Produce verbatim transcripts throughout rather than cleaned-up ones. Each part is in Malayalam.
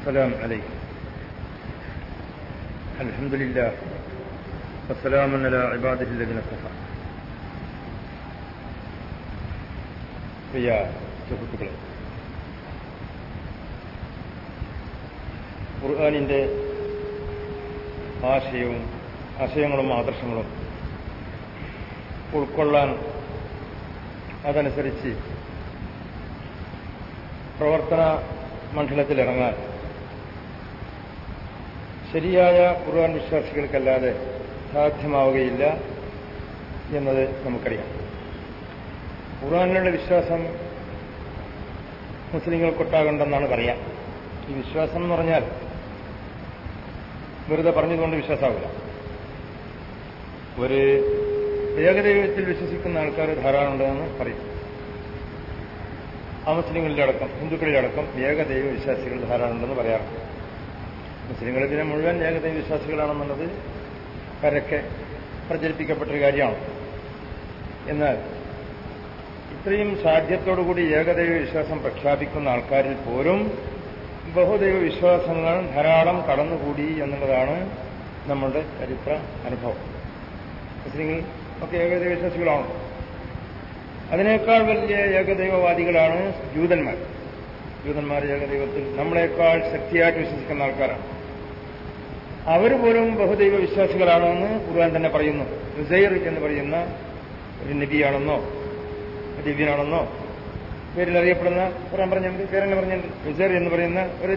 السلام عليكم. الحمد لله والسلام على عباده الذين اصطفى. പ്രിയ സുഹൃത്തുക്കളെ, ഖുർആനിന്റെ ആശയവും ആശയങ്ങളും ആദർശങ്ങളും ഉൾക്കൊള്ളാൻ, അതനുസരിച്ച് പ്രവർത്തന മണ്ഡലത്തിലിറങ്ങാൻ ശരിയായ ഖുർആൻ വിശ്വാസികൾക്കല്ലാതെ സാധ്യമാവുകയില്ല എന്നത് നമുക്കറിയാം. ഖുർആനിലുള്ള വിശ്വാസം മുസ്ലിങ്ങൾക്കൊട്ടാകണ്ടെന്നാണ് പറയാം. ഈ വിശ്വാസം എന്ന് പറഞ്ഞാൽ വെറുതെ പറഞ്ഞതുകൊണ്ട് വിശ്വാസമാവില്ല. ഒരു ഏകദൈവത്തിൽ വിശ്വസിക്കുന്ന ആൾക്കാർ ധാരാളമുണ്ടെന്ന് പറയും. അമുസ്ലിങ്ങളിലടക്കം ഹിന്ദുക്കളിലടക്കം ഏകദൈവ വിശ്വാസികൾ ധാരാളമുണ്ടെന്ന് പറയാറുണ്ട്. മുസ്ലിങ്ങൾ ഇതിനെ മുഴുവൻ ഏകദൈവ വിശ്വാസികളാണെന്നുള്ളത് പരക്കെ പ്രചരിപ്പിക്കപ്പെട്ടൊരു കാര്യമാണ്. എന്നാൽ ഇത്രയും സാധ്യത്തോടുകൂടി ഏകദൈവ വിശ്വാസം പ്രഖ്യാപിക്കുന്ന ആൾക്കാരിൽ പോലും ബഹുദൈവ വിശ്വാസങ്ങൾ ധാരാളം കടന്നുകൂടി എന്നുള്ളതാണ് നമ്മളുടെ ചരിത്ര അനുഭവം. മുസ്ലിങ്ങൾ ഒക്കെ ഏകദൈവ വിശ്വാസികളാണ്. അതിനേക്കാൾ വലിയ ഏകദൈവവാദികളാണ് ജൂതന്മാർ. ജൂതന്മാർ ഏകദൈവത്തിൽ നമ്മളെക്കാൾ ശക്തിയായിട്ട് വിശ്വസിക്കുന്ന ആൾക്കാരാണ്. അവർ പോലും ബഹുദൈവ വിശ്വാസികളാണെന്ന് ഖുർആൻ തന്നെ പറയുന്നു. ഉസൈർ എന്ന് പറയുന്ന ഒരു നബിയാണെന്നോ ദിവ്യനാണെന്നോ പേരിൽ അറിയപ്പെടുന്ന ഖുർആൻ പറഞ്ഞിട്ടുണ്ട്. പേരെന്നെ പറഞ്ഞിട്ടുണ്ട്. ഉസൈർ എന്ന് പറയുന്ന ഒരു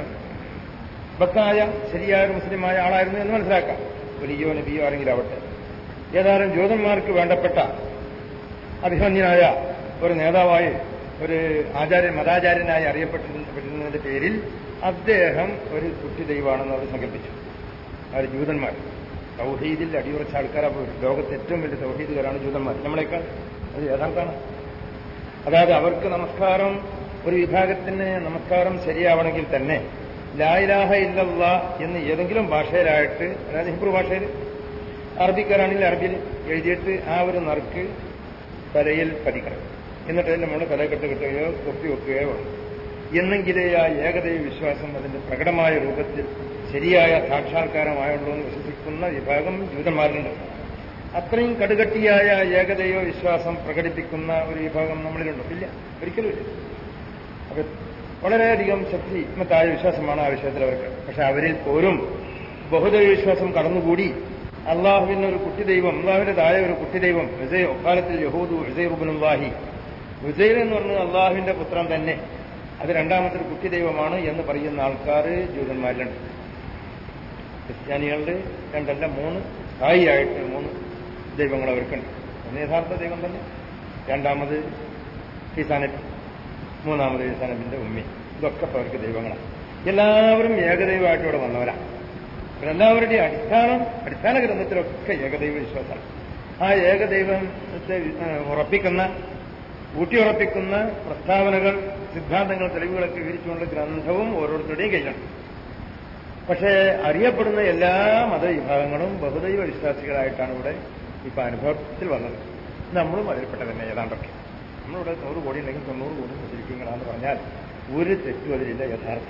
ഭക്തായ ശരിയായ ഒരു മുസ്ലിമായ ആളായിരുന്നു എന്ന് മനസ്സിലാക്കാം. വലിയോ നബിയോ ആരെങ്കിലും ആവട്ടെ, ഏതായാലും ജൂതന്മാർക്ക് വേണ്ടപ്പെട്ട അഭിമന്യനായ ഒരു നേതാവായി, ഒരു ആചാര്യ മതാചാര്യനായി അറിയപ്പെട്ടിരുന്നതിന്റെ പേരിൽ അദ്ദേഹം ഒരു കുട്ടി ദൈവമാണെന്ന് അവർ സങ്കല്പിച്ചു. അവർ ജൂതന്മാർ തൗഹീദിൽ അടിയുറച്ച ആൾക്കാരാണ്. ലോകത്ത് ഏറ്റവും വലിയ തൗഹീദുകാരാണ് ജൂതന്മാർ. നമ്മളെക്കാൾ അത് യഥാർത്ഥാണ്. അതായത് അവർക്ക് നമസ്കാരം, ഒരു വിഭാഗത്തിന് നമസ്കാരം ശരിയാവണമെങ്കിൽ തന്നെ ലാ ഇലാഹ ഇല്ലല്ലാഹ് എന്ന് ഏതെങ്കിലും ഭാഷയിലായിട്ട്, അതായത് ഹിബ്രു ഭാഷയിൽ, അറബിക്കാരാണെങ്കിൽ അറബിയിൽ എഴുതിയിട്ട് ആ ഒരു നറുക്ക് തലയിൽ പതിക്കണം. എന്നിട്ട് നമ്മൾ തലക്കെട്ട് കിട്ടുകയോ തൊപ്പി വെക്കുകയോ വേണം. എന്നെങ്കിലേ ആ ഏകദൈവ വിശ്വാസം അതിന്റെ പ്രകടമായ രൂപത്തിൽ ശരിയായ സാക്ഷാത്കാരമായുള്ളൂ എന്ന് വിശ്വസിക്കുന്ന വിഭാഗം ജൂതന്മാരിലുണ്ട്. അത്രയും കടുകട്ടിയായ ഏകദൈവ വിശ്വാസം പ്രകടിപ്പിക്കുന്ന ഒരു വിഭാഗം നമ്മളിലുണ്ടോ? ഇല്ല, ഒരിക്കലും ഇല്ല. അപ്പൊ വളരെയധികം ശക്തിമത്തായ വിശ്വാസമാണ് ആ വിഷയത്തിൽ അവർക്ക്. പക്ഷെ അവരിൽ പോലും ബഹുദൈവ വിശ്വാസം കടന്നുകൂടി അള്ളാഹുവിന് ഒരു കുട്ടിദൈവം, അള്ളാഹുവിന്റേതായ ഒരു കുട്ടിദൈവം, ഉസൈർ ഒക്കാലത്തിൽ യഹൂദു ഉസൈർ ഇബ്നുല്ലാഹി, ഉസൈർ എന്ന് പറഞ്ഞത് അള്ളാഹുവിന്റെ പുത്രൻ തന്നെ, അത് രണ്ടാമത്തെ ഒരു കുട്ടിദൈവമാണ് എന്ന് പറയുന്ന ആൾക്കാർ ജൂതന്മാരിലുണ്ട്. ക്രിസ്ത്യാനികളുടെ രണ്ടല്ല മൂന്ന് സ്ഥായിയായിട്ട് മൂന്ന് ദൈവങ്ങൾ അവർക്കുണ്ട്. ഒന്ന് യഥാർത്ഥ ദൈവം തന്നെ, രണ്ടാമത് ഈസാനബി, മൂന്നാമത് ഈസാനബിന്റെ ഉമ്മി. ഇതൊക്കെ അവർക്ക് ദൈവങ്ങളാണ്. എല്ലാവരും ഏകദൈവമായിട്ട് ഇവിടെ വന്നവരാണ്. എല്ലാവരുടെയും അടിസ്ഥാനം, അടിസ്ഥാന ഗ്രന്ഥത്തിലൊക്കെ ഏകദൈവ വിശ്വാസമാണ്. ആ ഏകദൈവത്തെ ഉറപ്പിക്കുന്ന, ഊട്ടിയുറപ്പിക്കുന്ന പ്രസ്താവനകൾ, സിദ്ധാന്തങ്ങൾ, തെളിവുകളൊക്കെ വിവരിച്ചുകൊണ്ട് ഗ്രന്ഥവും ഓരോരുത്തരുടെയും കയ്യിലുണ്ട്. പക്ഷേ അറിയപ്പെടുന്ന എല്ലാ മതവിഭാഗങ്ങളും ബഹുദൈവ വിശ്വാസികളായിട്ടാണ് ഇവിടെ ഇപ്പൊ അനുഭവത്തിൽ വന്നത്. നമ്മളും അതിൽപ്പെട്ട തന്നെ ഏതാണ്ടൊക്കെ. നമ്മളിവിടെ നൂറ് കോടി ഉണ്ടെങ്കിൽ തൊണ്ണൂറ് കോടി മുസ്ലിങ്ങളാന്ന് പറഞ്ഞാൽ ഒരു തെറ്റും അതിലില്ല. യഥാർത്ഥ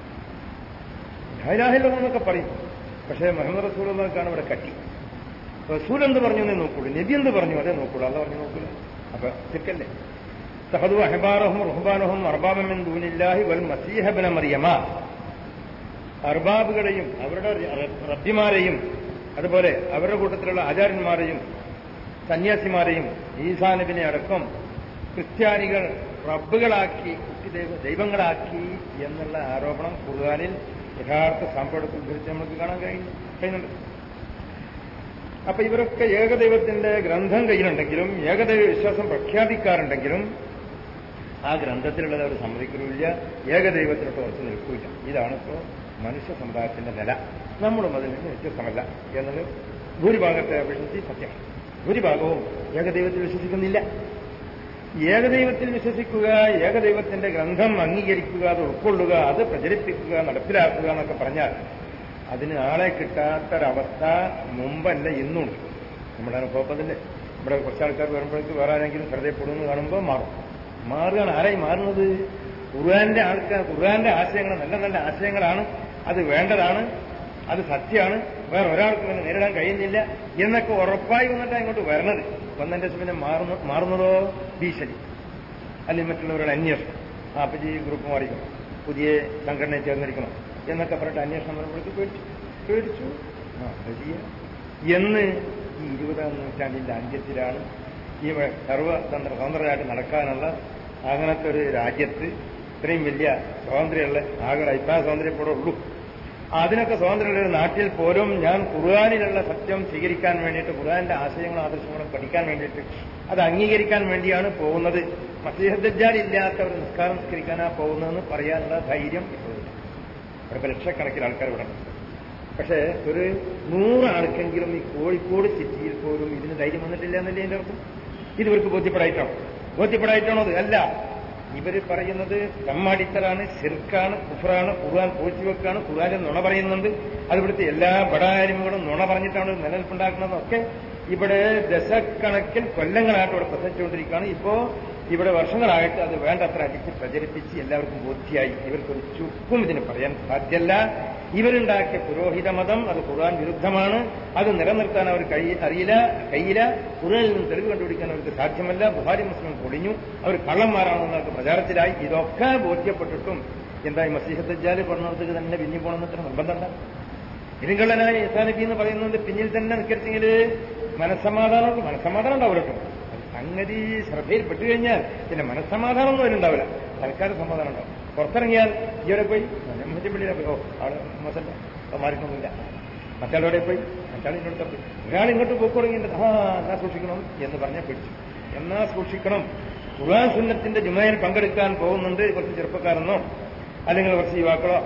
ലാ ഇലാഹ ഇല്ലല്ലാഹ് എന്നൊക്കെ പറയും. പക്ഷേ മുഹമ്മദ് റസൂലുള്ളാഹിക്കാണ് ഇവിടെ കട്ടി. റസൂൽ എന്ത് പറഞ്ഞു എന്നേ നോക്കുള്ളൂ, നബി എന്ത് പറഞ്ഞു അതേ നോക്കുള്ളൂ, അല്ല പറഞ്ഞു നോക്കൂല. അപ്പൊ തിക്കല്ലേ. തഖദു അഹ്ബാറഹും റുഹ്ബാനഹും അർബാബൻ മിൻ ദൂനില്ലാഹി വൽ മസീഹ ഇബ്ന മറിയമ. അർബാബുകളെയും അവരുടെ റബ്ബിമാരെയും അതുപോലെ അവരുടെ കൂട്ടത്തിലുള്ള ആചാര്യന്മാരെയും സന്യാസിമാരെയും ഈസാ നബിനെ അടക്കം ക്രിസ്ത്യാനികൾ റബ്ബുകളാക്കി, ദൈവങ്ങളാക്കി എന്നുള്ള ആരോപണം ഖുർആനിൽ യഥാർത്ഥ സാമ്പടത്തിൽ ഉദ്ധരിച്ച് നമുക്ക് കാണാൻ കഴിയുന്നുണ്ട്. അപ്പൊ ഇവരൊക്കെ ഏകദൈവത്തിന്റെ ഗ്രന്ഥം കയ്യിലുണ്ടെങ്കിലും, ഏകദൈവ വിശ്വാസം പ്രഖ്യാപിക്കാറുണ്ടെങ്കിലും ആ ഗ്രന്ഥത്തിലുള്ളത് അവർ സമ്മതിക്കുന്നില്ല. ഏകദൈവത്തിലോട്ട് ഉറച്ചു നിൽക്കില്ല. ഇതാണ് ഇപ്പോൾ മനുഷ്യ സമുദായത്തിന്റെ നില. നമ്മളും അതിൽ നിന്ന് വ്യത്യസ്തമല്ല എന്നത് ഭൂരിഭാഗത്തെ അപേക്ഷിച്ച് സത്യമാണ്. ഭൂരിഭാഗവും ഏകദൈവത്തിൽ വിശ്വസിക്കുന്നില്ല. ഏകദൈവത്തിൽ വിശ്വസിക്കുക, ഏകദൈവത്തിന്റെ ഗ്രന്ഥം അംഗീകരിക്കുക, അത് ഉൾക്കൊള്ളുക, അത് പ്രചരിപ്പിക്കുക, നടപ്പിലാക്കുക എന്നൊക്കെ പറഞ്ഞാൽ അതിന് ആളെ കിട്ടാത്തൊരവസ്ഥ മുമ്പല്ല ഇന്നുണ്ട്. നമ്മുടെ അനുഭവത്തില്ലേ, ഇവിടെ കുറച്ച് ആൾക്കാർ വരുമ്പോഴേക്ക് വേറെ ആരെങ്കിലും ശ്രദ്ധയപ്പെടുമെന്ന് കാണുമ്പോൾ മാറും. മാറുകയാണ്. ആരായി മാറുന്നത്? ഖുർആന്റെ ആൾക്കാർ ഖുർആന്റെ ആശയങ്ങൾ നല്ല നല്ല ആശയങ്ങളാണ്, അത് വേണ്ടതാണ്, അത് സത്യമാണ്, വേറെ ഒരാൾക്ക് ഇങ്ങനെ നേരിടാൻ കഴിയുന്നില്ല എന്നൊക്കെ ഉറപ്പായി വന്നിട്ടാണ് ഇങ്ങോട്ട് വരണത്. വന്നതിന്റെ ശേഷം പിന്നെ മാറുന്ന മാറുന്നതോ ഭീഷണി, അല്ലെങ്കിൽ മറ്റുള്ളവരുടെ അന്വേഷണം. ആ അപ്പം ഈ ഗ്രൂപ്പ് മാറിക്കണം, പുതിയ സംഘടനയിൽ ചേർന്നിരിക്കണം എന്നൊക്കെ പറഞ്ഞിട്ട് അന്വേഷണം വരുമ്പോഴേക്ക് പേടിച്ചു പേടിച്ചു ആ വലിയ എന്ന് ഈ ഇരുപതാം നൂറ്റാണ്ടിന്റെ അന്ത്യത്തിലാണ് ഈ സർവതന്ത്ര സ്വതന്ത്രമായിട്ട് നടക്കാനുള്ള അങ്ങനത്തെ ഒരു രാജ്യത്ത് ഇത്രയും വലിയ സ്വാതന്ത്ര്യമുള്ള ആകെ അഭിപ്രായ സ്വാതന്ത്ര്യം ഇവിടെ ഉള്ളൂ. അതിനൊക്കെ സ്വാതന്ത്ര്യമുള്ള ഒരു നാട്ടിൽ പോലും ഞാൻ ഖുർആനിലുള്ള സത്യം സ്വീകരിക്കാൻ വേണ്ടിയിട്ട്, ഖുർആന്റെ ആശയങ്ങളും ആദർശങ്ങളും പഠിക്കാൻ വേണ്ടിയിട്ട്, അത് അംഗീകരിക്കാൻ വേണ്ടിയാണ് പോകുന്നത്. മസീഹ് ദജ്ജാൽ ഇല്ലാത്ത ഒരു നിസ്കാരം നിസ്കരിക്കാനാ പോകുന്നതെന്ന് പറയാനുള്ള ധൈര്യം ഇപ്പോഴും ഇവിടെ ലക്ഷക്കണക്കിന് ആൾക്കാർ ഇവിടെ ഉണ്ട്. പക്ഷേ ഒരു നൂറ് ആൾക്കെങ്കിലും ഈ കോഴിക്കോട് സിറ്റിയിൽ പോലും ഇതിന് ധൈര്യം വന്നിട്ടില്ല എന്നല്ലേ എന്റെ അർത്ഥം? ഇത് ഇവർക്ക് ബോധ്യപ്പെടായിട്ടാണോ? ബോധ്യപ്പെടായിട്ടാണോ? അത് അല്ല. ഇവര് പറയുന്നത് കമ്മാടിത്തരാണ്, ശിർക്കാണ്, കുഫറാണ്, ഖുർആൻ പൂഴ്ത്തിവെക്കാണ്, ഖുർആനിൽ നുണ പറയുന്നുണ്ട്, അത് ഇവിടുത്തെ എല്ലാ ബടാരിമകളും നുണ പറഞ്ഞിട്ടാണ് നിലനിൽപ്പുണ്ടാക്കുന്നതൊക്കെ ഇവിടെ ദശക്കണക്കിൽ കൊല്ലങ്ങളായിട്ട് ഇവിടെ പ്രസരിച്ചുകൊണ്ടിരിക്കുകയാണ്. ഇപ്പോ ഇവിടെ വർഷങ്ങളായിട്ട് അത് വേണ്ടത്ര അടിച്ച് പ്രചരിപ്പിച്ച് എല്ലാവർക്കും ബോധ്യമായി. ഇവർക്കൊരു ചുക്കും ഇതിന് പറയാൻ സാധ്യല്ല. ഇവരുണ്ടാക്കിയ പുരോഹിത മതം അത് ഖുർആൻ വിരുദ്ധമാണ്, അത് നിലനിർത്താൻ അവർ കഴി അറിയില്ല കഴിയില്ല ഖുർആനിൽ നിന്ന് തെളിവ് കണ്ടുപിടിക്കാൻ അവർക്ക് സാധ്യമല്ല. ബുഖാരി മുസ്ലിം പൊളിഞ്ഞു, അവർ കള്ളന്മാരാണെന്ന് അവർക്ക് പ്രചാരത്തിലായി. ഇതൊക്കെ ബോധ്യപ്പെട്ടിട്ടും എന്തായി മസീഹ് ദജ്ജാൽ പറഞ്ഞിടത്തേക്ക് തന്നെ പിന്നിൽ പോകണമെന്നത്ര നിർബന്ധമുണ്ട്. ഇരുങ്കള്ളനായ ഈസാ നബി എന്ന് പറയുന്നത് പിന്നിൽ തന്നെ നിൽക്കരുതെങ്കിൽ മനസ്സമാധാനം മനസ്സമാധാനം ഉണ്ടാവില്ല കേട്ടോ. സംഗതി ശ്രദ്ധയിൽപ്പെട്ടു കഴിഞ്ഞാൽ പിന്നെ മനസ്സമാധാനമൊന്നും അതിലുണ്ടാവില്ല, തൽക്കാല സമാധാനം ഉണ്ടാവും. പുറത്തിറങ്ങിയാൽ ഇവിടെ പോയി മറ്റേ പോയി, ഓ ആള് മോശമല്ല, മാറിയിട്ടൊന്നുമില്ല. മറ്റാളോടെ പോയി മറ്റാൾ ഇങ്ങോട്ട് പോയി, ഒരാൾ ഇങ്ങോട്ട് പോക്കുറങ്ങിയിട്ട് ആ എന്നാ സൂക്ഷിക്കണം എന്ന് പറഞ്ഞാൽ പിടിച്ചു. എന്നാ സൂക്ഷിക്കണം. ഖുർആൻ സുന്നത്തിന്റെ ജുമയിൽ പങ്കെടുക്കാൻ പോകുന്നുണ്ട് കുറച്ച് ചെറുപ്പക്കാരെന്നോ അല്ലെങ്കിൽ കുറച്ച് യുവാക്കളോ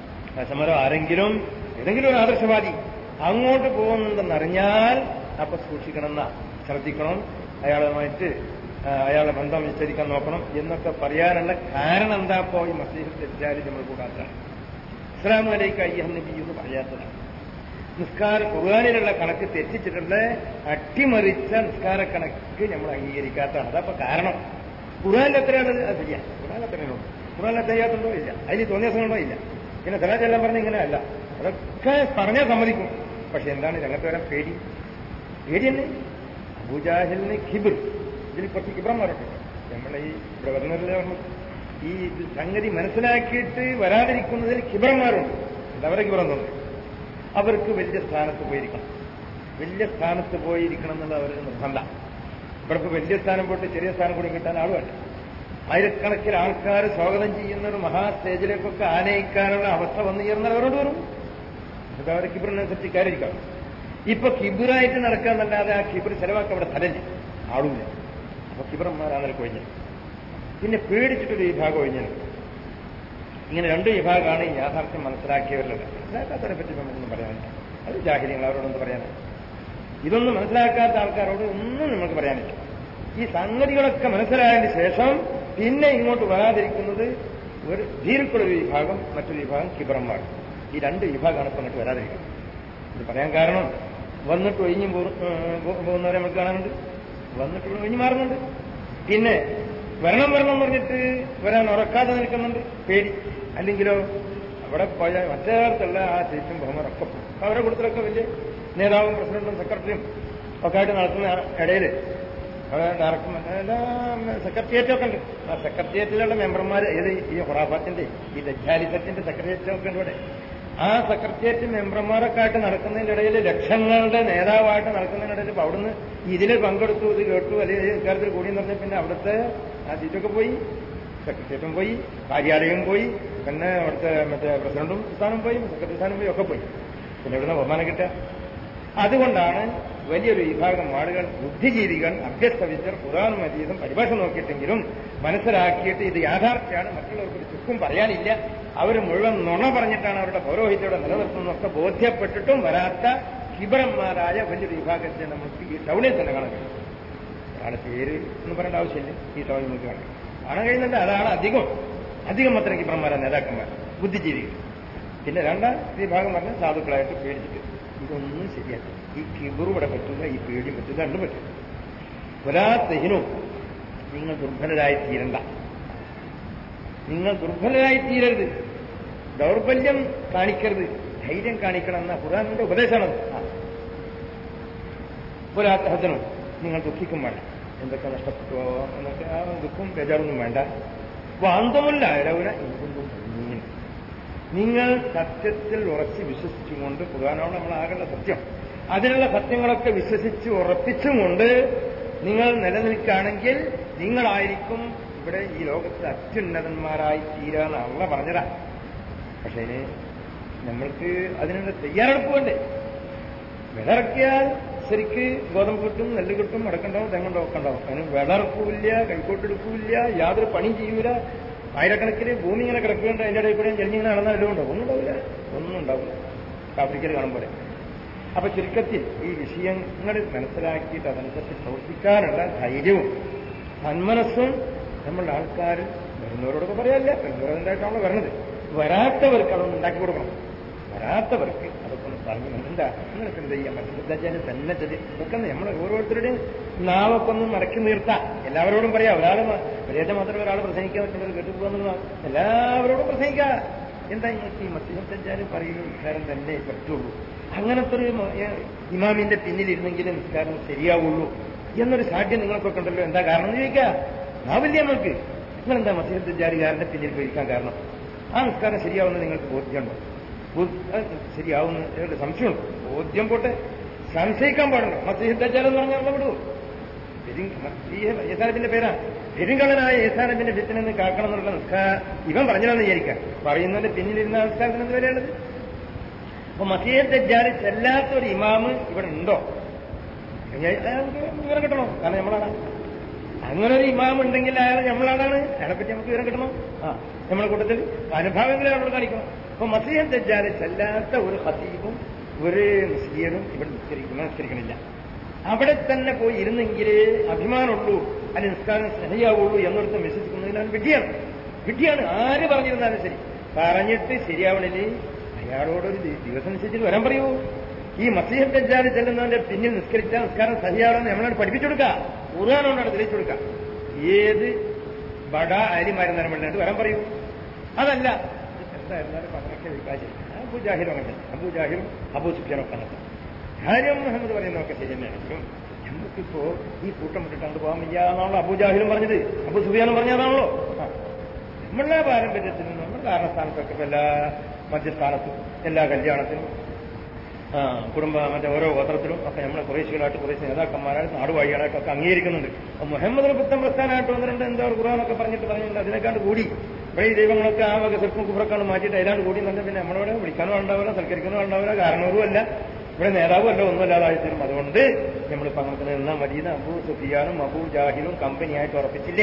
സമരോ ആരെങ്കിലും ഏതെങ്കിലും ഒരു ആദർശവാദി അങ്ങോട്ട് പോകുന്നുണ്ടെന്നറിഞ്ഞാൽ അപ്പൊ സൂക്ഷിക്കണം, എന്നാ ശ്രദ്ധിക്കണം, അയാളുമായിട്ട് അയാളുടെ ബന്ധം വിസ്തരിക്കാൻ നോക്കണം എന്നൊക്കെ പറയാനുള്ള കാരണം എന്താ? ഇപ്പോ ഈ മസീഹ് ദജ്ജാൽ നമ്മൾ കൂടാത്താണ്. അസ്സലാമു അലൈക അയ്യുഹൻ നബി എന്ന് പറയാത്തതാണ്. നിസ്കാര ഖുർആനിലുള്ള കണക്ക് തെറ്റിച്ചിട്ടുള്ള അട്ടിമറിച്ച നിസ്കാര കണക്ക് നമ്മൾ അംഗീകരിക്കാത്തതാണ്. അതപ്പോ കാരണം ഖുർആനിൽ എത്രയാണത്? അത് ചെയ്യാം. ഖുർആൻ എത്രയാണോ? ഖുർആനിൽ ചെയ്യാത്തുണ്ടോ? ഇല്ല. അതിൽ തോന്നിയ സമയമുണ്ടോ? ഇല്ല. പിന്നെ സലാത്തെല്ലാം പറഞ്ഞ ഇങ്ങനെ അല്ല, അതൊക്കെ പറഞ്ഞാൽ സമ്മതിക്കും. പക്ഷെ എന്താണ് രംഗത്ത് വരാൻ പേടി? പേടി തന്നെ. അബൂജാഹിലിന് ഖിബ്ർ, ഇതിൽ കുറച്ച് കിബ്രന്മാരുണ്ട്. നമ്മളെ ഈ ഇവിടെ വരുന്നവരിലെ ഈ സംഗതി മനസ്സിലാക്കിയിട്ട് വരാതിരിക്കുന്നതിൽ കിബ്രന്മാരുണ്ട്. അവരെ കിബ്രം തോന്നുന്നു. അവർക്ക് വലിയ സ്ഥാനത്ത് പോയിരിക്കണം, വലിയ സ്ഥാനത്ത് പോയിരിക്കണം എന്നുള്ള അവർക്ക് നിർബന്ധം. ഇവർക്ക് വലിയ സ്ഥാനം പോയിട്ട് ചെറിയ സ്ഥാനം കൂടി കിട്ടാൻ ആളുമല്ല. ആയിരക്കണക്കിന് ആൾക്കാർ സ്വാഗതം ചെയ്യുന്ന ഒരു മഹാ സ്റ്റേജിലേക്കൊക്കെ ആനയിക്കാനുള്ള അവസ്ഥ വന്നു ചേർന്നാൽ അവരോട് വരും. അത് അവരെ കിബിറിനനുസരിച്ച് കയറിയിരിക്കാം. ഇപ്പൊ കിബിറായിട്ട് നടക്കാന്നല്ലാതെ ആ കിബിർ ചെലവാക്കാൻ അവിടെ സ്ഥലമില്ല, ആളുമില്ല. അപ്പൊ കിബിറന്മാരാണ് കൊഴിഞ്ഞത്. പിന്നെ പേടിച്ചിട്ടൊരു വിഭാഗം ഒഴിഞ്ഞത്. ഇങ്ങനെ രണ്ട് വിഭാഗമാണ് ഈ യാഥാർത്ഥ്യം മനസ്സിലാക്കിയവരുള്ളത്. മനസ്സിലാക്കാത്തവരെ പറ്റി നമുക്കൊന്നും പറയാനില്ല. അത് ജാഹിര്യങ്ങൾ, അവരോടൊന്നും പറയാനില്ല. ഇതൊന്നും മനസ്സിലാക്കാത്ത ആൾക്കാരോട് ഒന്നും നമുക്ക് പറയാനില്ല. ഈ സംഗതികളൊക്കെ മനസ്സിലായതിന് ശേഷം പിന്നെ ഇങ്ങോട്ട് വരാതിരിക്കുന്നത് ഒരു ധീർക്കുള്ളൊരു വിഭാഗം, മറ്റൊരു വിഭാഗം കിബറന്മാർ. ഈ രണ്ട് വിഭാഗമാണ് ഇപ്പൊ അങ്ങോട്ട് വരാതിരിക്കുന്നത്. ഇത് പറയാൻ കാരണം വന്നിട്ട് ഒഴിഞ്ഞു പോകുന്നവരെ നമുക്ക് കാണാനുണ്ട്, വന്നിട്ട് ഒഴിഞ്ഞു മാറുന്നുണ്ട്. പിന്നെ വരണം വരണം എന്ന് പറഞ്ഞിട്ട് വരാൻ ഉറക്കാതെ നിൽക്കുന്നുണ്ട്, പേടി. അല്ലെങ്കിലോ അവിടെ പോയ മറ്റേടത്തുള്ള ആ സീറ്റും ബഹുമാനൊക്കെ പോകും. അവരുടെ കൂട്ടത്തിലൊക്കെ വലിയ നേതാവും പ്രസിഡന്റും സെക്രട്ടറിയും ഒക്കെ ആയിട്ട് നടക്കുന്ന ഇടയിൽ ഡയറക്ടർ എല്ലാം സെക്രട്ടേറിയറ്റൊക്കെ ഉണ്ട്. ആ സെക്രട്ടേറിയറ്റിലുള്ള മെമ്പർമാർ ഏത് ഈ ഹുറാഫാത്തിന്റെ ഈ ദജ്ജാലിസത്തിന്റെ സെക്രട്ടേറിയറ്റൊക്കെ ഉണ്ട് ഇവിടെ. ആ സെക്രട്ടേറിയറ്റ് മെമ്പർമാരൊക്കെ ആയിട്ട് നടക്കുന്നതിന്റെ ഇടയിൽ ലക്ഷങ്ങളുടെ നേതാവായിട്ട് നടക്കുന്നതിനിടയിൽ ഇപ്പൊ അവിടുന്ന് ഇതിൽ പങ്കെടുത്തു, ഇത് കേട്ടു, അല്ലെങ്കിൽ ഇക്കാര്യത്തിൽ കൂടി എന്ന് പറഞ്ഞാൽ പിന്നെ അവിടുത്തെ ആ സീറ്റൊക്കെ പോയി, സെക്രട്ടേറിയറ്റും പോയി, കാര്യാലയം പോയി, പിന്നെ അവിടുത്തെ മറ്റേ പ്രസിഡന്റും സ്ഥാനം പോയി, സെക്രട്ടറി സ്ഥാനം പോയി, ഒക്കെ പോയി. പിന്നെ ഇവിടുന്ന് ബഹുമാനം കിട്ടുക. അതുകൊണ്ടാണ് വലിയൊരു വിഭാഗം ആളുകൾ, ബുദ്ധിജീവികൾ, അഭ്യസ്തവിദ്യർ ഖുർആൻ മജീദും പരിഭാഷ നോക്കിയിട്ടെങ്കിലും മനസ്സിലാക്കിയിട്ട് ഇത് യാഥാർത്ഥ്യമാണ്, മറ്റുള്ളവർക്ക് ഒരു ചുക്കും പറയാനില്ല, അവർ മുഴുവൻ നുണ പറഞ്ഞിട്ടാണ് അവരുടെ പൗരോഹിത്യയുടെ നിലനിർത്തുന്നതൊക്കെ ബോധ്യപ്പെട്ടിട്ടും വരാത്ത കിബറന്മാരായ വലിയൊരു വിഭാഗത്തെ നമുക്ക് ഈ ടൗണിൽ തന്നെ കാണാൻ കഴിയും. അതാണ് പേര് എന്ന് പറയേണ്ട ആവശ്യമില്ല. ഈ ടൗണിൽ നമുക്ക് കാണാൻ കാണാൻ കഴിയുന്നുണ്ട്. അതാണ് അധികം അധികം അത്തരം കിബറന്മാരാണ് നേതാക്കന്മാർ, ബുദ്ധിജീവികൾ. പിന്നെ രണ്ടാം വിഭാഗം പറഞ്ഞ സാധുക്കളായിട്ട് പേടിച്ചിട്ട് ഇതൊന്നും ശരിയല്ല. ഈ കിബറും ഇവിടെ പറ്റില്ല, ഈ പേടിയും പറ്റില്ല, രണ്ടും പറ്റില്ല. ഒരാ തെഹിനും നിങ്ങൾ ദുർബലരായി തീരണ്ട. നിങ്ങൾ ദുർബലരായി തീരരുത്, ദൗർബല്യം കാണിക്കരുത്, ധൈര്യം കാണിക്കണം എന്ന ഖുർആനിന്റെ ഉപദേശമാണ്. പുരാത്തഹജനം, നിങ്ങൾ ദുഃഖിക്കും വേണ്ട, എന്തൊക്കെ നഷ്ടപ്പെട്ടോ എന്നൊക്കെ ആ ദുഃഖം ബേജാറൊന്നും വേണ്ട. വാന്തമല്ല ഇടവുന എന്തും നിങ്ങൾ സത്യത്തിൽ ഉറച്ച് വിശ്വസിച്ചുകൊണ്ട്, ഖുർആനാണ് നമ്മളാകേണ്ട സത്യം, അതിനുള്ള സത്യങ്ങളൊക്കെ വിശ്വസിച്ച് ഉറപ്പിച്ചുകൊണ്ട് നിങ്ങൾ നിലനിൽക്കുകയാണെങ്കിൽ നിങ്ങളായിരിക്കും ഇവിടെ ഈ ലോകത്തെ അത്യുന്നതന്മാരായി തീരാന്നുള്ള പറഞ്ഞതാ. പക്ഷേ നമ്മൾക്ക് അതിനുള്ള തയ്യാറെടുപ്പ് വേണ്ടേ? വിളറക്കിയാൽ ശരിക്ക് ഗോതമ്പ് കിട്ടും, നെല്ല് കിട്ടും, അടക്കണ്ടാവും, തെങ്ങുണ്ടാവും, ഒക്കെ ഉണ്ടാവും. അതിന് വിളർക്കൂല്ല, കൈക്കോട്ടെടുക്കൂല്ല, യാതൊരു പണിയും ചെയ്യൂല. ആയിരക്കണക്കിന് ഭൂമി ഇങ്ങനെ കിടക്കുന്നുണ്ട്, അതിന്റെ ഇടയിൽ കൂടെ ചെരിഞ്ഞിങ്ങനെ നടന്നാൽ എല്ലാം ഉണ്ടാവും. ഒന്നും ഉണ്ടാവില്ല, ഒന്നും ഉണ്ടാവില്ല. ആഫ്രിക്കയിൽ കാണും പോലെ. അപ്പൊ ചുരുക്കത്തിൽ ഈ വിഷയങ്ങൾ മനസ്സിലാക്കിയിട്ട് അതനുസരിച്ച് പ്രവർത്തിക്കാനുള്ള ധൈര്യവും സന്മനസ്സും നമ്മളുടെ ആൾക്കാർ വരുന്നവരോടൊക്കെ പറയാല്ല, വരുന്നവരുണ്ടായിട്ടാണല്ലോ വരണത്. വരാത്തവർക്ക് അതൊന്നും ഉണ്ടാക്കി കൊടുക്കണം. വരാത്തവർക്ക് അതൊക്കെ ഒന്ന് പറഞ്ഞു എന്താ നിങ്ങൾക്ക് എന്ത് ചെയ്യാൻ പറ്റും തന്നെ ചെറിയ ഇതൊക്കെ നമ്മൾ ഓരോരുത്തരുടെയും നാവൊക്കെ ഒന്ന് മടക്കി നിർത്താം. എല്ലാവരോടും പറയാം. ഒരാൾ ഒരേറ്റ മാത്രമേ ഒരാൾ പ്രസംഗിക്കാൻ പറ്റുന്നത് കേട്ടുപോകുന്നതാണ്. എല്ലാവരോടും പ്രസംഗിക്കുക. എന്താ നിങ്ങൾക്ക് ഈ മസ്ജിദ് പറയുന്ന നിസ്കാരം തന്നെ പറ്റുള്ളൂ, അങ്ങനത്തെ ഒരു ഇമാമിന്റെ പിന്നിലിരുന്നെങ്കിലും നിസ്കാരം ശരിയാവുള്ളൂ എന്നൊരു സാധ്യം നിങ്ങൾക്കൊക്കെ ഉണ്ടല്ലോ. എന്താ കാരണം എന്ന് ചോദിക്കുക. നാവില്ല നമ്മൾക്ക്. നിങ്ങളെന്താ മസ്ജിദ് ദജ്ജാലുകാരന്റെ പിന്നിൽ പോയിരിക്കാൻ കാരണം? ആ നിസ്കാരം ശരിയാവുന്നത് നിങ്ങൾക്ക് ബോധ്യമുണ്ടോ? ശരിയാവുന്ന സംശയമുണ്ട്. ബോധ്യം പോട്ടെ, സംശയിക്കാൻ പാടില്ല. മസ്ജിദ് ദജ്ജാൽ എന്ന് പറഞ്ഞാൽ നമ്മൾ വിടുവോ? ഏസാനത്തിന്റെ പേരാ. പെരുങ്കള്ളനായ ഏസാനത്തിന്റെ ഫിത്നയിൽ നിന്ന് കാക്കണം എന്നുള്ള നിസ്കാരം ഇവൻ പറഞ്ഞതാണെന്ന് വിചാരിക്കാം. പറയുന്നതിന്റെ പിന്നിലിരുന്ന നിസ്കാരത്തിന് എന്ത് വിലയുള്ളത്? അപ്പൊ മസ്ജിദ് ദജ്ജാൽ ചെല്ലാത്തൊരു ഇമാമ് ഇവിടെ ഉണ്ടോ? അയാൾക്ക് വിവരം കിട്ടണോ? കാരണം നമ്മളാണ്. അങ്ങനെ ഒരു ഇമാം ഉണ്ടെങ്കിൽ അയാൾ നമ്മളാണ്. അയാളെപ്പറ്റി നമുക്ക് വിവരം കിട്ടണം. ആ നമ്മളെ കൂട്ടത്തിൽ അനുഭാവങ്ങളെ നമ്മൾ കാണിക്കണം. അപ്പൊ മസ്ജിദ് ദജ്ജാൽ ചെല്ലാത്ത ഒരു ഖതീബും ഒരു മുസ്ലിയും ഇവിടെ നിസ്കരിക്കുന്ന നിസ്കരിക്കണില്ല. അവിടെ തന്നെ പോയി ഇരുന്നെങ്കിലേ അഭിമാനമുള്ളൂ, അല്ലെങ്കിൽ നിസ്കാരം ശരിയാവുള്ളൂ എന്നൊരുത്തം വിശ്വസിക്കുന്നതിനാണ് വിഡ്ഢിയാണ്. വിഡ്ഢിയാണ് ആര് പറഞ്ഞിരുന്നാലും ശരി. പറഞ്ഞിട്ട് ശരിയാവണില്ലേ അയാളോടൊരു ദിവസം നിശ്ചയിച്ചിട്ട് വരാൻ പറയൂ. ഈ മസ്ജിദ് ദജ്ജാൽ ചെല്ലുന്നതിന്റെ പിന്നിൽ നിസ്കരിച്ചാൽ നിസ്കാരം സഹിയാവണമെന്ന് നമ്മളോട് പഠിപ്പിച്ചു കൊടുക്കുക. ഖുർആനോടാണ് തെളിയിച്ചു കൊടുക്കുക. ഏത് ബട അരിമാരുന്നാലും വേണ്ടിട്ട് വരാൻ പറയൂ. അതല്ല എന്തായിരുന്നാലും അങ്ങനെയൊക്കെ വികാശം. അബൂ ജാഹിലും അങ്ങനെ, അബൂ ജാഹിലും അബൂ സുഫിയാനൊക്കെ അങ്ങനെ. കാര്യം മുഹമ്മദ് പറയുന്നതൊക്കെ ശരി തന്നെയാണെങ്കിലും നമുക്കിപ്പോ ഈ കൂട്ടം വിട്ടിട്ട് കണ്ടു പോകാൻ വയ്യ എന്നാണല്ലോ അബൂ ജാഹിലും പറഞ്ഞത്, അബൂ സുഫിയാനും പറഞ്ഞതാണല്ലോ. നമ്മളുടെ പാരമ്പര്യത്തിനും നമ്മുടെ കാരണസ്ഥാനത്തൊക്കെ എല്ലാ മധ്യസ്ഥാനത്തും എല്ലാ കല്യാണത്തിനും ആ കുടുംബ മറ്റേ ഓരോ ഗോത്രത്തിലും ഒക്കെ നമ്മളെ കുറേശികളായിട്ട് കുറേശ്ശി നേതാക്കന്മാരായിട്ട് നാടുവാഴികളായിട്ടൊക്കെ അംഗീകരിക്കുന്നുണ്ട്. അപ്പൊ മുഹമ്മദിന് പുത്തൻ പ്രസ്ഥാനമായിട്ട് വന്നിട്ടുണ്ട്. എന്താ ഖുർആനൊക്കെ പറഞ്ഞിട്ട് പറഞ്ഞിട്ടുണ്ട്. അതിനെക്കാണ്ട് കൂടി ഇവിടെ ഈ ദൈവങ്ങളൊക്കെ ആ വക ചെറുപ്പം കുഫറക്കാണ് മാറ്റിയിട്ട് അതിലാണ്ട് കൂടി തന്നെ പിന്നെ നമ്മളോട് വിളിക്കാനും ഉണ്ടാവില്ല, സൽക്കരിക്കാനും ഉണ്ടാവില്ല, കാരണവും അല്ല, ഇവിടെ നേതാവും അല്ല, ഒന്നും അല്ലാതായിത്തീരും. അതുകൊണ്ട് നമ്മളിപ്പോ അങ്ങനെ നിന്നാൽ മദീന അബൂ സുഫിയാനും അബൂ ജാഹിലും കമ്പനിയായിട്ട് ഉറപ്പിച്ചില്ലേ?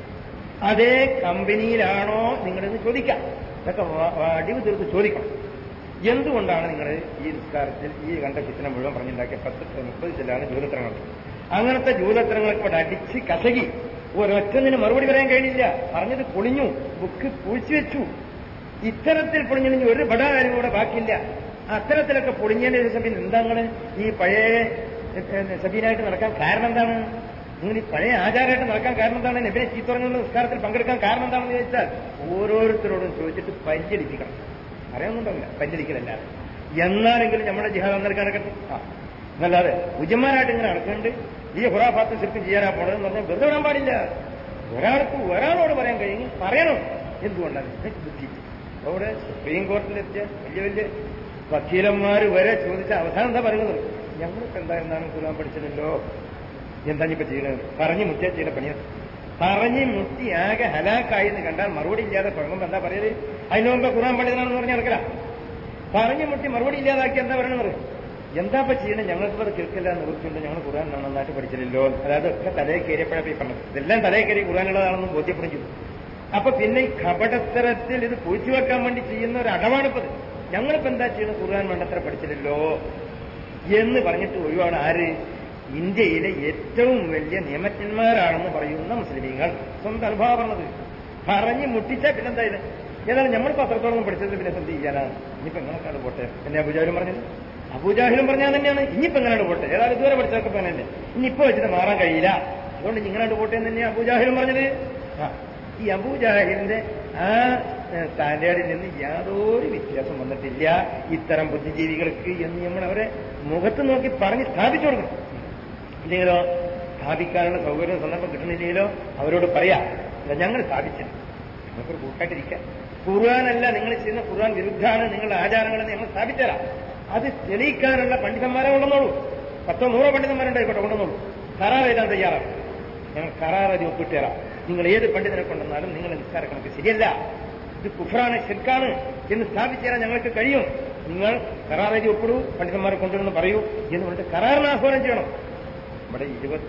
അതേ കമ്പനിയിലാണോ നിങ്ങളെന്ന് ചോദിക്കാം. ഇതൊക്കെ അടിവ് തീർത്ത് ചോദിക്കണം. എന്തുകൊണ്ടാണ് നിങ്ങൾ ഈ നിസ്കാരത്തിൽ ഈ കണ്ട ഫിത്ന മുഴുവൻ പറഞ്ഞുണ്ടാക്കിയ പത്ത് മുപ്പത് ചില്ലാണ് ജൂതത്രങ്ങൾ? അങ്ങനത്തെ ജൂതത്രങ്ങളൊക്കെ ഇവിടെ അടിച്ച് കസകി ഒരൊറ്റതിന് മറുപടി പറയാൻ കഴിഞ്ഞില്ല. പറഞ്ഞത് പൊളിഞ്ഞു, ബുക്ക് പൂഴ്ച വെച്ചു. ഇത്തരത്തിൽ പൊളിഞ്ഞിന് ഒരു ബട കാര്യം കൂടെ ബാക്കിയില്ല. അത്തരത്തിലൊക്കെ പൊളിഞ്ഞതിന് ശേഷം പിന്നെ എന്താണ് ഈ പഴയ സബീനായിട്ട് നടക്കാൻ കാരണം എന്താണ്? നിങ്ങൾ ഈ പഴയ ആചാരമായിട്ട് നടക്കാൻ കാരണം എന്താണ്? നബിയെ ചീത്തുറങ്ങുന്ന നിസ്കാരത്തിൽ പങ്കെടുക്കാൻ കാരണം എന്താണെന്ന് ചോദിച്ചാൽ ഓരോരുത്തരോടും ചോദിച്ചിട്ട് പരിചരിപ്പിക്കണം. അറിയാവുന്നുണ്ടാവില്ല, പരിചരിക്കലല്ല. എന്നാലെങ്കിലും നമ്മുടെ ജിഹാദ് അന്നേരം നടക്കട്ടെ. ആ എന്നല്ലാതെ ഉജന്മാരായിട്ട് ഇങ്ങനെ നടക്കുന്നുണ്ട്. ഈ ഹുറാഫാത്ത് ശരിക്കും ചെയ്യാനാ പോണതെന്ന് പറഞ്ഞാൽ വെറുതെ വിടാൻ പാടില്ല. ഒരാൾക്ക് ഒരാളോട് പറയാൻ കഴിയും, പറയണം. എന്തുകൊണ്ടാണ് ബുദ്ധി? അവിടെ സുപ്രീം കോടതിയിലെത്തിയ വലിയ വലിയ വക്കീലന്മാർ വരെ ചോദിച്ച അവസാനം എന്താ പറയുന്നത്? ഞങ്ങൾക്ക് എന്തായിരുന്നാലും ഖുർആൻ പഠിച്ചില്ലല്ലോ, എന്താ ഇപ്പൊ ചെയ്യണത്? പറഞ്ഞു മുറ്റിയ ചെയ്ത പണിയാണ്. പറഞ്ഞ് മുറ്റി ആകെ ഹലാക്കായി എന്ന് കണ്ടാൽ മറുപടി ഇല്ലാതെ തുടങ്ങുമ്പോൾ എന്താ പറയല്? അതിന് മുമ്പ് ഖുർആൻ പണ്ഡിതനാണെന്ന് പറഞ്ഞ് നടക്കല. പറഞ്ഞു മുട്ടി മറുപടി ഇല്ലാതാക്കി എന്താ പറയണമെന്ന് പറയും. എന്താ ഇപ്പൊ ചെയ്യണേ? ഞങ്ങൾക്ക് അത് കേൾക്കില്ല, നിവൃത്തിയുണ്ട്, ഞങ്ങൾ ഖുർആൻ നന്നായിട്ട് പഠിച്ചില്ലല്ലോ. അതായത് ഒക്കെ തലയെ കയറിയപ്പോഴേ പറഞ്ഞത് ഇതെല്ലാം തലയെ കയറി ഖുർആനുള്ളതാണെന്ന് ബോധ്യപ്പെടും ചെയ്തു. അപ്പൊ പിന്നെ ഈ കപടത്തരത്തിൽ ഇത് പൂഴ്ത്തി വെക്കാൻ വേണ്ടി ചെയ്യുന്ന ഒരു അടവാണിപ്പത്. ഞങ്ങളിപ്പോ എന്താ ചെയ്യുന്നത്? ഖുർആൻ വേണ്ടത്ര പഠിച്ചില്ലല്ലോ എന്ന് പറഞ്ഞിട്ട് ഒഴിവാണ് ആര്? ഇന്ത്യയിലെ ഏറ്റവും വലിയ നിയമജ്ഞന്മാരാണെന്ന് പറയുന്ന മുസ്ലിമീങ്ങൾ സ്വന്തം അനുഭവം പറഞ്ഞത്. പറഞ്ഞ് മുട്ടിച്ചാൽ പിന്നെന്തായാലും ഏതായാലും നമ്മളിപ്പോ അത്രത്തോളം പഠിച്ചത് പിന്നെ എന്ത് ചെയ്യാനാണ്? ഇനിയിപ്പോ എങ്ങനെയൊക്കെയാണ് പോട്ടെ. എന്നെ അബൂജാഹിലും പറഞ്ഞത്, അബൂജാഹിലും പറഞ്ഞാൽ തന്നെയാണ് ഇനിയിപ്പോ എങ്ങനെയാണ് പോട്ടെ. ഏതായാലും ഇതുവരെ പഠിച്ചതൊക്കെ തന്നെ ഇനിയിപ്പോ വെച്ചിട്ട് മാറാൻ കഴിയില്ല, അതുകൊണ്ട് നിങ്ങളാണ്ട് പോട്ടെ എന്ന് തന്നെയാണ് അബൂജാഹിലും പറഞ്ഞത്. ആ ഈ അബൂജാഹിലിന്റെ ആ സ്റ്റാൻഡേർഡിൽ നിന്ന് യാതൊരു വ്യത്യാസം വന്നിട്ടില്ല ഇത്തരം ബുദ്ധിജീവികൾക്ക് എന്ന് നമ്മൾ അവരെ മുഖത്ത് നോക്കി പറഞ്ഞ് സ്ഥാപിച്ചു കൊടുക്കണം. ഇല്ലെങ്കിലോ സ്ഥാപിക്കാനുള്ള സൗകര്യം സന്ദർഭം കിട്ടണില്ലെങ്കിലോ അവരോട് പറയാം, ഞങ്ങൾ സ്ഥാപിച്ചില്ല, നമുക്കൊരു കൂട്ടായിട്ടിരിക്കാം. ഖുർആനല്ല നിങ്ങൾ ചെയ്യുന്ന ഖുർആൻ വിരുദ്ധാണ് നിങ്ങളുടെ ആചാരങ്ങളെന്ന് ഞങ്ങൾ സ്ഥാപിച്ചുതരാം. അത് തെളിയിക്കാനുള്ള പണ്ഡിതന്മാരെ കൊണ്ടുവന്നോളൂ. പത്തോ നൂറോ പണ്ഡിതന്മാരുണ്ടായിക്കോട്ടെ, കൊണ്ടുവന്നോളൂ. കരാർ എഴുതാൻ തയ്യാറാണ്. ഞങ്ങൾ കരാർ അത് ഒപ്പിട്ട് തരാം. നിങ്ങൾ ഏത് പണ്ഡിതനെ കൊണ്ടുവന്നാലും നിങ്ങളുടെ നിസ്കാര കണക്ക് ശരിയല്ല, ഇത് കുഫ്റാണ്, ശിർക്കാണ് എന്ന് സ്ഥാപിച്ചു തരാൻ ഞങ്ങൾക്ക് കഴിയും. നിങ്ങൾ കരാർ എഴുതി ഒപ്പിടൂ, പണ്ഡിതന്മാരെ കൊണ്ടുവന്ന് പറയൂ എന്ന് പറഞ്ഞിട്ട് കരാറിന് ആഹ്വാനം ചെയ്യണം. ഇവിടെ ഇരുപത്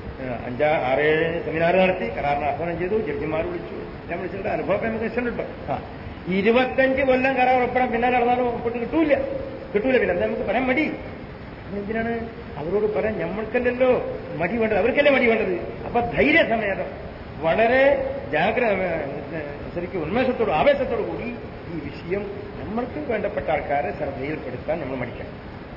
അഞ്ചാ ആറേഴ് സെമിനാർ നടത്തി കരാറിന് ആഹ്വാനം ചെയ്തു. ജഡ്ജിമാർ വിളിച്ചു, ഞാൻ വിളിച്ചിട്ട് അനുഭവം നമുക്ക് ഇഷ്ടമുണ്ടോ. ആ ഇരുപത്തഞ്ച് കൊല്ലം കരാർ ഒപ്പിടാൻ പിന്നാലെ നടന്നാലും ഒപ്പിട്ട് കിട്ടൂല കിട്ടൂല പിന്നെ എന്താ നമുക്ക് പറയാൻ മടി. എന്തിനാണ് അവരോട് പറയാൻ? നമ്മൾക്കല്ലല്ലോ മടി വേണ്ടത്, അവർക്കല്ലേ മടി വേണ്ടത്. അപ്പൊ ധൈര്യസമേതം വളരെ ജാഗ്രത ശരിക്കും ഉന്മേഷത്തോടും ആവേശത്തോടു കൂടി ഈ വിഷയം നമ്മൾക്ക് വേണ്ടപ്പെട്ട ആൾക്കാരെ ശ്രദ്ധയിൽപ്പെടുത്താൻ നമ്മൾ മടിക്കണം.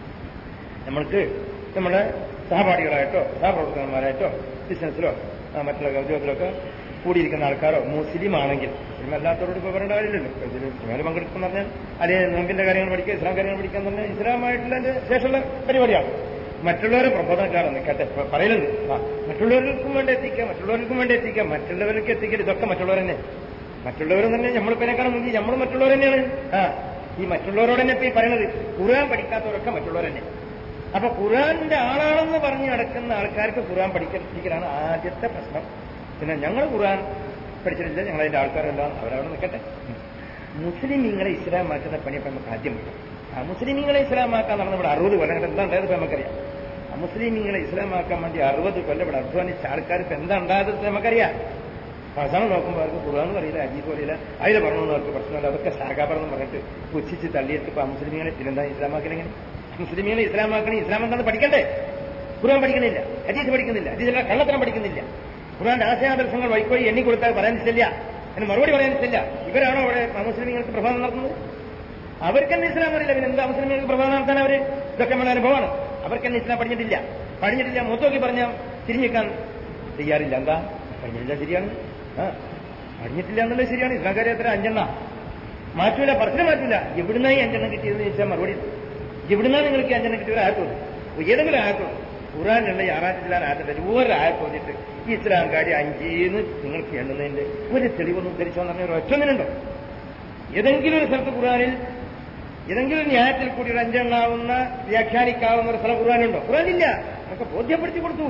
നമ്മൾക്ക് നമ്മുടെ സഹപാഠികളായിട്ടോ സഹപ്രവർത്തകന്മാരായിട്ടോ ബിസിനസ്സിലോ മറ്റുള്ള ഉദ്യോഗത്തിലൊക്കെ കൂടിയിരിക്കുന്ന ആൾക്കാരോ മുസ്ലിം ആണെങ്കിൽ, മുസ്ലിം അല്ലാത്തവരോട് ഇപ്പോൾ പറയേണ്ട കാര്യമില്ലല്ലോ. ഇതിൽ ഇസ്ലാമിൽ പങ്കെടുക്കുന്ന പറഞ്ഞാൽ അല്ലെങ്കിൽ നോമ്പിന്റെ കാര്യങ്ങൾ പഠിക്കുക, ഇസ്ലാം കാര്യങ്ങൾ പഠിക്കാൻ പറഞ്ഞാൽ ഇസ്ലാമായിട്ടുള്ള ശേഷമുള്ള പരിപാടിയാണ്. മറ്റുള്ളവരെ പ്രബോധനക്കാരാണ് നിൽക്കട്ടെ പറയുന്നത്. ആ മറ്റുള്ളവർക്കും വേണ്ടി എത്തിക്കുക, മറ്റുള്ളവർക്കും വേണ്ടി എത്തിക്കുക, മറ്റുള്ളവർക്ക് എത്തിക്കൽ ഇതൊക്കെ മറ്റുള്ളവർ തന്നെ. മറ്റുള്ളവരെന്ന് പറഞ്ഞാൽ നമ്മളിപ്പതിനേക്കാളും മുന്നിൽ നമ്മൾ മറ്റുള്ളവർ തന്നെയാണ്. ആ ഈ മറ്റുള്ളവരോട് തന്നെ ഇപ്പൊ ഈ പറയുന്നത് ഖുർആൻ പഠിക്കാത്തവരൊക്കെ മറ്റുള്ളവർ തന്നെ. അപ്പൊ ഖുർആന്റെ ആളാണെന്ന് പറഞ്ഞ് നടക്കുന്ന ആൾക്കാർക്ക് ഖുർആൻ പഠിക്കലാണ് ആദ്യത്തെ പ്രശ്നം. പിന്നെ ഞങ്ങൾ ഖുർആൻ പഠിച്ചിട്ടില്ല, ഞങ്ങളതിന്റെ ആൾക്കാരെല്ലാം അവരവിടെ നിൽക്കട്ടെ. മുസ്ലിമീങ്ങളെ ഇസ്ലാമാക്കുന്ന പണിയപ്പം നമുക്ക് ആദ്യം കിട്ടും. ആ മുസ്ലിമീങ്ങളെ ഇസ്ലാമാക്കാൻ നടന്ന ഇവിടെ അറുപത് കൊല്ലം എന്താ ഉണ്ടായത് ഇപ്പൊ നമുക്കറിയാം. ആ മുസ്ലിമീങ്ങളെ ഇസ്ലാമാക്കാൻ വേണ്ടി അറുപത് കൊല്ലം ഇവിടെ അധ്വാനിച്ച ആൾക്കാർക്ക് എന്താ ഉണ്ടായത് നമുക്കറിയാം. അവസാനം നോക്കുമ്പോൾ അവർക്ക് ഖുർആനും അറിയില്ല, ഹദീസും അറിയില്ല, അതിൽ പറഞ്ഞൊന്നും അവർക്ക് പ്രശ്നമല്ല, അതൊക്കെ ശാഖാപറന്ന് പറഞ്ഞിട്ട് പുച്ഛിച്ച് തള്ളിയിട്ട് ഇപ്പൊ മുസ്ലിമീങ്ങളെ പിന്നെന്താ ഇസ്ലാമാക്കലെങ്ങനെ? മുസ്ലിമീങ്ങളെ ഇസ്ലാമാക്കണേ, ഇസ്ലാം എന്താണെന്ന് പഠിക്കണ്ടേ? ഖുർആൻ പഠിക്കുന്നില്ല, ഹദീസ് പഠിക്കുന്നില്ല, ഹദീസിലെ കള്ളത്തരം പഠിക്കുന്നില്ല, ഖുർആന്റെ ആശയാദർശങ്ങൾ വഴിക്കോയി എണ്ണി കൊടുത്താൽ പറയാൻ ഇഷ്ടമില്ല, അതിന് മറുപടി പറയാൻ ഇഷ്ടമില്ല. ഇവരാണോ അവിടെ മുസ്ലിമീങ്ങൾക്ക് പ്രഭാതം നടത്തുന്നത്? അവർക്കെന്നെ ഇസ്ലാം അറിയില്ല, പിന്നെ എന്താ മുസ്ലിമീങ്ങൾക്ക് പ്രഭാതം നടത്താൻ അവര്? ഇതൊക്കെ നമ്മുടെ അനുഭവമാണ്. അവർക്കെന്നെ ഇസ്ലാം പഠിച്ചിട്ടില്ല, പഠിച്ചിട്ടില്ല മൂത്തോക്കി പറഞ്ഞാൽ തിരിഞ്ഞിക്കാൻ തയ്യാറില്ല. എന്താ പഠിച്ചിട്ടില്ല? ശരിയാണ്, ആ പഠിച്ചിട്ടില്ല എന്നുള്ളത് ശരിയാണ്. ഇസ്ലാംകാരെ എത്ര അഞ്ചെണ്ണ മാറ്റൂല, പറച്ചില് മാറ്റൂല. എവിടുന്നായി അഞ്ചെണ്ണം കിട്ടിയതെന്ന് ചോദിച്ചാൽ മറുപടി എവിടുന്നാ നിങ്ങൾക്ക് അഞ്ചെണ്ണം കിട്ടിയ ഒരു ആയത്തോട് ഏതെങ്കിലും ആയത്തോട് ഖുർആനിലുള്ള ആറാറ്റിലാണ് ആയത്തില്ല ഒരു ആയത്തോന്നിട്ട് ഈ ഇസ്ലാംകാരി അഞ്ചീന്ന് നിങ്ങൾക്ക് എണ്ണുന്നതിന്റെ ഒരു തെളിവൊന്നും ഉദ്ധരിച്ചോന്ന് പറഞ്ഞ ഒരു ഒറ്റൊന്നിനുണ്ടോ? ഏതെങ്കിലും ഒരു സ്ഥലത്ത് ഖുർആനിൽ ഏതെങ്കിലും ന്യായത്തിൽ കൂടി ഒരു അഞ്ചെണ്ണാവുന്ന വ്യാഖ്യാനിക്കാവുന്ന ഒരു സ്ഥലം ഖുർആനുണ്ടോ? ഖുർആനില്ല. നമുക്ക് ബോധ്യപ്പെടുത്തി കൊടുത്തു.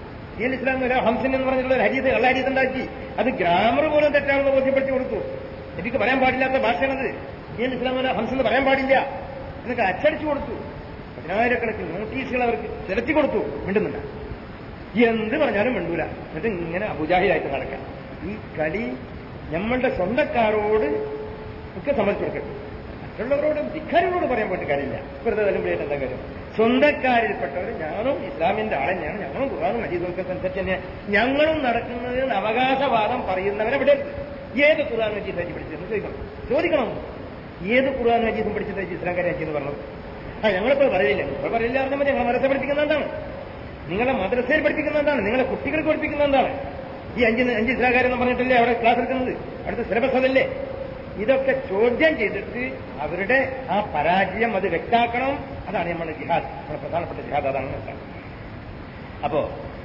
ഈ ഇസ്ലാം ഒരു ഹംസൻ എന്ന് പറഞ്ഞിട്ടുള്ള ഒരു ഹരീത് കള്ള ഹരീത് ഉണ്ടാക്കി, അത് ഗ്രാമർ പോലും തെറ്റാണെന്ന് ബോധ്യപ്പെടുത്തി കൊടുത്തു. എനിക്ക് പറയാൻ പാടില്ലാത്ത ഭാഷയാണത്. ഈ ഇസ്ലാം ഹംസൻ എന്ന് പറയാൻ പാടില്ല എന്നൊക്കെ അച്ചടിച്ചു കൊടുത്തു. പതിനായിരക്കണക്കിന് നോട്ടീസുകൾ അവർക്ക് ചെലുത്തി കൊടുത്തു. മിണ്ടുന്നില്ല, എന്ത് പറഞ്ഞാലും മിണ്ടൂല. എന്നിട്ട് ഇങ്ങനെ അബുജാഹിലായിട്ട് നടക്കാം. ഈ കളി നമ്മളുടെ സ്വന്തക്കാരോട് ഒക്കെ സമ്മതിച്ചു കൊടുക്കട്ടെ, മറ്റുള്ളവരോട് ധിക്കാരികളോട് പറയാൻ പോയിട്ട് കാര്യമില്ല. വെറുതെ തല്ലുമ്പോഴേറ്റ് എന്താ കാര്യം? സ്വന്തക്കാരിൽപ്പെട്ടവർ ഞാനും ഇസ്ലാമിന്റെ ആൾ തന്നെയാണ്, ഞങ്ങളും ഖുർആനും ഹദീസും അനുസരിച്ച് തന്നെ ഞങ്ങളും നടക്കുന്നത് അവകാശവാദം പറയുന്നവരെവിടെ ഏത് ഖുർആൻ ഹദീസ് അജി പഠിച്ചെന്ന് ചോദിക്കണം ചോദിക്കണം ഏത് ഖുർആൻ ഹദീസും പഠിച്ചിട്ട് ഇസ്ലാംകാരെ അജി എന്ന് പറഞ്ഞത്? ആ ഞങ്ങളിപ്പോൾ പറയില്ല, ഇപ്പോൾ പറയില്ല പറഞ്ഞാൽ മതി. ഞങ്ങളെ മദ്രസ പഠിപ്പിക്കുന്ന എന്താണ്? നിങ്ങളെ മദ്രസയിൽ പഠിപ്പിക്കുന്ന എന്താണ്? നിങ്ങളെ കുട്ടികൾക്ക് പഠിപ്പിക്കുന്ന എന്താണ്? ഈ അഞ്ച് അഞ്ച് ഇസ്ലാംകാരെന്ന് പറഞ്ഞിട്ടല്ലേ അവിടെ ക്ലാസ് എടുക്കുന്നത്? അടുത്ത സിലബസ് അതല്ലേ? ഇതൊക്കെ ചോദ്യം ചെയ്തിട്ട് അവരുടെ ആ പരാജയം അത് വ്യക്താക്കണം. അതാണ് നമ്മുടെ ജിഹാദ്, നമ്മുടെ പ്രധാനപ്പെട്ട ജിഹാദ് അതാണ് മനസ്സിലാക്കുന്നത്. അപ്പോ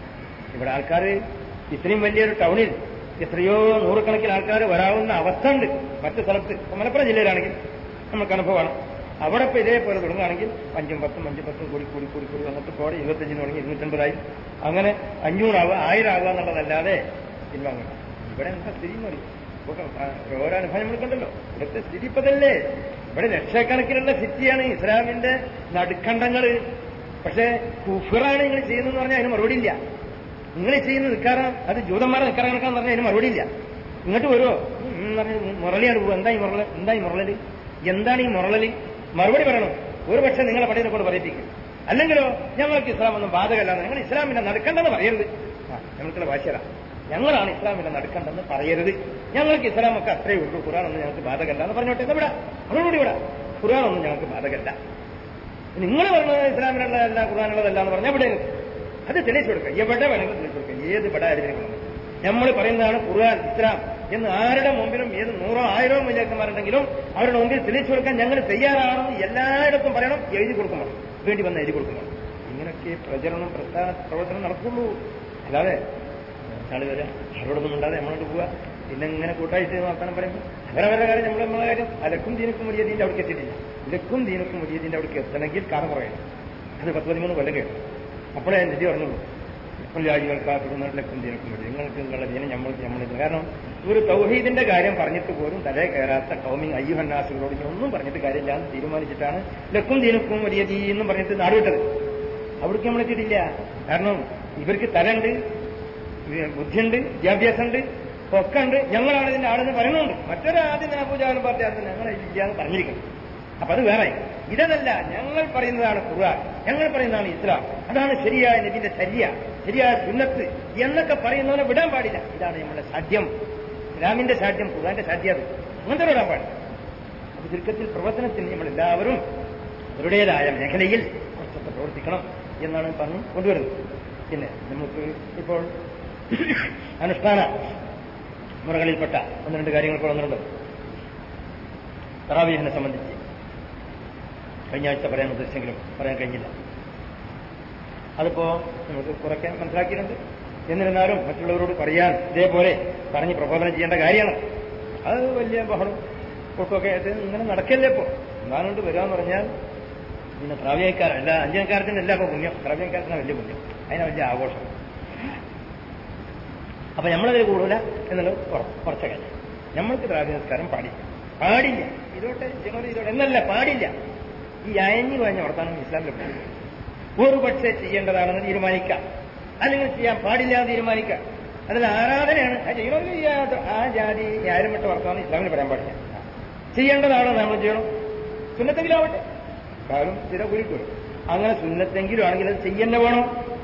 ഇവിടെ ആൾക്കാർ ഇത്രയും വലിയൊരു ടൗണിൽ എത്രയോ നൂറുകണക്കിന് ആൾക്കാർ വരാവുന്ന അവസ്ഥ ഉണ്ട്. മറ്റു സ്ഥലത്ത് മലപ്പുറം ജില്ലയിലാണെങ്കിൽ നമുക്ക് അനുഭവമാണ്. അവിടെ ഇപ്പോൾ ഇതേപോലെ തുടങ്ങുകയാണെങ്കിൽ അഞ്ചും പത്തും അഞ്ചും പത്തും കൂടി കൂടി കൂടി കൂടി വന്നിട്ട് പോടെ ഇരുപത്തഞ്ചിന് തുടങ്ങി ഇരുന്നൂറ്റമ്പതായി അങ്ങനെ അഞ്ഞൂറാവുക ആയിരം ആവുക എന്നുള്ളതല്ലാതെ പിൻവാങ്ങണം. ഇവിടെ എന്താ സ്ഥിതി എന്ന് പറയും? ഓരോ അനുഭവം നമ്മൾക്കുണ്ടല്ലോ. ഇവിടുത്തെ സ്ഥിതി ഇപ്പതല്ലേ? ഇവിടെ ലക്ഷക്കണക്കിനുള്ള സിറ്റിയാണ് ഇസ്ലാമിന്റെ നടുക്കണ്ടങ്ങള്. പക്ഷേ കുഫറാണ് നിങ്ങൾ ചെയ്യുന്നതെന്ന് പറഞ്ഞാൽ അതിന് മറുപടി ഇല്ല. നിങ്ങൾ ചെയ്യുന്ന നിൽക്കാറാം അത് ജൂതന്മാരെ നിൽക്കാറ് കണക്കാന്ന് പറഞ്ഞാൽ അതിന് മറുപടി ഇല്ല. ഇങ്ങോട്ട് വരുമോ പറഞ്ഞ് മുരളിയാണ് പോകും. എന്താ ഈ മുരള എന്താ ഈ മുരളല് എന്താണ് ഈ മുരളല്? മറുപടി പറയണം. ഒരു പക്ഷേ നിങ്ങളെ പടയെ കൊണ്ട് പറയിപ്പിക്കും. അല്ലെങ്കിലോ ഞങ്ങൾക്ക് ഇസ്ലാം ഒന്നും ബാധകമല്ലാന്ന്, ഞങ്ങൾ ഇസ്ലാമിന്റെ നടുക്കണ്ടെന്ന് പറയരുത്. ആ ഞങ്ങൾക്കുള്ള ഭാഷയല്ല, ഞങ്ങളാണ് ഇസ്ലാമിന്റെ നടുക്കണ്ടെന്ന് പറയരുത്. ഞങ്ങൾക്ക് ഇസ്ലാമൊക്കെ അത്രയേ ഉള്ളൂ, ഖുർആനൊന്നും ഞങ്ങൾക്ക് ബാധകമല്ല എന്ന് പറഞ്ഞോട്ടെ. എന്താ ഇവിടെ അതോടുകൂടി ഇവിടെ ഖുർആനൊന്നും ഞങ്ങൾക്ക് ബാധകമല്ല. നിങ്ങൾ പറഞ്ഞത് ഇസ്ലാമിനുള്ളതല്ല ഖുർആനുള്ളതല്ല എന്ന് പറഞ്ഞാൽ ഇവിടെ അത് തെളിയിച്ചു കൊടുക്കുക. എവിടെ വേണമെങ്കിലും തെളിയിച്ചു കൊടുക്കുക. ഏത് ഇവിടെ ആരും നമ്മൾ പറയുന്നതാണ് ഖുർആൻ ഇസ്ലാം എന്ന് ആരുടെ മുമ്പിലും ഏത് നൂറോ ആയിരോ മുജാക്കന്മാരുണ്ടെങ്കിലും അവരുടെ മുമ്പിൽ തെളിയിച്ചു കൊടുക്കാൻ ഞങ്ങൾ തയ്യാറാണെന്ന് എല്ലായിടത്തും പറയണം, എഴുതി കൊടുക്കുമ്പോൾ വേണ്ടി വന്ന് എഴുതി കൊടുക്കുമ്പോൾ. ഇങ്ങനെയൊക്കെ പ്രചരണം പ്രസ്ഥാന പ്രവർത്തനം നടക്കുള്ളൂ. അല്ലാതെ ആള് വരാം അവരോടൊന്നും ഉണ്ടാതെ നമ്മളോട് പോവുക, പിന്നെ ഇങ്ങനെ കൂട്ടായിട്ട് വർത്താനം പറയുമ്പോൾ അവരവരുടെ കാര്യം നമ്മൾ നമ്മളെ കാര്യം. അലക്കും ദീനക്കും വലിയതിന്റെ അവിടേക്ക് എത്തിയിട്ടില്ല. ലക്കും ദീനക്കും വലിയതിന്റെ അവിടേക്ക് എത്തണമെങ്കിൽ കാരണം പറയണം. അത് പത്ത് പതിമൂന്ന് കൊല്ലം കേട്ടു. അപ്പോഴേ നിധി പറഞ്ഞുള്ളൂ. രാജികൾക്കാക്കുന്ന ലക്കും ദീനക്കും വലിയ നിങ്ങൾക്ക് നിങ്ങളുടെ ദീനം നമ്മൾക്ക് നമ്മളില്ല. കാരണം ഒരു തൗഹീദിന്റെ കാര്യം പറഞ്ഞിട്ട് പോലും തലേ കയറാത്ത കൗമിങ് അയ്യുഹന്നാസുകളോട് ഇനി ഒന്നും പറഞ്ഞിട്ട് കാര്യമില്ല എന്ന് തീരുമാനിച്ചിട്ടാണ് ലക്കും ദീനക്കും വലിയ ദീ എന്നും പറഞ്ഞിട്ട് നാടുവിട്ടത്. അവിടേക്ക് നമ്മളെത്തിയിട്ടില്ല. കാരണം ഇവർക്ക് തലണ്ട്, ബുദ്ധിയുണ്ട്, വിദ്യാഭ്യാസമുണ്ട്, ഒക്കെ ഉണ്ട്. ഞങ്ങളാണ് ഇതിന്റെ ആളെന്ന് പറയുന്നുണ്ട്. മറ്റൊരാദ്യം പൂജാനും പാർട്ടി അത് ഞങ്ങളില്ല എന്ന് പറഞ്ഞിരിക്കുന്നു. അപ്പൊ അത് വേറെ. ഇതല്ല, ഞങ്ങൾ പറയുന്നതാണ് ഖുർആൻ, ഞങ്ങൾ പറയുന്നതാണ് ഇസ്ലാം, അതാണ് ശരിയായ നബിന്റെ ശരിയ, ശരിയായ സുന്നത്ത് എന്നൊക്കെ പറയുന്നവനെ വിടാൻ പാടില്ല. ഇതാണ് നമ്മുടെ സാധ്യം, ഇസ്ലാമിന്റെ സാധ്യം, ഖുർആന്റെ സാധ്യം. അത് അങ്ങനത്തെ വിടാൻ പാടില്ല. അപ്പൊ ചുരുക്കത്തിൽ പ്രവർത്തനത്തിന് നമ്മളെല്ലാവരും അവരുടേതായ മേഖലയിൽ കുറച്ചൊക്കെ പ്രവർത്തിക്കണം എന്നാണ് പറഞ്ഞു കൊണ്ടുവരുന്നത്. പിന്നെ നമുക്ക് ഇപ്പോൾ അനുഷ്ഠാന മുറകളിൽപ്പെട്ട ഒന്ന് രണ്ട് കാര്യങ്ങൾ ഇപ്പോൾ വന്നിട്ടുണ്ട്. തറാവീഹിനെ സംബന്ധിച്ച് കഴിഞ്ഞ ആഴ്ച പറയാൻ ഉദ്ദേശിച്ചെങ്കിലും പറയാൻ കഴിഞ്ഞില്ല. അതിപ്പോ നമുക്ക് കുറയ്ക്കാൻ മനസ്സിലാക്കിയിട്ടുണ്ട്. എന്നിരുന്നാലും മറ്റുള്ളവരോട് പറയാൻ ഇതേപോലെ പറഞ്ഞ് പ്രബോധനം ചെയ്യേണ്ട കാര്യമാണ്. അത് വലിയ ബഹളം പൊക്കൊക്കെ ആയിട്ട് ഇങ്ങനെ നടക്കല്ലേ ഇപ്പോ. എന്താണുകൊണ്ട് വരികയെന്ന് പറഞ്ഞാൽ പിന്നെ ത്രാവ്യക്കാരല്ല, അഞ്ചനക്കാരത്തിനല്ല ഇപ്പൊ പുണ്യം, ത്രാവ്യക്കാരത്തിനാണ് വലിയ പുണ്യം, അതിനാ വലിയ ആഘോഷം. അപ്പൊ നമ്മളതിൽ കൂടുതല എന്നുള്ളത് കുറച്ച കാര്യം. നമ്മൾക്ക് ത്രാവ്യ സംസ്കാരം പാടില്ല പാടില്ല ഇതോട്ടെ ജനോട് ഇതോട്ടെ എന്നല്ല, പാടില്ല. ഈ അയഞ്ഞു പറഞ്ഞ വർത്താനം ഇസ്ലാമിൽ പാടില്ല. ഒരു പക്ഷേ ചെയ്യേണ്ടതാണെന്ന് തീരുമാനിക്കാം, അല്ലെങ്കിൽ ചെയ്യാൻ പാടില്ല എന്ന് തീരുമാനിക്കാം. അതിൽ ആരാധനയാണ്. ആ ചെയ്യണമെങ്കിൽ ആ ജാതി ആരും വിട്ട വർത്താനം ഇസ്ലാമിൽ പറയാൻ പാടില്ല. ചെയ്യേണ്ടതാണോ നമ്മൾ ചെയ്യണം, സുന്നത്തെങ്കിലാവട്ടെ, കാലും ചില കുരിക്കും. അങ്ങനെ സുന്നത്തെങ്കിലും ആണെങ്കിൽ അത് ചെയ്യന്നെ വേണം.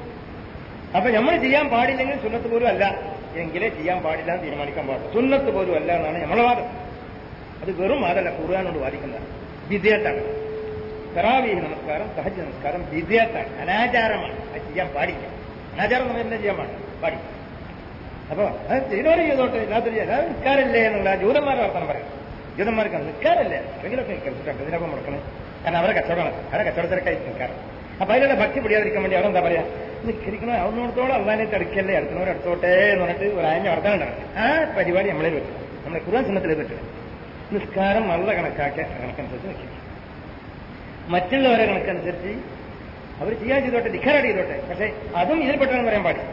അപ്പൊ നമ്മൾ ചെയ്യാൻ പാടില്ലെങ്കിൽ സുന്നത്ത് പോലും അല്ല എങ്കിലേ ചെയ്യാൻ പാടില്ല എന്ന് തീരുമാനിക്കാൻ പാടില്ല. സുന്നത്ത് പോലും അല്ല എന്നാണ് നമ്മളെ വാദം. അത് വെറും വാദമല്ല, ഖുർആനോട് വാദിക്കുന്നതാണ്. വിദ്യാത്താണ്. തറാവീഹ് നമസ്കാരം, തഹജ്ജുദ് നമസ്കാരം വിദ്യാത്താണ്, അനാചാരമാണ്. അത് ചെയ്യാൻ പാടില്ല. അനാചാരം നമ്മൾ തന്നെ ചെയ്യാൻ പാടില്ല പാടില്ല അപ്പൊ അത് ചെയ്തോടെ ചെയ്തോട്ടെ, ഇല്ലാത്ത നിൽക്കാറില്ലേ എന്നുള്ള ജൂതന്മാരുടെ വർത്തമാനം പറയാം. ജൂതന്മാർക്ക് നിൽക്കാറില്ലേ, ആരെങ്കിലൊക്കെ നിൽക്കാം. ഇതിനൊക്കെ മുടക്കണേ, കാരണം അവരെ കച്ചവടമാണ്, അവരെ കച്ചവടത്തിരക്കായി നിൽക്കാറ്. അപ്പൊ അതിലുള്ള ഭക്തി പിടിയാതിരിക്കാൻ വേണ്ടി അവരെന്താ പറയാ, നിൽക്കണം അതൊന്നിടത്തോളം അള്ളാനെ തടുക്കല്ലേ, അടുത്തവരെ അടുത്തോട്ടെ എന്ന് പറഞ്ഞിട്ട് ഒരു ആഞ്ഞ വർത്തനം ഉണ്ടാകും. ആ പരിപാടി നമ്മളെ പറ്റും, നമ്മളെ ഖുർആൻ സുന്നത്തിലേ പറ്റില്ല. നിസ്കാരം നല്ല കണക്കാക്കിയ കണക്കനുസരിച്ച് നിൽക്കും. മറ്റുള്ളവരെ കണക്കനുസരിച്ച് അവർ ചെയ്യാൻ ചെയ്തോട്ടെ, ധിക്കാരടി ചെയ്തോട്ടെ, പക്ഷെ അതും ഇതിൽപ്പെട്ടാണെന്ന് പറയാൻ പാടില്ല.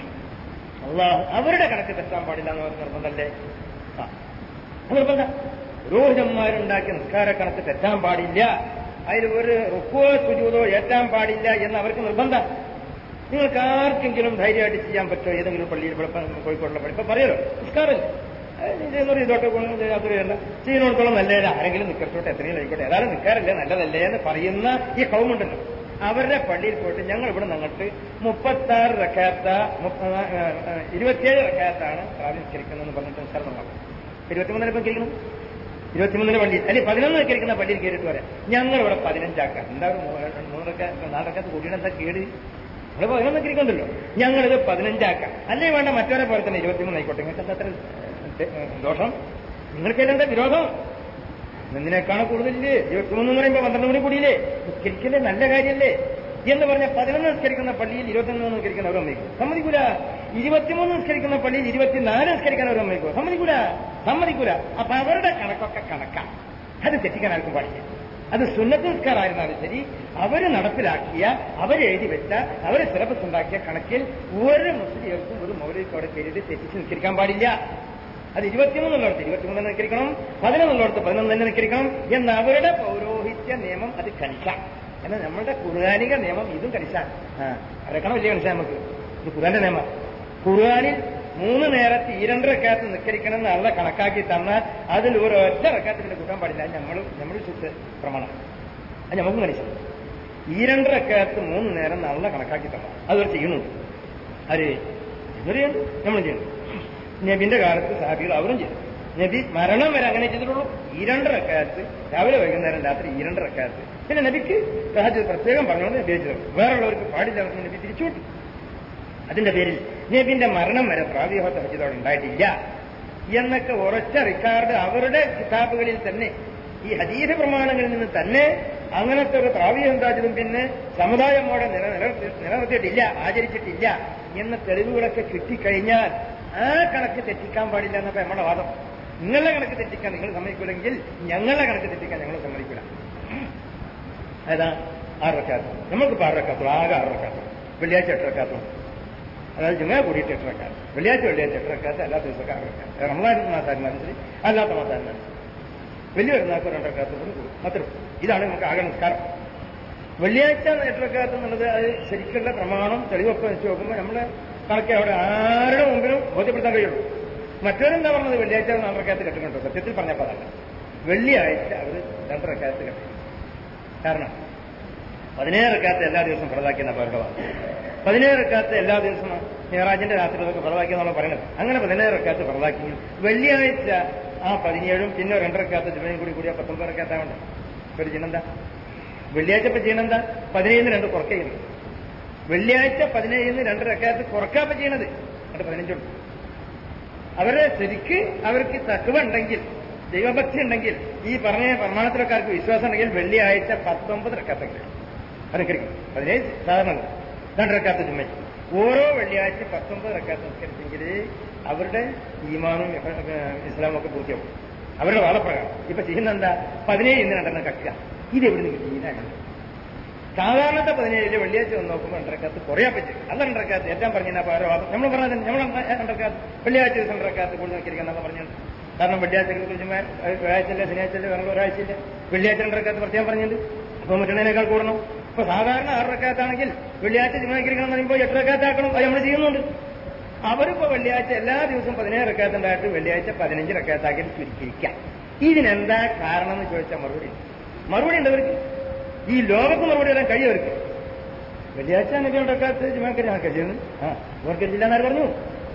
അള്ളാഹ് അവരുടെ കണക്ക് തെറ്റാൻ പാടില്ല എന്ന് പറഞ്ഞ നിർബന്ധമല്ലേ? ആ നിർബന്ധം. പുരോഹിതന്മാരുണ്ടാക്കിയ നിസ്കാര കണക്ക് തെറ്റാൻ പാടില്ല, അതിൽ ഒരു റുക്കോ സുജൂദോ ഏറ്റാൻ പാടില്ല എന്ന് അവർക്ക് നിർബന്ധം. നിങ്ങൾക്ക് ആർക്കെങ്കിലും ധൈര്യമായിട്ട് ചെയ്യാൻ പറ്റുമോ? ഏതെങ്കിലും പള്ളിയിൽ കോഴിക്കോടുള്ള പള്ളി ഇപ്പൊ പറയലോ നിസ്കാരമില്ല, ഇതോട്ടെ ചെയ്യാത്തല്ല, ചെയ്യുന്നിടത്തോളം നല്ലതല്ല, ആരെങ്കിലും നിൽക്കട്ടോട്ടെ, എത്രയും ആയിക്കോട്ടെ, ഏതായാലും നിൽക്കാറില്ല നല്ലതല്ലേ എന്ന് പറയുന്ന ഈ കൗമുണ്ടല്ലോ, അവരുടെ പള്ളിയിൽ പോയിട്ട് ഞങ്ങൾ ഇവിടെ നിന്നിട്ട് മുപ്പത്താറ് റക്കാത്ത ഇരുപത്തിയേഴ് റക്കാത്താണ് പ്രാവിസ്കരിക്കുന്നതെന്ന് പറഞ്ഞിട്ട് നിസ്കാരം ഉണ്ടാവും. ഇരുപത്തിമൂന്നിന് ഇപ്പം കരിക്കണം, ഇരുപത്തിമൂന്നിന് പള്ളി അല്ലെങ്കിൽ പതിനൊന്ന് കരിക്കുന്ന പള്ളിയിൽ കയറിയിട്ട് വരാം. ഞങ്ങളിവിടെ പതിനഞ്ചാക്കാം. എന്തായാലും മൂന്നരക്ക നാലരക്കത്ത് കൂട്ടിയിട്ട് എന്താ കേട്? നമ്മൾ പതിനൊന്ന് കരിക്കണ്ടല്ലോ, ഞങ്ങളിത് പതിനഞ്ചാക്കാം. അല്ലേ വേണ്ട മറ്റവരെ പോലെ തന്നെ ഇരുപത്തിമൂന്ന് ആയിക്കോട്ടെ. നിങ്ങൾക്ക് എന്താ അത്ര ദോഷം? നിങ്ങൾക്കെല്ലാം എന്താ വിരോധം? എന്തിനേക്കാണ് കൂടുതലില്ലേ? ഇരുപത്തിമൂന്ന് എന്ന് പറയുമ്പോൾ പന്ത്രണ്ട് മണി കൂടിയില്ലേ? നിസ്കരിക്കല്ലേ, നല്ല കാര്യമല്ലേ എന്ന് പറഞ്ഞാൽ പതിനൊന്ന് നിസ്കരിക്കുന്ന പള്ളിയിൽ ഇരുപത്തിമൂന്ന് നിസ്കരിക്കുന്ന അവർ സമ്മതിക്കും? സമ്മതിക്കൂല. ഇരുപത്തിമൂന്ന് നിസ്കരിക്കുന്ന പള്ളിയിൽ ഇരുപത്തിനാല് നിസ്കരിക്കാൻ അവർ സമ്മതിക്കുമോ? സമ്മതിക്കൂല, സമ്മതിക്കൂല. അപ്പൊ അവരുടെ കണക്കൊക്കെ കണക്കാം, അത് തെറ്റിക്കാൻ ആർക്കും പാടില്ല. അത് സുന്നത്ത് നിസ്കാരമായിരുന്നാലും ശരി, അവര് നടപ്പിലാക്കിയ, അവരെഴുതി വെച്ച, അവര് സിലബസ് ഉണ്ടാക്കിയ കണക്കിൽ ഒരു മുസ്ലിംകൾക്കും ഒരു മൗലിക് അവിടെ കയറി തെറ്റിച്ച് നിസ്കരിക്കാൻ പാടില്ല. അത് ഇരുപത്തിമൂന്നുള്ളടത്ത് ഇരുപത്തിമൂന്ന് നിൽക്കണം, പതിനൊന്നുള്ളടത്ത് പതിനൊന്ന് തന്നെ നിൽക്കണം എന്ന അവരുടെ പൗരോഹിത്യ നിയമം അത് കണിക്കാം. എന്നാൽ നമ്മളുടെ ഖുർആനിക നിയമം ഇതും കണിച്ചാൽ അരക്കണം വലിയ കണിച്ചാൽ നമുക്ക്. ഇത് ഖുർആന്റെ നിയമം. ഖുർആനിൽ മൂന്ന് നേരത്ത് ഈ രണ്ട് റക്കാത്ത് നിസ്കരിക്കണം എന്ന് അള്ള കണക്കാക്കി തന്നാൽ അതിൽ ഒരു ഒറ്റ റക്കാത്തിന് കൂട്ടാൻ പാടില്ല. നമ്മൾ നമ്മൾ ശുദ്ധ പ്രമാണം അത് നമുക്കും കണിച്ചു. ഈ രണ്ട് റക്കാത്ത് മൂന്ന് നേരം നല്ല കണക്കാക്കി തന്നാൽ അതൊരു ചെയ്യുന്നുണ്ട്. അത് എന്നൊരു ചെയ്യുന്നു, നമ്മൾ ചെയ്യുന്നു. നബിന്റെ കാലത്ത് സഹാബികൾ അവരും ചെയ്തു. നബി മരണം വരെ അങ്ങനെ ചെയ്തിട്ടുള്ളൂ. ഈ രണ്ട് റക്കാത്ത് രാവിലെ വൈകുന്നേരം രാത്രി ഈ രണ്ട് റക്കാത്ത്. പിന്നെ നബിക്ക് തഹജ്ജുദ് പ്രത്യേകം പറഞ്ഞുകൊണ്ട് നബി ചെയ്തു. വേറുള്ളവർക്ക് പാടില്ല നബി തിരിച്ചുവിട്ടു. അതിന്റെ പേരിൽ നബിന്റെ മരണം വരെ പ്രാവിഹ തഹജ്ജുദ് അവിടെ ഉണ്ടായിട്ടില്ല. എന്നൊക്കെ ഉറച്ച റിക്കാർഡ് അവരുടെ കിതാബുകളിൽ തന്നെ ഈ ഹദീസ് പ്രമാണങ്ങളിൽ നിന്ന് തന്നെ അങ്ങനത്തെ ഒരു ത്രാവീഹ് എന്തായാലും പിന്നെ സമുദായമോടെ നിലനിർത്തിയിട്ടില്ല, ആചരിച്ചിട്ടില്ല എന്ന തെളിവുകളൊക്കെ കിട്ടിക്കഴിഞ്ഞാൽ ആ കണക്ക് തെറ്റിക്കാൻ പാടില്ല എന്നൊക്കെ നമ്മുടെ വാദം. നിങ്ങളുടെ കണക്ക് തെറ്റിക്കാൻ നിങ്ങൾ സമ്മതിക്കില്ലെങ്കിൽ ഞങ്ങളുടെ കണക്ക് തെറ്റിക്കാൻ ഞങ്ങൾ സമ്മതിക്കില്ല. ഏതാ ആറ് റക്കാത്ത്, നമ്മൾക്കിപ്പോൾ ആറ് റക്കാത്തുള്ളൂ, ആകെ ആറ് റക്കാത്തുള്ളൂ. വെള്ളിയാഴ്ച എട്ട് റക്കാത്തുള്ളൂ, അതായത് ജുമാ കൂടിയിട്ട് എട്ട് റക്കാത്ത്, വെള്ളിയാഴ്ച വെള്ളിയാഴ്ച എട്ട് റക്കാത്ത്, അല്ലാത്ത ദിവസമൊക്കെ ആറ് റക്കാത്ത്. റമദാൻ മാസായിരുന്നാലും ശരി, അല്ലാത്ത മാസായിരുന്നാലും ശരി, വലിയ പെരുന്നാൾക്ക് രണ്ടരക്കാത്ത് കൂടി കൂടും. അത്രയും ഇതാണ് നമുക്ക് ആകെ നിസ്കാരം. വെള്ളിയാഴ്ച എട്ടരക്കാത്ത് എന്നുള്ളത് അത് ശരിക്കുള്ള പ്രമാണം തെളിവൊക്കെ വെച്ച് നോക്കുമ്പോൾ നമ്മുടെ കണക്ക് അവിടെ ആരുടെ മുമ്പിലും ബോധ്യപ്പെടുത്താൻ കഴിയുള്ളൂ. മറ്റവരെന്താ പറഞ്ഞത് വെള്ളിയാഴ്ച രണ്ടരക്കാത്ത് കെട്ടുന്നുണ്ടോ? സത്യത്തിൽ പറഞ്ഞപ്പോൾ അതല്ല, വെള്ളിയാഴ്ച അവർ രണ്ടരക്കാത്ത് കെട്ടും. കാരണം പതിനേഴരക്കാത്ത് എല്ലാ ദിവസവും ഫറദാക്കിയെന്ന അവരുടെ വാദം. പതിനേഴരക്കാത്ത് എല്ലാ ദിവസവും മേറാജിന്റെ രാത്രികളൊക്കെ ഫറദാക്കിയെന്നുള്ള പറയുന്നത്. അങ്ങനെ പതിനേഴരക്കാത്ത് ഫറദാക്കി വെള്ളിയാഴ്ച ആ പതിനേഴും പിന്നെ രണ്ടരക്കാത്ത ജുമയും കൂടി കൂടിയാ പത്തൊമ്പതരക്കാത്താവണ്ട. ഒരു ചെയ്യണെന്താ വെള്ളിയാഴ്ച ഇപ്പൊ ചെയ്യണെന്താ? പതിനേഴിന് രണ്ട് കുറയ്ക്കുന്നത്. വെള്ളിയാഴ്ച പതിനേഴിന് രണ്ടരക്കാത്ത് കുറക്കാപ്പ ചെയ്യണത് രണ്ട് പതിനഞ്ചുണ്ട്. അവരെ ശരിക്ക് അവർക്ക് തക്കവ ഉണ്ടെങ്കിൽ, ദൈവഭക്തി ഉണ്ടെങ്കിൽ, ഈ പറഞ്ഞ പ്രമാണത്തിലക്കാർക്ക് വിശ്വാസം ഉണ്ടെങ്കിൽ വെള്ളിയാഴ്ച പത്തൊമ്പത് റക്കാത്തെങ്കിലും അനുകരിക്കണം. പതിനേഴ് സാധാരണ രണ്ടരക്കാത്ത ജുമ ഓരോ വെള്ളിയാഴ്ച പത്തൊമ്പത് റക്കാത്ത് അനുസരിച്ചെങ്കിൽ അവരുടെ ഈമാനും ഇസ്ലാമും ഒക്കെ പൂർത്തിയാവും അവരുടെ വാദപ്രകാരം. ഇപ്പൊ ചെയ്യുന്ന എന്താ? പതിനേഴിന് രണ്ടെണ്ണം കക്കുക. ഇത് എവിടെ നിന്ന് കിട്ടിയില്ല. സാധാരണത്തെ പതിനേഴില് വെള്ളിയാഴ്ച വന്ന് നോക്കുമ്പോൾ രണ്ടരക്കാത്ത് കുറയാൻ പറ്റും. അല്ല രണ്ടരക്കാത്ത് ഏറ്റവും പറഞ്ഞാൽ വേറെ വാദം നമ്മൾ പറഞ്ഞത് നമ്മൾ രണ്ടരക്കാത്ത് വെള്ളിയാഴ്ച ദിവസം രണ്ടരക്കാത്ത് കൂടുതൽ നിൽക്കിരിക്കാന്നൊക്കെ പറഞ്ഞത്. കാരണം വെള്ളിയാഴ്ചകളെ കുറിച്ച് വ്യാഴാഴ്ചയില്ല, ശനിയാഴ്ചയില്ല, വേറെ ഒരാഴ്ചയില്ല, വെള്ളിയാഴ്ച രണ്ടരക്കാത്ത് പ്രത്യേകം പറഞ്ഞത്. അപ്പോൾ മറ്റേതിനേക്കാൾ കൂടണം. ഇപ്പൊ സാധാരണ ആറ് റക്കാത്താണെങ്കിൽ വെള്ളിയാഴ്ച ജുമാക്കിരിക്കണം എന്ന് പറയുമ്പോൾ എട്ട് റക്കാത്താക്കണം. അത് നമ്മൾ ചെയ്യുന്നുണ്ട്. അവരിപ്പോ വെള്ളിയാഴ്ച എല്ലാ ദിവസവും പതിനേഴ് റക്കാത്തുണ്ടായിട്ട് വെള്ളിയാഴ്ച പതിനഞ്ച് റക്കാത്താക്കി ചുരുക്കിയിരിക്കാം. ഇതിനെന്താ കാരണം എന്ന് ചോദിച്ചാൽ മറുപടി മറുപടി ഉണ്ട് അവർക്ക്. ഈ ലോകത്ത് മറുപടി വരാൻ കഴിയവർക്ക്. വെള്ളിയാഴ്ച നബി റക്കാത്ത് ജുമാക്കരി ആക്കരുത്. ആ ഓർക്കരിച്ചില്ല എന്നാര് പറഞ്ഞു?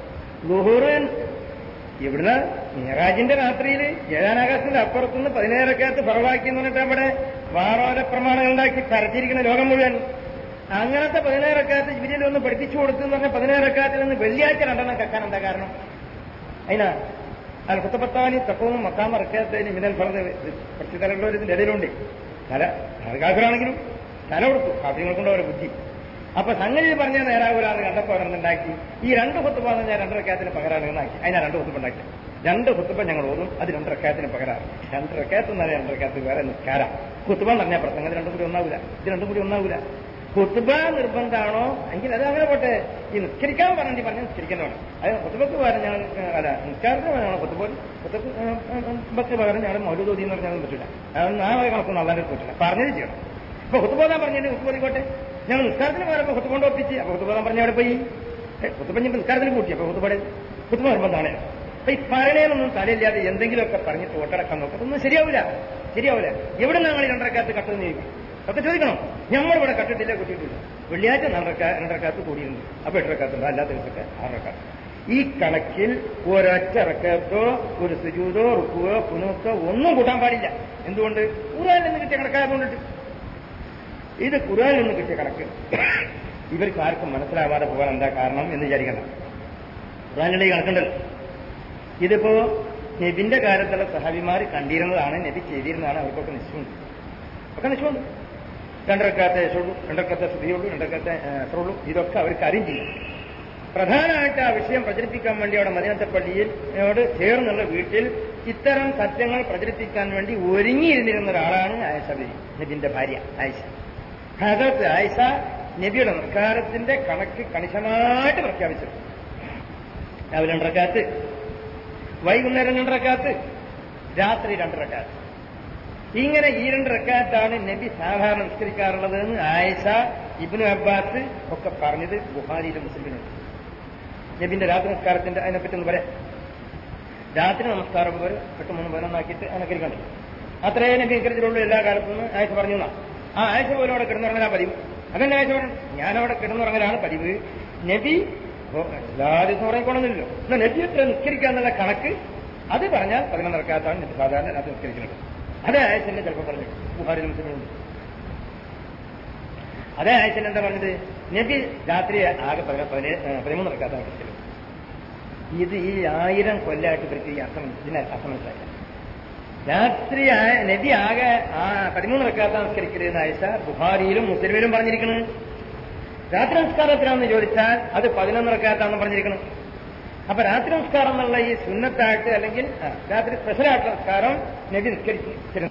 ലുഹൂറൻ ഇവിടുന്ന് മിഹ്റാജിന്റെ രാത്രിയിൽ ഏഴാനാകാശത്തിന്റെ അപ്പുറത്തുനിന്ന് പതിനേഴ് റക്കാത്ത് ഫറവാക്കി എന്ന് പറഞ്ഞിട്ട് അവിടെ വാറോല പ്രമാണങ്ങൾ ഉണ്ടാക്കി പരത്തിയിരിക്കുന്ന ലോകം മുഴുവൻ. അങ്ങനത്തെ പതിനേഴ് റക്കാത്ത് ജിബിരിയിൽ ഒന്ന് പഠിപ്പിച്ചു കൊടുത്തു എന്ന് പറഞ്ഞ പതിനേഴ് റക്കാത്തിൽ നിന്ന് വെള്ളിയാഴ്ച രണ്ടെണ്ണം കക്കാൻ എന്താ കാരണം? അതിനാ അൽ കുത്തപ്പത്താനി തക്കവും മക്കാമ റക്കാത്തേന് മിനൽ ഫറദ് കുറച്ച് തലമുള്ള ഇതിന്റെ ഇടയിലുണ്ട്. തല കാഫിറാണെങ്കിലും തല കൊടുത്തു, കാഫിര്യങ്ങൾക്കുണ്ടോ അവരെ ബുദ്ധി. അപ്പൊ സംഗതി പറഞ്ഞാൽ നേരാവൂരാന്ന് കണ്ടപ്പോ അവരെന്തുണ്ടാക്കി? ഈ രണ്ട് കുത്തുപ്പ എന്ന് ഞാൻ രണ്ട് റക്കാത്തിന് പകരാണ് എന്നാക്കി. അതിനാ രണ്ട് കുത്തുപ്പ ഉണ്ടാക്കി. രണ്ട് കുത്തുപ്പ ഞങ്ങൾ ഓതും, അത് രണ്ട് റക്കാത്തിന് പകരാറ്. രണ്ട് റക്കാത്ത് എന്നാൽ രണ്ട് റക്കാത്ത് വേറെ നിസ്കാരം. കുത്തുബ എന്ന് പറഞ്ഞാൽ പ്രസംഗം രണ്ടും കൂടി ഒന്നാവൂല. ഇത് രണ്ടും കൂടി ഒന്നാവൂല. കുത്തുബ നിർബന്ധമാണോ എങ്കിൽ അത് അങ്ങനെ പോട്ടെ. ഈ നിസ്കരിക്കാൻ പറഞ്ഞി പറഞ്ഞാൽ നിസ്കരിക്കുന്നതാണ്. അത് കുത്തുബക്ക് പകരം ഞങ്ങൾ അല്ല നിസ്കാരത്തിന് പകരമാണ് കുത്തുബ കുത്തുബക്ക് പകരം ഞങ്ങൾ മൗലൂദ് എന്ന് പറഞ്ഞാൽ പറ്റില്ല. അതൊന്നും ആ കണക്കൊന്നും അല്ലാതെ പറ്റില്ല. പറഞ്ഞത് ചെയ്യണം. ഇപ്പൊ കുത്തുബോധാൻ പറഞ്ഞിട്ട് കുത്തുബോധിക്കോട്ടെ. ഞങ്ങൾ നിസ്കാരത്തിന് പകരം കുത്തുകൊണ്ട് ഒപ്പിച്ച്. അപ്പൊ കുത്തുബോധാൻ പറഞ്ഞ അവിടെ പോയി കുത്തുബഞ്ഞിപ്പോ നിസ്കാരത്തിന് കൂട്ടി. അപ്പൊ കുത്തുബടെ കുത്തുബ നിർബന്ധമാണ്. അപ്പൊ ഈ പറയണേനൊന്നും തലയില്ലാതെ എന്തെങ്കിലുമൊക്കെ പറഞ്ഞിട്ട് വോട്ടടക്കാൻ നോക്കാം. അതൊന്നും ശരിയാവില്ല, ശരിയാവില്ല. എവിടെ ഞങ്ങൾ രണ്ടരക്കാത്ത് കട്ടെന്ന് ചോദിക്കും. ഒക്കെ ചോദിക്കണം. നമ്മളിവിടെ കട്ടിട്ടില്ല, കുട്ടിയിട്ടില്ല. വെള്ളിയാഴ്ച രണ്ടരക്കാ രണ്ടരക്കാത്ത് കൂടിയിട്ടുണ്ട്. അപ്പൊ എട്ടരക്കാത്തുണ്ട്, അല്ലാത്ത ദിവസമൊക്കെ ആറരക്കാത്ത്. ഈ കണക്കിൽ ഒരൊറ്റ റക്കാത്തോ ഒരു സുജൂദോ റുക്കുവോ കുനൂത്തോ ഒന്നും കൂട്ടാൻ പാടില്ല. എന്തുകൊണ്ട്? ഖുർആനിൽ നിന്ന് കിട്ടിയ കണക്കായതുകൊണ്ടിട്ട്. ഇത് ഖുർആനിൽ നിന്ന് കിട്ടിയ കണക്ക് ഇവർക്ക് ആർക്കും മനസ്സിലാവാതെ പോകാൻ എന്താ കാരണം എന്ന് വിചാരിക്കണ്ട. ഖുർആനിലെ ഈ കണക്കുണ്ടല്ലോ, ഇതിപ്പോ നബിന്റെ കാര്യത്തുള്ള സഹാബിമാർ കണ്ടിരുന്നതാണ്, നബി ചെയ്തിരുന്നതാണ്. അവർക്കൊക്കെ നിശ്ചയമുണ്ട്, ഒക്കെ നിശ്ചയമുണ്ട്. രണ്ടരക്കാത്ത യശുള്ളൂ, രണ്ടരക്കാത്ത സ്തുതിയുള്ളൂ, രണ്ടരക്കാത്ത അസറുള്ളൂ. ഇതൊക്കെ അവർക്ക് അറിയും ചെയ്യും. പ്രധാനമായിട്ട് ആ വിഷയം പ്രചരിപ്പിക്കാൻ വേണ്ടി അവിടെ മദീനത്തെ പള്ളിയിലോട് ചേർന്നുള്ള വീട്ടിൽ ഇത്തരം സത്യങ്ങൾ പ്രചരിപ്പിക്കാൻ വേണ്ടി ഒരുങ്ങിയിരുന്നിരുന്ന ഒരാളാണ് ആയിഷ ബീവി, നബിന്റെ ഭാര്യ ആയിഷ. ഹദരത്ത് ആയിഷ നബിയുടെ നിസ്കാരത്തിന്റെ കണക്ക് കണിശമായിട്ട് പ്രഖ്യാപിച്ചു. രാവിലെ രണ്ടരക്കാത്ത്, വൈകുന്നേരം രണ്ടരക്കാത്ത്, രാത്രി രണ്ടരക്കാത്ത്. ഇങ്ങനെ ഈ രണ്ട് റക്കാത്താണ് നബി സാധാരണ നിസ്കരിക്കാറുള്ളത് എന്ന് ആയിഷ, ഇബ്നു അബ്ബാസ് ഒക്കെ പറഞ്ഞത് ബുഖാരിയിലും മുസ്ലിമിലുണ്ട്. നബിന്റെ രാത്രി നിസ്കാരത്തിന്റെ അതിനെപ്പറ്റി ഒന്ന് പറയാം. രാത്രി നമസ്കാരം പോലെ എട്ട് മൂന്ന് പതിനൊന്നാക്കിയിട്ട് അനുകരിക്കണ്ടു. അത്രേ നബി അനുകരിച്ചിട്ടുള്ളൂ എല്ലാ കാലത്തും നിന്ന് ആയിഷ പറഞ്ഞു. ആ ആയിഷ പോലും അവിടെ കിടന്നുറങ്ങലാ പതിവ്. അങ്ങനെ ആയിഷ പറഞ്ഞു, ഞാനവിടെ കിടന്നുറങ്ങലാണ് പതിവ്. നബി എല്ലാ ദിവസം ഉറങ്ങിക്കൊള്ളുന്നില്ലല്ലോ. എന്നാൽ നബി എത്ര നിസ്കരിക്കാന്നുള്ള കണക്ക് അത് പറഞ്ഞാൽ പതിനൊന്ന് റക്കാത്താണ് നബി സാധാരണ രാത്രി നിസ്കരിക്കുന്നത്. അതേ ആയച്ചന്നെ ചിലപ്പോൾ പറഞ്ഞു, ബുഖാരിയിലും മുസ്ലിമിലുണ്ട്. അതേ ആയച്ചൻ എന്താ പറഞ്ഞത്? നബി രാത്രി ആകെ പതിമൂന്ന് റക്കാത്താണ് നിസ്കരിക്കുന്നത്. ഇത് ഈ ആയിരം കൊല്ലമായിട്ട് ഇവർക്ക് ഈ അസം ഇതിനെ അസമനസായില്ല. രാത്രി നബി ആകെ ആ പതിമൂന്ന് റക്അത്ത് നമസ്കരിക്കരുതെന്ന് ആയിഷ ബുഖാരിയിലും മുസ്ലിമിലും പറഞ്ഞിരിക്കുന്നത്. രാത്രി നമസ്കാരത്തിലാണെന്ന് ചോദിച്ചാൽ അത് പതിനൊന്ന് റക്അത്താണെന്ന് പറഞ്ഞിരിക്കണം. അപ്പൊ രാത്രി നമസ്കാരം എന്നുള്ള ഈ സുന്നത്തായിട്ട് അല്ലെങ്കിൽ രാത്രി സ്പെഷ്യലായിട്ടുള്ള നമസ്കാരം നബി നിസ്കരിച്ചിരുന്നു.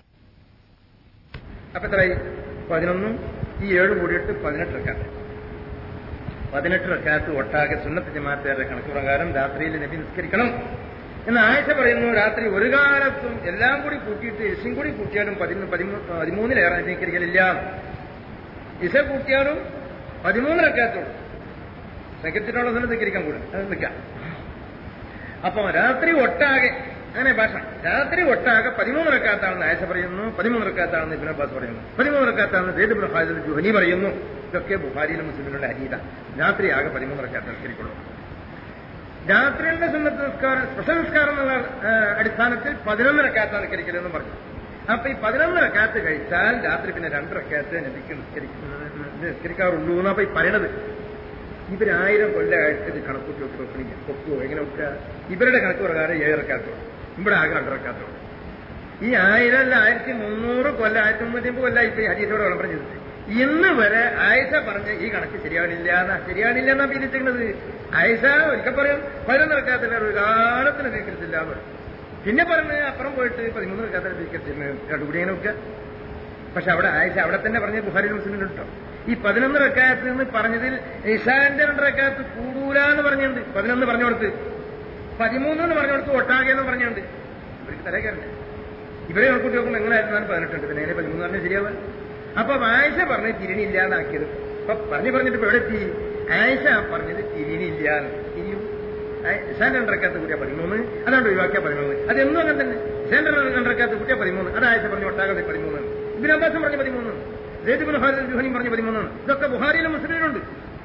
അപ്പൊ എത്രയായി? പതിനൊന്നും ഈ ഏഴും കൂടിയിട്ട് പതിനെട്ട് റക്അത്ത്. പതിനെട്ട് റക്അത്ത് ഒട്ടാകെ സുന്നത്ത് ജമാഅത്തുകാരുടെ കണക്ക് പ്രകാരം രാത്രിയിൽ നബി നിസ്കരിക്കണം എന്ന് ആയിഷ പറയുന്നു. രാത്രി ഒരു കാലത്തും എല്ലാം കൂടി കൂട്ടിയിട്ട് ഇശയും കൂടി കൂട്ടിയാലും പതിമൂന്നിലേറെ നിസ്കരിക്കലില്ല. ഇശ കൂട്ടിയാലും പതിമൂന്ന് റക്അത്തുള്ളൂ. സെക്കൻഡിനുള്ള സുന്നത്ത് നിസ്കരിക്കാൻ കൂടെ അത് നിൽക്കാം. അപ്പൊ രാത്രി ഒട്ടാകെ അങ്ങനെ ഭാഷ രാത്രി ഒട്ടാകെ പതിമൂന്ന് റക്അത്താണെന്ന് ആയിഷ പറയുന്നു. പതിമൂന്ന് റക്അത്താണെന്ന് ഇബ്നു അബ്ബാസ് പറയുന്നു. പതിമൂന്ന് റക്അത്താണെന്ന് സെയ്ദ് ഇബ്നു ഖാലിദ് ജുഹനി പറയുന്നു. ഇതൊക്കെ ബുഖാരിയിലും മുസ്ലിമിലുള്ള ഹദീഥ. രാത്രി ആകെ പതിമൂന്ന് റക്അത്ത് നിസ്കരിക്കുള്ളൂ. രാത്രിയുടെ സുന്നത്ത് നിസ്കാരം സ്പെഷ്യൽ നിസ്കാരം എന്നുള്ള അടിസ്ഥാനത്തിൽ പതിനൊന്ന് റക്അത്ത് നിസ്കരിക്കലെന്നും പറഞ്ഞു. അപ്പൊ ഈ പതിനൊന്ന് റക്അത്ത് കഴിച്ചാൽ രാത്രി പിന്നെ രണ്ട് റക്അത്ത് നബിക്ക് നിസ്കരിക്കാറുള്ളൂ എന്നാ അപ്പൊ ഈ പറയണത്. ഇവരായിരം കൊല്ലമായിട്ട് ഇത് കണക്കൂട്ടി വെച്ച് വെക്കണില്ല. ഒക്കുവോ എങ്ങനെ വെക്കുക? ഇവരുടെ കണക്ക് പ്രകാരം ഏഴ് റക്അത്തുള്ളൂ. ഇവിടെ ആകെ രണ്ട് റക്അത്തുള്ളൂ. ഈ ആയിരം അല്ല ആയിരത്തി മുന്നൂറ് കൊല്ലം ആയിരത്തി മുന്നൂറ്റി അമ്പത് കൊല്ലം ഇപ്പൊ ഈ ഹദീസോടെ വിളംബരം ചെയ്തിട്ട് ഇന്ന് വരെ ആയിഷ പറഞ്ഞ ഈ കണക്ക് ശരിയാവില്ല എന്നാ ശരിയാവില്ല എന്നാ പിരിച്ചിരുന്നത്. ആയിഷ ഒരിക്കൽ പറയും പതിനൊന്ന് റക്അത്തില്ല ഒരു കാലത്തിന് സ്വീകരിച്ചില്ല എന്ന് പറയും. പിന്നെ പറഞ്ഞ് അപ്പുറം പോയിട്ട് പതിമൂന്ന് റക്അത്തിന് സ്വീകരിച്ചിരുന്നു. രണ്ടുകൂടി അങ്ങനെ വെക്കുക. പക്ഷെ അവിടെ ആയിഷ അവിടെ തന്നെ പറഞ്ഞ ബുഖാരി മുസ്ലിമിൽ കേട്ടോ ഈ പതിനൊന്ന് റക്അത്ത് എന്ന് പറഞ്ഞതിൽ ഇശാന്റെ രണ്ട് റക്അത്ത് കൂടൂല എന്ന് പറഞ്ഞുണ്ട്. പതിനൊന്ന് പറഞ്ഞു കൊടുത്ത് പതിമൂന്ന് എന്ന് പറഞ്ഞു കൊടുത്ത് ഒട്ടാകെ എന്ന് പറഞ്ഞുണ്ട്. ഇവർക്ക് തലകേറണ്ടേ? ഇവരെ കണക്കൂട്ടി നോക്കുമ്പോൾ എങ്ങനെയായിരുന്നാലും പതിനെട്ടുണ്ട്. പിന്നെ എങ്ങനെ പതിമൂന്ന് പറഞ്ഞാൽ ശരിയാവുക? അപ്പൊ ആയിഷ പറഞ്ഞ് തിരിണില്ലാന്നാക്കിയത്. അപ്പൊ പറഞ്ഞു പറഞ്ഞിട്ട് ഇപ്പൊ എവിടെ എത്തി? ആയിഷ പറഞ്ഞത് തിരിണില്ല. തിരിയും ഇശാന്റെ രണ്ടരക്കാത്ത് കൂട്ടിയ പതിമൂന്ന്, അതുകൊണ്ട് ഒഴിവാക്കിയ പതിമൂന്ന്. അതെന്നും അങ്ങനെ തന്നെ. ഇശാന്റെ രണ്ടരക്കാത്ത് കൂട്ടിയ പതിമൂന്ന്, അത് ആയിഷ പറഞ്ഞു ഒട്ടാകെ പതിമൂന്ന്. ഇബ്നു അബ്ബാസ് പറഞ്ഞ പതിമൂന്ന്, സെയ്ദ് ഇബ്നു ഖാലിദ് ജുഹനി പറഞ്ഞ പതിമൂന്നാണ്. ഇതൊക്കെ ബുഖാരിയിലും മുസ്ലിമിലുണ്ട്.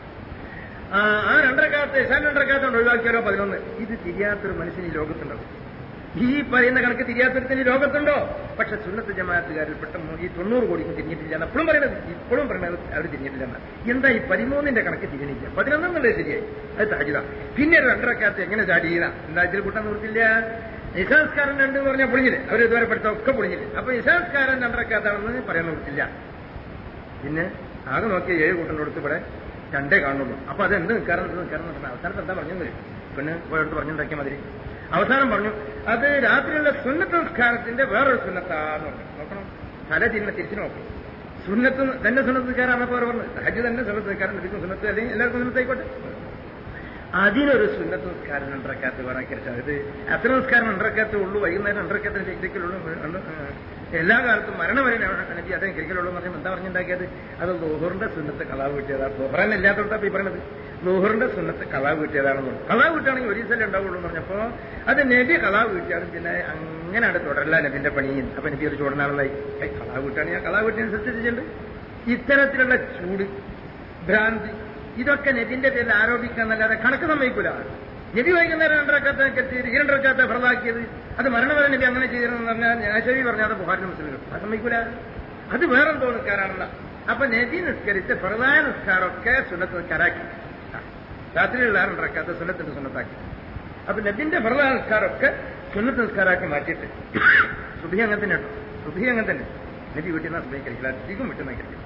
ആ രണ്ടരക്കാത്ത് ഇശാന്റെ രണ്ടരക്കാത്തോണ്ട് ഒഴിവാക്കിയാലോ പതിനൊന്ന്. ഇത് തിരിയാത്തൊരു മനുഷ്യന് ഈ ലോകത്തുണ്ടാവും. ഈ പറയുന്ന കണക്ക് തിരിയാത്തൊരുത്തിന് ലോകത്തുണ്ടോ? പക്ഷെ സുന്നത്ത് ജമാഅത്തുകാരിൽ പെട്ട ഈ തൊണ്ണൂറ് കോടിക്ക് തിരിഞ്ഞിട്ടില്ല എന്ന് എപ്പോഴും പറയണത്. ഇപ്പോഴും പറയണത് അവർ തിരിഞ്ഞിട്ടില്ല എന്നാണ്. എന്താ ഈ പതിമൂന്നിന്റെ കണക്ക് തിരിഞ്ഞില്ല? പതിനൊന്നെന്നുള്ളത് ശരിയായി, അത് താജിത. പിന്നെ രണ്ടരക്കാത്ത് എങ്ങനെ ചാടിയില്ല? എന്താ ഇതിൽ കൂട്ടാൻ നിർത്തില്ല? ഇശാസ്കാരൻ രണ്ട് എന്ന് പറഞ്ഞാൽ പൊളിഞ്ഞില്ലേ? അവർ ഇതുവരെ പഠിത്ത ഒക്കെ പൊളിഞ്ഞില്ലേ? അപ്പൊ ഇശാസ്കാരൻ രണ്ടരക്കാത്താണെന്ന് പറയാൻ നിർത്തില്ല. പിന്നെ ആകെ നോക്കിയ ഏഴ് കൂട്ടം കൊടുത്ത് ഇവിടെ രണ്ടേ കാണുള്ളൂ. അപ്പൊ അത് എന്ത് നിൽക്കാറ് നിൽക്കാറ് പറഞ്ഞാൽ അവസാനത്ത് എന്താ പറഞ്ഞത്? പിന്നെ പോയെടുത്ത് പറഞ്ഞുണ്ടാക്കിയ മാതിരി അവസാനം പറഞ്ഞു അത് രാത്രിയുള്ള സുന്നത്ത് നിസ്കാരത്തിന്റെ വേറൊരു സുന്നത്താന്ന് പറഞ്ഞു. നോക്കണം, തല തിരിഞ്ഞ തിരിച്ചു നോക്കണം. സുന്നത്ത് തന്നെ സുന്നത്ത് നിസ്കാരാണ് അവർ പറഞ്ഞത്. ഹജ്ജ് തന്നെ സുന്നത്ത് നിസ്കാരം ലഭിക്കും. സുന്നത്ത് അല്ലെങ്കിൽ എല്ലാവർക്കും സുന്നത്തായിക്കോട്ടെ. അതിനൊരു സുന്നത്ത് നിസ്കാരം രണ്ടരക്കാത്ത് വേണാക്കിരിച്ചാൽ ഇത് അത്ര നിസ്കാരം രണ്ടരക്കാത്തേ ഉള്ളൂ. വൈകുന്നേരം രണ്ടരക്കാത്തിന് ശരിക്കുള്ളൂ. എല്ലാ കാലത്തും മരണം വരെ എനിക്ക് അതേ കരിക്കലുള്ളൂ എന്ന് പറഞ്ഞാൽ എന്താ പറഞ്ഞുണ്ടാക്കിയത്? അത് ലോഹറിന്റെ സുന്നത്ത് കലാവ് കിട്ടിയതാണ്. ലോഹറൻ ഇല്ലാത്തോട്ടാ ഈ പറയണത്. ലോഹറിന്റെ സുന്നത്ത് കലാവ് കിട്ടിയതാണെന്ന്. കലാവ് കിട്ടുകയാണെങ്കിൽ ഒരു ദിവസം ഉണ്ടാവുള്ളൂ എന്ന് പറഞ്ഞപ്പോ അത് നബി കലാവ് കിട്ടിയാലും പിന്നെ അങ്ങനെ അവിടെ തുടരല്ല നബിന്റെ പണിയും. അപ്പൊ എനിക്ക് ഒരു ചൂടനാളായി കലാവ് കിട്ടുകയാണെങ്കിൽ ആ കലാവ് കിട്ടിയനുസരിച്ചിട്ടുണ്ട്. ഇത്തരത്തിലുള്ള ചൂട്, ഭ്രാന്തി, ഇതൊക്കെ നബിന്റെ പേരിൽ ആരോപിക്കാന്നല്ലാതെ കണക്ക് സമ്മതിക്കൂല. നബി വൈകുന്നേരം രണ്ടരക്കാത്തൊക്കെ എത്തിയത് ഈ രണ്ടരക്കാത്ത ഫറലാക്കിയത് അത് മരണവരെ നബി അങ്ങനെ ചെയ്തിരുന്നു പറഞ്ഞാൽ ഞാശവി പറഞ്ഞാൽ ബുഖാരി മുസ്ലിം അത് സമ്മതിക്കൂല. അത് വേറെന്തോ നിസ്കാരാണല്ല. അപ്പൊ നബി നിസ്കരിച്ച് ഫറലായ നിസ്കാരമൊക്കെ സുന്നത്ത് നിസ്കാരാക്കി. രാത്രിയിലുള്ള രണ്ടരക്കാത്ത സുന്നത്തിന്റെ സുന്നത്താക്കി. അപ്പൊ നബിന്റെ ഫറലായ നിസ്കാരമൊക്കെ സുന്നത്ത് നിസ്കാരാക്കി മാറ്റിയിട്ട് സുബഹി അങ്ങനെ തന്നെ കേട്ടോ. സുബഹി അങ്ങനെ തന്നെ നബി വീട്ടിൽ നിന്ന് സുബഹി കഴിക്കില്ല, അധികം വീട്ടിൽ നിന്ന് കഴിക്കില്ല.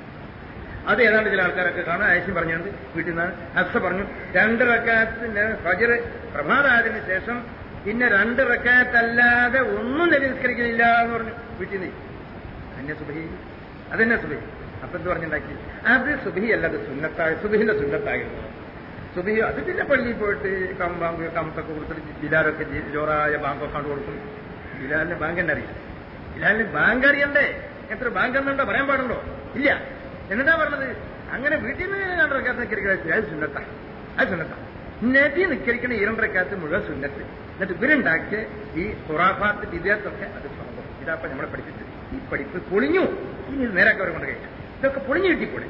അത് ഏതാണ്ട് ചില ആൾക്കാരൊക്കെ കാണാൻ ആയിഷ പറഞ്ഞുകൊണ്ട് വീട്ടിൽ നിന്ന് ഹഫ്സ പറഞ്ഞു രണ്ട് റക്അത്തിന് ഫജ്ർ പ്രഭാതായതിനു ശേഷം പിന്നെ രണ്ട് റക്അത്തല്ലാതെ ഒന്നും നബി നിസ്കരിക്കുന്നില്ല എന്ന് പറഞ്ഞു വീട്ടിൽ നിന്ന്. അന്നെ സുബഹി അതെന്നെ സുബഹി. അപ്പൊ എന്ത് പറഞ്ഞുണ്ടാക്കി? അത് സുബഹി അല്ല, അത് സുന്നത്തായി സുബഹിന്റെ സുന്നത്തായിരുന്നു. സുബഹി അത് പിന്നെ പള്ളിയിൽ പോയിട്ട് കമ്പാങ്ക് കമ്പൊക്കെ കൊടുത്തിട്ട് ബിലാലൊക്കെ ജോറായ ബാങ്കൊക്കെ കണ്ടു കൊടുക്കും. ബിലാലിന് ബാങ്ക് തന്നെ അറിയാം. ബിലാലിന് ബാങ്ക് അറിയണ്ടേ? എത്ര ബാങ്ക് എന്നുണ്ടോ പറയാൻ പാടുണ്ടോ? ഇല്ല. എന്നതാ പറഞ്ഞത്? അങ്ങനെ വീട്ടിൽ നിന്ന് രണ്ടരക്കാത്ത് നിൽക്കരിക്കുക അത് സുന്നത്ത, അത് സുന്നത്ത. നബി നിൽക്കരിക്കണ ഈ രണ്ടരക്കാത്ത് മുഴുവൻ സുന്നത്ത്. എന്നിട്ട് ഇവരുണ്ടാക്കിയ ഈ ഖുറാഫാത്ത് വിദ്യാർത്ഥൊക്കെ അത് സ്വന്തം. ഇതാപ്പ നമ്മളെ പഠിപ്പിച്ചത്. ഈ പഠിപ്പ് പൊളിഞ്ഞു. ഇനി നേരൊക്കെ അവരെ കൊണ്ട് കഴിക്കാം. ഇതൊക്കെ പൊളിഞ്ഞു കിട്ടിപ്പോളെ.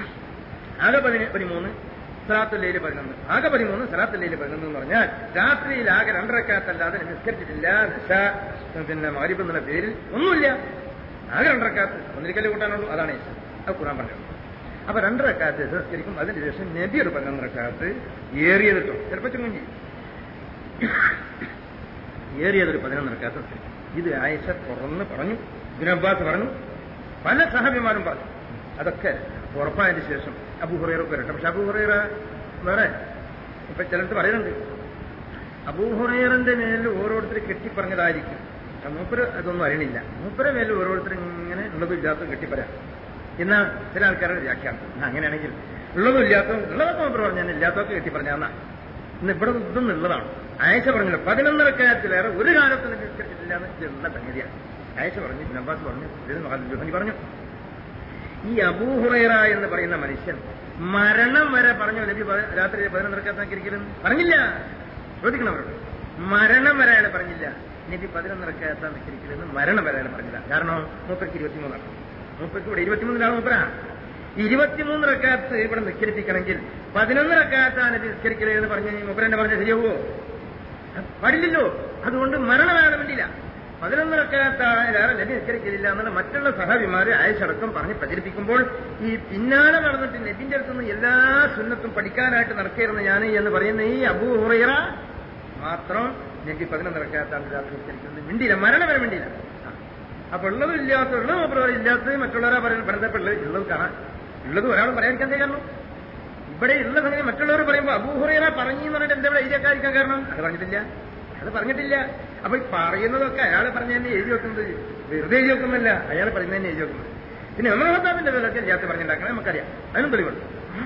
ആകെ പതിന് പതിമൂന്ന് സലാത്തുല്ലയിൽ പതിനൊന്ന് ആകെ പതിമൂന്ന് സലാത്തുല്ലയിൽ പതിനൊന്ന് എന്ന് പറഞ്ഞാൽ രാത്രിയിൽ ആകെ രണ്ടരക്കാത്തല്ലാതെ നിസ്കരിച്ചിട്ടില്ല. നിശ പിന്നെ മഗ്രിബ് എന്നുള്ള പേരിൽ ഒന്നുമില്ല. ആകെ രണ്ടരക്കാത്ത് ഒന്നിരിക്കല് കൂട്ടാനുള്ളൂ. അതാണ് അത് ഖുർആൻ പറഞ്ഞത്. അപ്പൊ രണ്ടരക്കാത്ത് നിസ്കരിക്കും. അതിന് ശേഷം നബി ഒരു പതിനൊന്നരക്കാത്ത് ഏറിയത് കിട്ടും. ചിലപ്പോൾ ചുങ്ങി ഏറിയതൊരു പതിനൊന്ന് റക്അത്ത് നിസ്കരിക്കും. ഇത് ആയിഷ തുറന്ന് പറഞ്ഞു, ഇബ്നു അബ്ബാസ് പറഞ്ഞു, പല സഹാബിമാരും പറഞ്ഞു. അതൊക്കെ ഉറപ്പായതിനു ശേഷം അബൂ ഹുറൈറക്ക് വരട്ടെ. പക്ഷെ അബൂ ഹുറൈറ വേറെ ഇപ്പൊ ചിലർക്ക് പറയുന്നുണ്ട്, അബൂ ഹുറൈറന്റെ മേലിൽ ഓരോരുത്തർ കെട്ടിപ്പറഞ്ഞതായിരിക്കും. മൂപ്പര് അതൊന്നും അറിയണില്ല. മൂപ്പരെ മേലിൽ ഓരോരുത്തർ ഇങ്ങനെ ഉള്ളതും ഇല്ലാത്തതും കെട്ടിപ്പരാം എന്നാ ചില ആൾക്കാരുടെ വ്യാഖ്യാനം. അങ്ങനെയാണെങ്കിൽ ഉള്ളതും ഇല്ലാത്തതും ഉള്ളതൊക്കെ മൂപ്പര് പറഞ്ഞാൽ ഇല്ലാത്തതൊക്കെ കെട്ടിപ്പറഞ്ഞാന്നാ. ഇന്ന് ഇവിടെ ഇതൊന്നും ഉള്ളതാണ്. ആയിഷ പറഞ്ഞില്ല, പതിനൊന്നര കാര്യത്തിലേറെ ഒരു കാലത്ത് നിസ്കരിച്ചിട്ടില്ല എന്നുള്ള സംഗതിയാണ്. ആയിഷ പറഞ്ഞു, ഇബ്നു അബ്ബാസ് പറഞ്ഞു, ജുഹനി പറഞ്ഞു. ഈ അബൂ ഹുറൈറ എന്ന് പറയുന്ന മനുഷ്യൻ മരണം വരെ പറഞ്ഞു നബി രാത്രി പതിനൊന്നര കാത്താക്കിരിക്കലും പറഞ്ഞില്ല. ചോദിക്കണം അവരോട്. മരണം വരെ അയാൾ പറഞ്ഞില്ല നബി പതിനൊന്നര കാത്താക്കിരിക്കലെന്ന് മരണം വരെ അയാൾ പറഞ്ഞില്ല. കാരണം മൂപ്പർക്ക് ഇരുപത്തിമൂന്നാണ്. മൂപ്പർക്ക് ഇവിടെ ഇരുപത്തിമൂന്നിലാണ് മൂപ്പര. ഇരുപത്തിമൂന്ന് റക്അത്ത് ഇവിടെ നിസ്കരിപ്പിക്കണമെങ്കിൽ പതിനൊന്ന് റക്അത്താണ് നിസ്കരിക്കലേ എന്ന് പറഞ്ഞു മൂപ്പരെന്നെ പറഞ്ഞ ശരിയാവോ? പാടില്ലല്ലോ. അതുകൊണ്ട് മരണം അയാൾ വേണ്ടിയില്ല. പതിനൊന്ന് റക്അത്തായാലും നബി നിസ്കരിക്കലില്ല എന്നുള്ള മറ്റുള്ള സഹാബിമാര് ആയിഷടക്കം പറഞ്ഞ് പ്രചരിപ്പിക്കുമ്പോൾ ഈ പിന്നാലെ നടന്നിട്ട് നബിന്റെ അടുത്തുനിന്ന് എല്ലാ സുന്നത്തും പഠിക്കാനായിട്ട് നടക്കരുന്ന് ഞാൻ എന്ന് പറയുന്ന ഈ അബൂ ഹുറൈറ മാത്രം നബി പതിനൊന്ന് റക്അത്താണ് രാത്രി നിസ്കരിക്കുന്നത് മിണ്ടിയില്ല, മരണം വരെ മിണ്ടിയില്ല. അപ്പൊ ഉള്ളതും ഇല്ലാത്ത ഉള്ളത് മൂപ്പര് ഇല്ലാത്തത് മറ്റുള്ളവരാ പറയുന്നത് ബന്ധപ്പെട്ടുള്ളത് ഉള്ളത് കാണാൻ ഉള്ളത് ഒരാളും പറയാതിരിക്കാൻ കാരണം ഇവിടെ ഉള്ള സംഗതി മറ്റുള്ളവർ പറയുമ്പോൾ അബൂ ഹുറൈറ പറഞ്ഞു എന്ന് പറഞ്ഞിട്ട് എന്താ ഇവിടെ എഴുതിയാക്കാതിരിക്കാൻ കാരണം? അത് പറഞ്ഞിട്ടില്ല, അത് പറഞ്ഞിട്ടില്ല. അപ്പൊ ഈ പറയുന്നതൊക്കെ അയാൾ പറഞ്ഞു തന്നെ എഴുതി വെക്കുന്നത് വെറുതെ എഴുതി വെക്കുന്നല്ല, അയാൾ പറഞ്ഞു തന്നെ എഴുതി വെക്കുന്നത്. പിന്നെ നമ്മുടെ ഭർത്താവിന്റെ പേരൊക്കെ ഇല്ലാത്ത പറഞ്ഞിട്ടുണ്ടാക്കണം നമുക്കറിയാം, അതിനും തെളിവുണ്ട്.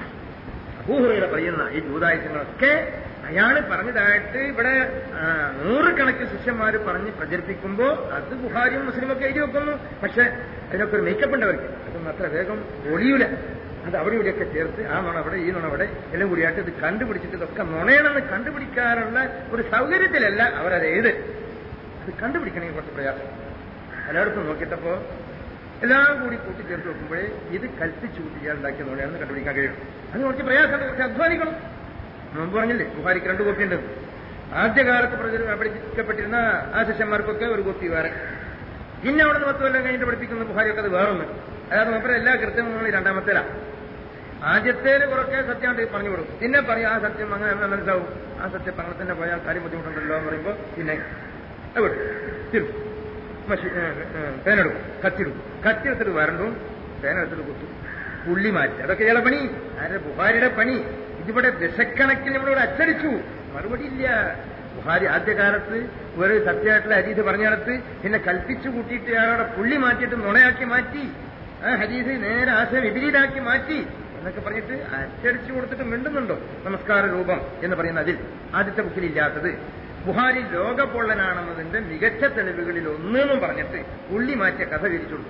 അബൂ ഹുറൈറ പറയുന്ന ഈ ജൂതായുധങ്ങളൊക്കെ അയാൾ പറഞ്ഞതായിട്ട് ഇവിടെ നൂറുകണക്കിന് ശിഷ്യന്മാര് പറഞ്ഞ് പ്രചരിപ്പിക്കുമ്പോൾ അത് ബുഖാരിയും മുസ്ലിമൊക്കെ എഴുതി വെക്കുന്നു. പക്ഷെ അതിനൊക്കെ ഒരു മേക്കപ്പ് ഉണ്ടവർക്ക്, അതൊന്നും അത്ര വേഗം ഒളിയൂല. അത് അവിടെ ഇവിടെയൊക്കെ ചേർത്ത് ആ നുണ അവിടെ ഈ നുണ അവിടെ എല്ലാം കൂടിയായിട്ട് ഇത് കണ്ടുപിടിച്ചിട്ട് ഇതൊക്കെ നുണയണമെന്ന് കണ്ടുപിടിക്കാനുള്ള ഒരു സൗകര്യത്തിലല്ല അവരത് എഴുത്. അത് കണ്ടുപിടിക്കണമെങ്കിൽ കുറച്ച് പ്രയാസം. എല്ലായിടത്തും നോക്കിയിട്ടപ്പോ എല്ലാം കൂടി കൂട്ടിച്ചേർത്ത് വെക്കുമ്പോഴേ ഇത് കൽപ്പിച്ചു കൂട്ടിയാൽ ഉണ്ടാക്കിയ നുണയാണെന്ന് കണ്ടുപിടിക്കാൻ കഴിയും. അത് കുറച്ച് പ്രയാസം, കുറച്ച് അധ്വാനിക്കണം. മുമ്പ് പറഞ്ഞില്ലേ ബുഖാരിക്ക് രണ്ട് കോപ്പി ഉണ്ട്. ആദ്യകാലത്ത് പഠിപ്പിക്കപ്പെട്ടിരുന്ന ആ ശിഷ്യന്മാർക്കൊക്കെ ഒരു കോപ്പി വേറെ, പിന്നെ അവിടെ നിന്ന് പത്ത് കൊല്ലം കഴിഞ്ഞിട്ട് പഠിപ്പിക്കുന്ന ബുഖാരിയൊക്കെ അത് വേറൊന്ന്. അതായത് മൂപ്പര എല്ലാ കൃത്യങ്ങളും രണ്ടാമത്തേലാണ്. ആദ്യത്തേല് കുറക്കെ സത്യം പറഞ്ഞു കൊടുക്കും, പിന്നെ പറയും ആ സത്യം അങ്ങനെ മനസ്സിലാവും, ആ സത്യം അങ്ങനെ തന്നെ പോയാൽ കാര്യം ബുദ്ധിമുട്ടുണ്ടല്ലോ എന്ന് പറയുമ്പോൾ പിന്നെ എവിടെ തിരും മഷി പേനെടുക്കും, കത്തിടും, കത്തിയെടുത്തിട്ട് വരണ്ടും പേനെടുത്തിട്ട് കുത്തും, പുള്ളി മാറ്റി. അതൊക്കെ ഇയാളെ പണി, ആരുടെ ബുഖാരിയുടെ പണി. ഇതിവിടെ ദശക്കണക്കിന് ഇവിടെ അച്ചടിച്ചു, മറുപടി ഇല്ല. ബുഖാരി ആദ്യകാലത്ത് ഒരു സത്യമായിട്ടുള്ള ഹദീസ് പറഞ്ഞിടത്ത് പിന്നെ കൽപ്പിച്ചു കൂട്ടിയിട്ട് അയാളുടെ പുള്ളി മാറ്റിയിട്ട് നുണയാക്കി മാറ്റി, ആ ഹദീസ് നേരെ ആശയം വിപരീതാക്കി മാറ്റി എന്നൊക്കെ പറഞ്ഞിട്ട് അച്ചടിച്ചു കൊടുത്തിട്ട് മിണ്ടുന്നുണ്ടോ? നമസ്കാര രൂപം എന്ന് പറയുന്ന അതിൽ ആദ്യത്തെ ബുക്കിലില്ലാത്തത് ബുഖാരി ലോകപൊള്ളനാണെന്നതിന്റെ മികച്ച തെളിവുകളിൽ ഒന്നെന്നും പറഞ്ഞിട്ട് പുള്ളി മാറ്റിയ കഥ വിരിച്ചു കൊടുത്തു.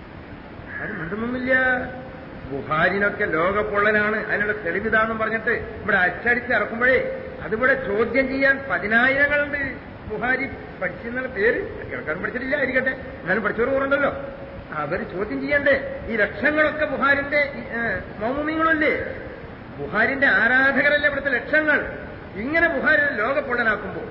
അത് മിണ്ടുന്നൊന്നുമില്ല. ബുഖാരിനൊക്കെ ലോകപൊള്ളനാണ്, അതിനുള്ള തെളിവിതാണെന്നും പറഞ്ഞിട്ട് ഇവിടെ അച്ചടിച്ച് ഇറക്കുമ്പോഴേ അതിവിടെ ചോദ്യം ചെയ്യാൻ പതിനായിരങ്ങളുണ്ട്. ബുഖാരി പഠിച്ചെന്നുള്ള പേര് കേൾക്കാനും പഠിച്ചിട്ടില്ല ആയിരിക്കട്ടെ, എന്നാലും പഠിച്ചവർ കൂറുണ്ടല്ലോ, അവർ ചോദ്യം ചെയ്യണ്ടേ? ഈ ലക്ഷങ്ങളൊക്കെ ബുഖാരിന്റെ മൗമുമീങ്ങളല്ലേ, ബുഖാരിന്റെ ആരാധകരല്ലേ ഇവിടുത്തെ ലക്ഷങ്ങൾ. ഇങ്ങനെ ബുഖാരി ലോകപൊള്ളനാക്കുമ്പോൾ,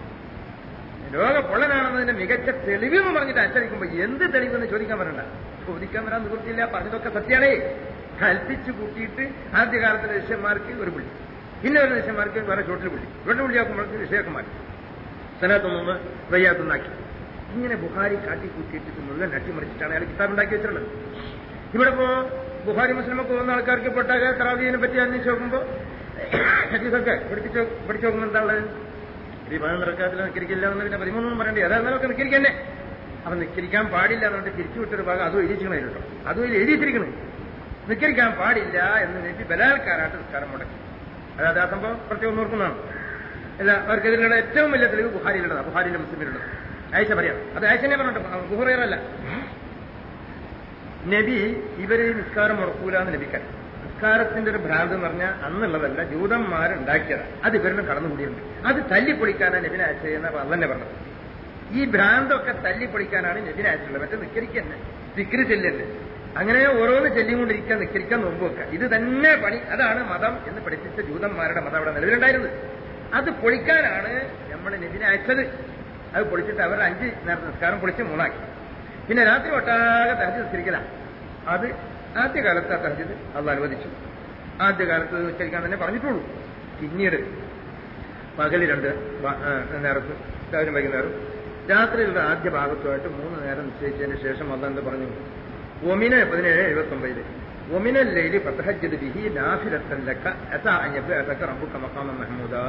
ലോകപൊള്ളനാണെന്നതിന്റെ മികച്ച തെളിവെന്ന് പറഞ്ഞിട്ട് അച്ചടിക്കുമ്പോൾ എന്ത് തെളിവെന്ന് ചോദിക്കാൻ വരണ്ട, ചോദിക്കാൻ വരാൻ നിവൃത്തിയില്ല. പറഞ്ഞതൊക്കെ സത്യാണേ. കൽപ്പിച്ചു കൂട്ടിയിട്ട് ആദ്യകാലത്തിലെ ശിഷ്യന്മാർക്ക് ഒരു പുള്ളി, പിന്നെ ഒരു ശിഷ്യന്മാർക്ക് വേറെ ചോട്ടിൽ പുള്ളി, ചോട്ടിൽ പുള്ളിയാക്കുമ്പോഴേക്ക് വിഷയൊക്കെ മാറ്റി സനത്തൊന്ന് വയ്യാത്തൊന്നാക്കി. ഇങ്ങനെ ബുഖാരി കാട്ടിക്കൂട്ടിയിട്ട് മുഴുവൻ അട്ടിമറിച്ചിട്ടാണ് അയാൾ കിതാബ് ഉണ്ടാക്കി വെച്ചിട്ടുള്ളത്. ഇവിടെ ഇപ്പോ ബുഖാരി മുസ്ലിമൊക്കെ പോകുന്ന ആൾക്കാർക്ക് പെട്ടാകെ തറാവീഹിനെ പറ്റി അന്വേഷിച്ച് നോക്കുമ്പോൾ ഹദീസൊക്കെ പഠിപ്പിച്ച് പഠിച്ചു നോക്കുമ്പോൾ എന്താണുള്ളത്? ഈ പതിനൊന്ന് റക്അത്തിൽ നിസ്കരിക്കില്ല എന്ന് പിന്നെ പതിമൂന്നൊന്നും പറയണ്ടേ, അതായിരുന്നൊക്കെ നിസ്കരിക്കന്നെ. അപ്പൊ നിസ്കരിക്കാൻ പാടില്ല എന്നുകൊണ്ട് തിരിച്ചു വിട്ടൊരു ഭാഗം അതും എഴുതിച്ചിരിക്കണേ കേട്ടോ, അതും ഇതിൽ എഴുതിച്ചിരിക്കണേ നിസ്കരിക്കാൻ പാടില്ല എന്ന് നബി ബലാൽക്കാരായിട്ട് നിസ്കാരം മുടക്കി. അതായത് ആ സംഭവം പ്രത്യേകം ഓർക്കുന്നതാണ്. അല്ല, അവർക്കെതിരെയുള്ള ഏറ്റവും വലിയ തെളിവ് ബുഖാരിയിലുള്ളതാണ്, ബുഖാരിയിലെ മുസ്ലിമിലുള്ളത്. ആയിഷ പറയാം, അത് ആയിഷനെ പറഞ്ഞിട്ട് ബുഹുറൈറല്ല. നബി ഇവര് നിസ്കാരം ഉറക്കൂലെന്ന് നബിക്കാൻ. നിസ്കാരത്തിന്റെ ഒരു ഭ്രാന്ത് എന്ന് പറഞ്ഞാൽ അന്നുള്ളതല്ല, ജൂതന്മാരുണ്ടാക്കിയതാണ്. അത് ഇവരിലും കടന്നുകൂടിയിട്ടുണ്ട്. അത് തല്ലിപ്പൊളിക്കാനാണ് നബിനെ അയച്ചതെന്ന് അള്ളന്നെ പറഞ്ഞത്. ഈ ഭ്രാന്തൊക്കെ തല്ലിപ്പൊളിക്കാനാണ് നബിനെ അയച്ചിട്ടുള്ളത്. മറ്റേ നിക്കരിക്കന്നെ, ദിക്റ് ചെല്ലന്നെ, അങ്ങനെ ഓരോന്ന് ചെല്ലിക്കൊണ്ടിരിക്കാൻ നിക്കരിക്കാൻ നോമ്പ് വെക്കുക, ഇത് തന്നെ പണി. അതാണ് മതം എന്ന് പഠിപ്പിച്ച ജൂതന്മാരുടെ മതം അവിടെ നിലവിലുണ്ടായിരുന്നത്. അത് പൊളിക്കാനാണ് നമ്മൾ നബിനെ അയച്ചത്. അത് പൊളിച്ചിട്ട് അവർ അഞ്ച് നേരത്തെ നിസ്കാരം പൊളിച്ച് മൂന്നാക്കി. പിന്നെ രാത്രി ഒട്ടാകെ തഹജ്ജുദ് നിസ്കരിക്കലാണ്. അത് ആദ്യകാലത്ത് ആ തഹജ്ജുദ് അള്ളാഹ് അനുവദിച്ചു. ആദ്യകാലത്ത് നിസ്കരിക്കാൻ തന്നെ പറഞ്ഞിട്ടുള്ളൂ. പിന്നീട് പകല് രണ്ട് നേരത്ത് രാവിലെ വൈകുന്നേരം, രാത്രിയിലുള്ള ആദ്യ ഭാഗത്തുമായിട്ട് മൂന്ന് നേരം നിശ്ചയിച്ചതിന് ശേഷം അള്ളാഹ് എന്ത് പറഞ്ഞു? ഒമിന പതിനേഴ് എഴുപത്തി ഒമ്പതില് ഒമിനല്ലൈലി ഫതഹജ്ജദ് ബിഹി നാഫിലത്തൻ ലക അസാ അൻ യബ്അസക റബ്ബുക മഖാമൻ മഹ്മൂദാ.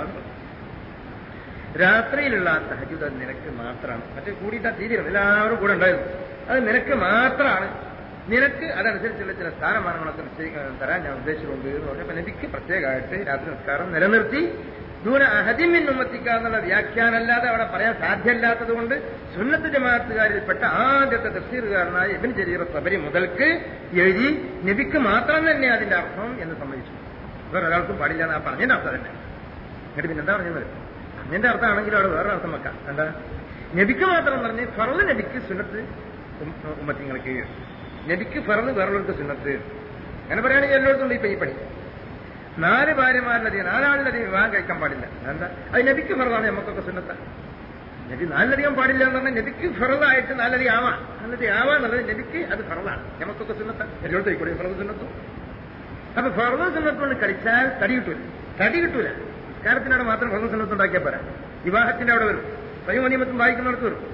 രാത്രിയിലുള്ള തഹജ്ജുദ് അത് നിനക്ക് മാത്രമാണ്. മറ്റേ കൂടിയിട്ടാ തീരുന്നു, എല്ലാവരും കൂടെ ഉണ്ടായിരുന്നു. അത് നിനക്ക് മാത്രമാണ്. നിനക്ക് അതനുസരിച്ചുള്ള ചില സ്ഥാനമാനങ്ങളൊക്കെ നിശ്ചയിക്കാൻ തരാൻ ഞാൻ ഉദ്ദേശിച്ചിട്ടുണ്ട് എന്ന് പറഞ്ഞപ്പോൾ നബിക്ക് പ്രത്യേകമായിട്ട് രാത്രി നിസ്കാരം നിലനിർത്തി. ദൂര അഹദിമിൻ ഉമ്മത്തിക്ക എന്നുള്ള വ്യാഖ്യാനമല്ലാതെ അവിടെ പറയാൻ സാധ്യമല്ലാത്തത് കൊണ്ട് സുന്നത്ത് ജമാഅത്തുകാരിൽപ്പെട്ട ആദ്യത്തെ തഫ്സീറുകാരനായ ഇബ്നു ജരീർ തബരി മുതൽക്ക് എഴുതി നബിക്ക് മാത്രം തന്നെ അതിന്റെ അർത്ഥം എന്ന് സമ്മതിച്ചു. വേറെ ഒരാൾക്കും പാടില്ല എന്നാ പറഞ്ഞതിന്റെ അർത്ഥം തന്നെ. എന്നിട്ട് പിന്നെ എന്താ പറഞ്ഞത്? അതിന്റെ അർത്ഥമാണെങ്കിലും അവിടെ വേറെ അർത്ഥം വെക്കാം. എന്താ? നബിക്ക് മാത്രം പറഞ്ഞ് ഫർള് നബിക്ക് സുന്നത്ത് ഉമ്മത്തിങ്ങൾക്ക്, നബിക്ക് ഫർള് വേറുള്ളവർക്ക് സുന്നത്ത്. അങ്ങനെ പറയുകയാണെങ്കിൽ എല്ലായിടത്തും ഉണ്ട് ഇപ്പൊ ഈ പണി. നാല് ഭാര്യമാരിലധികം നാലാളിലധികം വിവാഹം കഴിക്കാൻ പാടില്ല. എന്താ? അത് നബിക്ക് ഫറലാണ്, നമുക്കൊക്കെ സുന്നത്ത. നബി നാലിലധികം പാടില്ല എന്ന് പറഞ്ഞാൽ നബിക്ക് ഫറലായിട്ട് നാലധികം ആവാം. നാലധികം ആവാന്നുള്ളത് നബിക്ക് അത് ഫറലാണ്, നമുക്കൊക്കെ സുന്നത്ത. എല്ലായിടത്തും കൂടി ഫറദ് സുന്നത്തും. അപ്പൊ ഫറദ് സുന്നത്തുകൊണ്ട് കളിച്ചാൽ തടി കിട്ടൂല. തടി കിട്ടൂല. നിസ്കാരത്തിനവിടെ മാത്രം ഫറദ് സുന്നത്ത് ഉണ്ടാക്കിയാൽ പോരാ. വിവാഹത്തിന്റെ അവിടെ വരും, പയ്യോനിമത്തും വായിക്കുന്നിടത്ത് വരും.